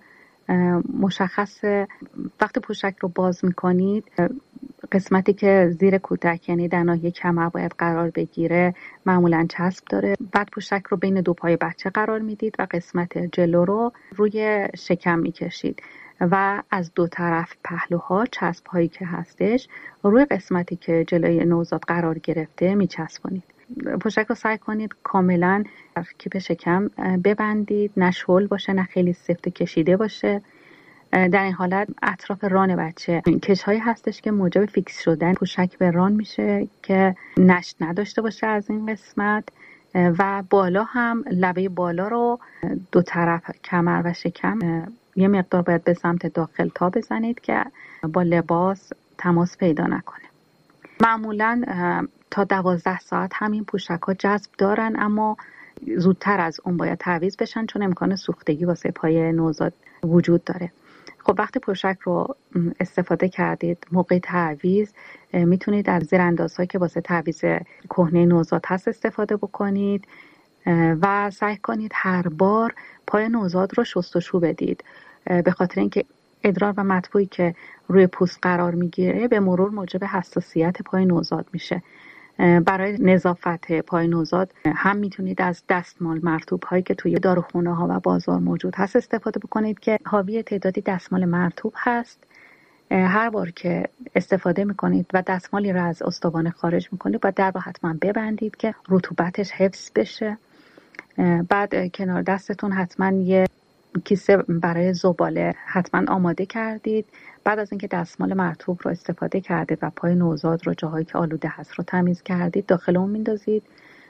مشخصه. وقتی پوشک رو باز میکنید قسمتی که زیر کودک یعنی در ناحیه کمر باید قرار بگیره معمولا چسب داره. بعد پوشک رو بین دو پای بچه قرار میدید و قسمت جلو رو روی شکم میکشید و از دو طرف پهلوها چسب هایی که هستش روی قسمتی که جلوی نوزاد قرار گرفته میچسبونید. پوشک رو سعی کنید کاملا کیپ شکم ببندید، نه شل باشه نه خیلی سفت کشیده باشه. در این حالت اطراف ران بچه کش هایی هستش که موجب فیکس شدن پوشک به ران میشه که نشت نداشته باشه از این قسمت. و بالا هم لبه بالا رو دو طرف کمر و شکم یه مقدار باید به سمت داخل تا بزنید که با لباس تماس پیدا نکنه. معمولا تا دوازده ساعت همین پوشک ها جذب دارن، اما زودتر از اون باید تعویض بشن چون امکان سوختگی واسه پای نوزاد وجود داره. خب وقتی پوشک رو استفاده کردید موقع تعویض میتونید از زیراندازهایی که واسه تعویض کهنه نوزاد هست استفاده بکنید و سعی کنید هر بار پای نوزاد رو شستشو بدید، به خاطر اینکه ادرار و مطبوعی که روی پوست قرار میگیره به مرور موجب حساسیت پای نوزاد میشه. برای نظافت پای نوزاد هم میتونید از دستمال مرطوب هایی که توی داروخونه ها و بازار موجود هست استفاده بکنید که حاوی تعدادی دستمال مرطوب هست. هر بار که استفاده میکنید و دستمالی را از استوانه خارج میکنید باید در رو حتما ببندید که رطوبتش حفظ بشه. بعد کنار دستتون حتما یه کیسه برای زباله حتما آماده کردید. بعد از اینکه دستمال مرطوب رو استفاده کردید و پای نوزاد رو جاهایی که آلوده هست رو تمیز کردید داخل اون میندازید.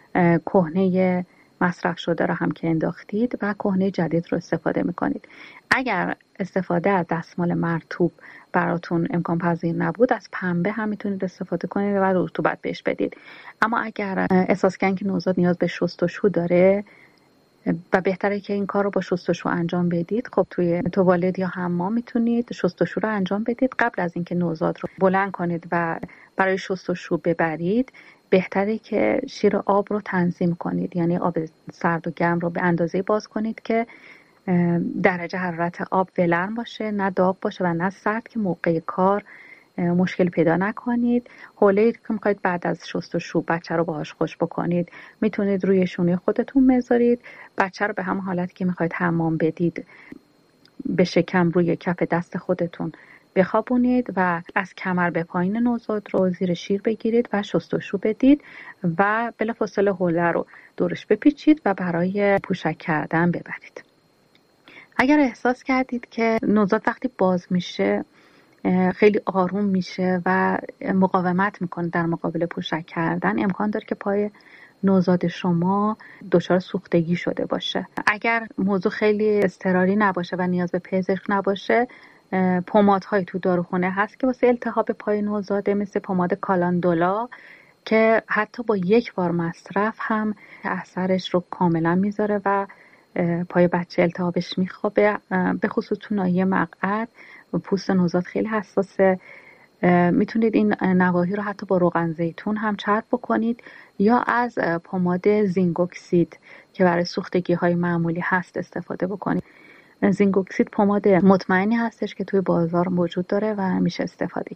کهنه مصرف شده رو هم که انداختید و کهنه جدید رو استفاده میکنید. اگر استفاده از دستمال مرطوب براتون امکان پذیر نبود از پنبه هم میتونید استفاده کنید و رطوبت بهش بدید. اما اگر احساس کنید که نوزاد نیاز به شستشو داره و بهتره که این کار رو با شستشو انجام بدید، خب توی توالت یا حمام میتونید شستشو رو انجام بدید. قبل از اینکه نوزاد رو بلند کنید و برای شستشو ببرید بهتره که شیر آب رو تنظیم کنید، یعنی آب سرد و گرم رو به اندازه باز کنید که درجه حرارت آب ولرم باشه، نه داغ باشه و نه سرد که موقع کار مشکل پیدا نکنید. حوله که میخواید بعد از شستشو بچه رو باهاش خوش بکنید میتونید روی شونه خودتون بذارید. بچه رو به همون حالتی که میخواید حمام بدید به شکم روی کف دست خودتون بخوابونید و از کمر به پایین نوزاد رو زیر شیر بگیرید و شستشو بدید و بلافاصله حوله رو دورش بپیچید و برای پوشک کردن ببرید. اگر احساس کردید که نوزاد وقتی باز میشه خیلی آروم میشه و مقاومت میکنه در مقابل پوشک کردن، امکان داره که پای نوزاد شما دچار سوختگی شده باشه. اگر موضوع خیلی اضطراری نباشه و نیاز به پزشک نباشه، پمادهای تو داروخونه هست که واسه التهاب پای نوزاده، مثل پماد کالاندولا که حتی با یک بار مصرف هم اثرش رو کاملا میذاره و پای بچه التهابش میخوابه. به خصوص تو ناحیه مقعد پوست نوزاد خیلی حساسه. میتونید این نواحی رو حتی با روغن زیتون هم چرب بکنید یا از پماد زینگوکسید که برای سوختگی های معمولی هست استفاده بکنید. زینگوکسید پماد مطمئنی هستش که توی بازار موجود داره و میشه استفاده کرد.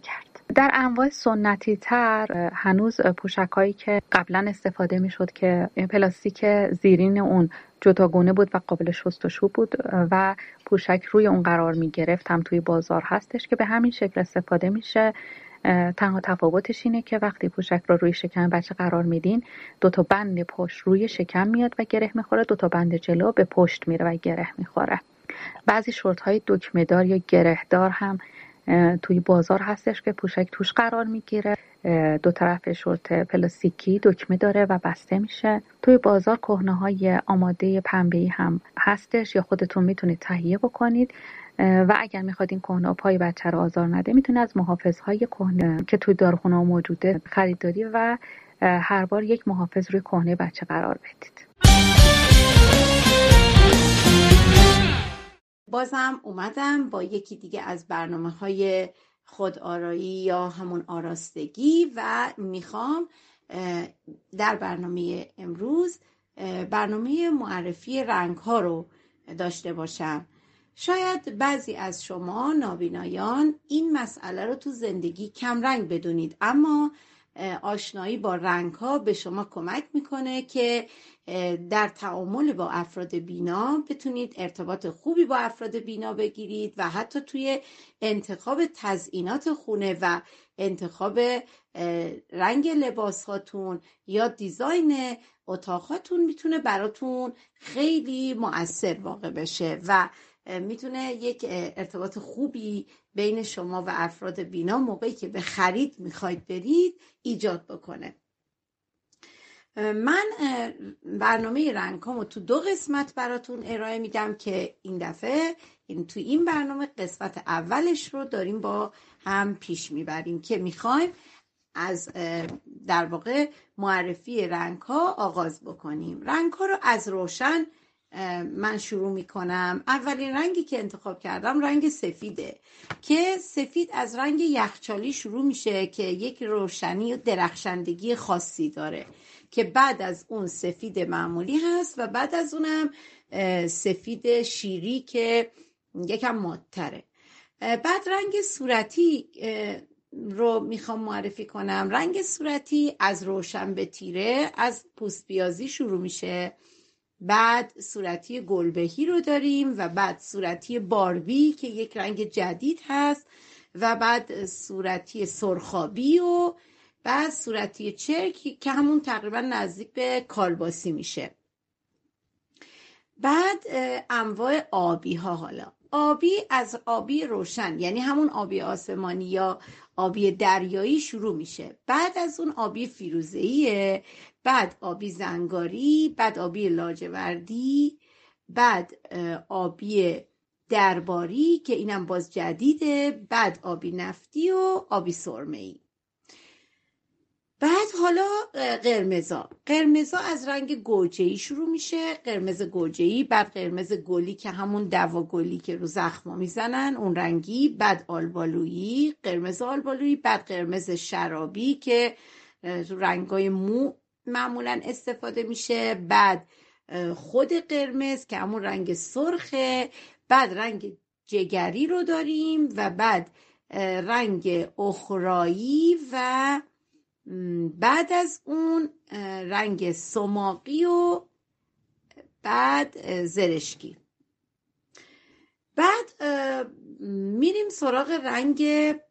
در انواع سنتی تر هنوز پوشک هایی که قبلا استفاده می شد که پلاستیک زیرین اون جداگونه بود و قابل شستشو بود و پوشک روی اون قرار می گرفت هم توی بازار هستش که به همین شکل استفاده میشه. تنها تفاوتش اینه که وقتی پوشک رو روی شکم بچه قرار میدین دو تا بند پشت روی شکم میاد و گره میخوره، دو تا بند جلو به پشت میره و گره میخوره. بعضی شورت های دکمه دار یا گره دار هم توی بازار هستش که پوشک توش قرار میگیره، دو طرف شورت پلاستیکی دکمه داره و بسته میشه. توی بازار کهنه های آماده پنبه‌ای هم هستش یا خودتون میتونید تهیه بکنید و اگر میخواد این کهنه پای بچه رو آزار نده میتونید از محافظهای کهنه که توی داروخونه موجوده خریداری و هر بار یک محافظ روی کهنه بچه قرار بدید. بازم اومدم با یکی دیگه از برنامه‌های خودآرایی یا همون آراستگی و میخوام در برنامه امروز برنامه معرفی رنگ‌ها رو داشته باشم. شاید بعضی از شما نابینایان این مسئله رو تو زندگی کم رنگ بدونید، اما آشنایی با رنگ‌ها به شما کمک میکنه که در تعامل با افراد بینا بتونید ارتباط خوبی با افراد بینا بگیرید و حتی توی انتخاب تزیینات خونه و انتخاب رنگ لباساتون یا دیزاین اتاقاتون میتونه براتون خیلی مؤثر واقع بشه و میتونه یک ارتباط خوبی بین شما و افراد بینا موقعی که به خرید میخواید برید ایجاد بکنه. من برنامه رنگ‌هامو تو دو قسمت براتون ارائه میدم که این دفعه این تو این برنامه قسمت اولش رو داریم با هم پیش میبریم که میخوایم از در واقع معرفی رنگ‌ها آغاز بکنیم. رنگ‌ها رو از روشن من شروع میکنم. اولین رنگی که انتخاب کردم رنگ سفیده که سفید از رنگ یخچالی شروع میشه که یک روشنی و درخشندگی خاصی داره که بعد از اون سفید معمولی هست و بعد از اونم سفید شیری که یکم مات‌تره. بعد رنگ صورتی رو میخوام معرفی کنم. رنگ صورتی از روشن به تیره از پوست بیازی شروع میشه، بعد صورتی گلبهی رو داریم و بعد صورتی باربی که یک رنگ جدید هست و بعد صورتی سرخابی و بعد صورتی چرک که همون تقریبا نزدیک به کالباسی میشه. بعد انواع آبی ها، حالا آبی از آبی روشن یعنی همون آبی آسمانی یا آبی دریایی شروع میشه، بعد از اون آبی فیروزه‌ایه، بعد آبی زنگاری، بعد آبی لاجوردی، بعد آبی درباری که اینم باز جدیده، بعد آبی نفتی و آبی سرمه‌ای. بعد حالا قرمزا قرمزا از رنگ گوجه‌ای شروع میشه، قرمز گوجه‌ای، بعد قرمز گلی که همون دوا گلی که رو زخما میزنن اون رنگی، بعد آلبالویی، قرمز آلبالویی، بعد قرمز شرابی که تو رنگای مو معمولا استفاده میشه، بعد خود قرمز که همون رنگ سرخه، بعد رنگ جگری رو داریم و بعد رنگ اخرایی و بعد از اون رنگ سماقی و بعد زرشکی. بعد میریم سراغ رنگ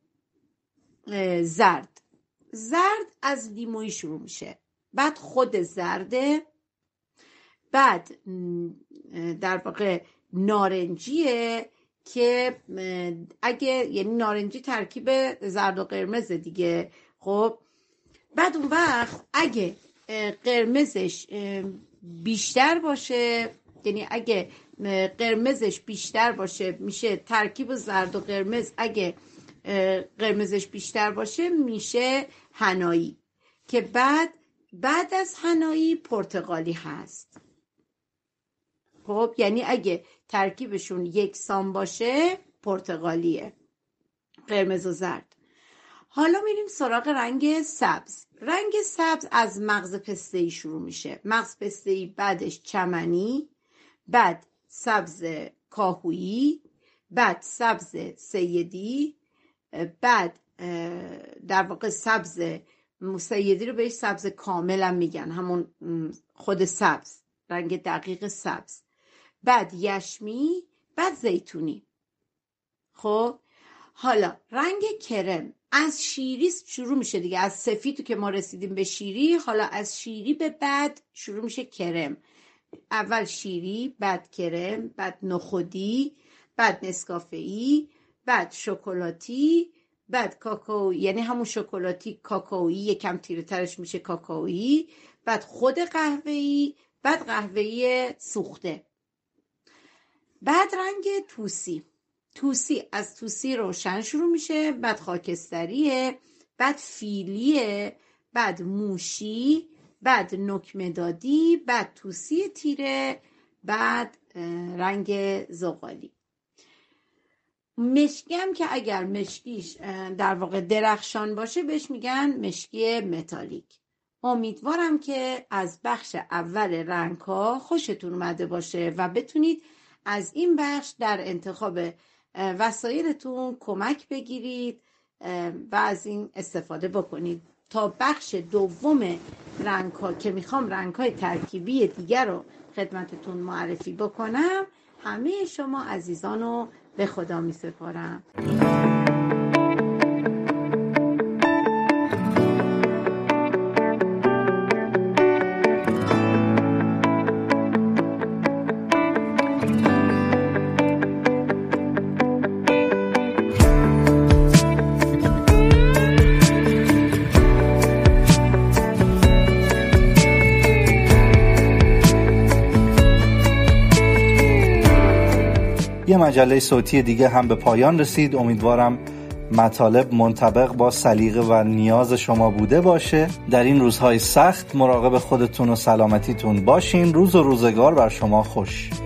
زرد. زرد از لیمویی شروع میشه، بعد خود زرده، بعد در واقع نارنجیه که اگه یعنی نارنجی ترکیب زرد و قرمز دیگه. خب بعد اون وقت اگه قرمزش بیشتر باشه، یعنی اگه قرمزش بیشتر باشه میشه ترکیب زرد و قرمز، اگه قرمزش بیشتر باشه میشه حنایی که بعد بعد از حنایی پرتقالی هست. خب یعنی اگه ترکیبشون یکسان باشه پرتقالیه، قرمز و زرد. حالا میریم سراغ رنگ سبز. رنگ سبز از مغز پسته‌ای شروع میشه، مغز پسته‌ای، بعدش چمنی، بعد سبز کاهویی، بعد سبز سیدی، بعد در واقع سبز مسیدی رو بهش سبز کامل هم میگن، همون خود سبز، رنگ دقیق سبز. بعد یشمی، بعد زیتونی. خب حالا رنگ کرم از شیری شروع میشه دیگه، از سفید که ما رسیدیم به شیری، حالا از شیری به بعد شروع میشه کرم. اول شیری، بعد کرم، بعد نخودی، بعد نسکافه‌ای، بعد شکلاتی، بعد کاکائو، یعنی همون شکلاتی کاکائویی، یکم تیره ترش میشه کاکائویی، بعد خود قهوه‌ای، بعد قهوه‌ای سوخته. بعد رنگ توسی، توسی از توسی روشن شروع میشه، بعد خاکستریه، بعد فیلیه، بعد موشی، بعد نکمه‌دادی، بعد توسی تیره، بعد رنگ زغالی. مشکی هم که اگر مشکیش در واقع درخشان باشه بهش میگن مشکی متالیک. امیدوارم که از بخش اول رنگ ها خوشتون اومده باشه و بتونید از این بخش در انتخاب وسایلتون کمک بگیرید و از این استفاده بکنید. تا بخش دوم رنگ ها که میخوام رنگ های ترکیبی دیگر رو خدمتتون معرفی بکنم، همه شما عزیزانو به خدا می سپارم. یه مجله صوتی دیگه هم به پایان رسید. امیدوارم مطالب منطبق با سلیقه و نیاز شما بوده باشه. در این روزهای سخت مراقب خودتون و سلامتیتون باشین. روز و روزگار بر شما خوش.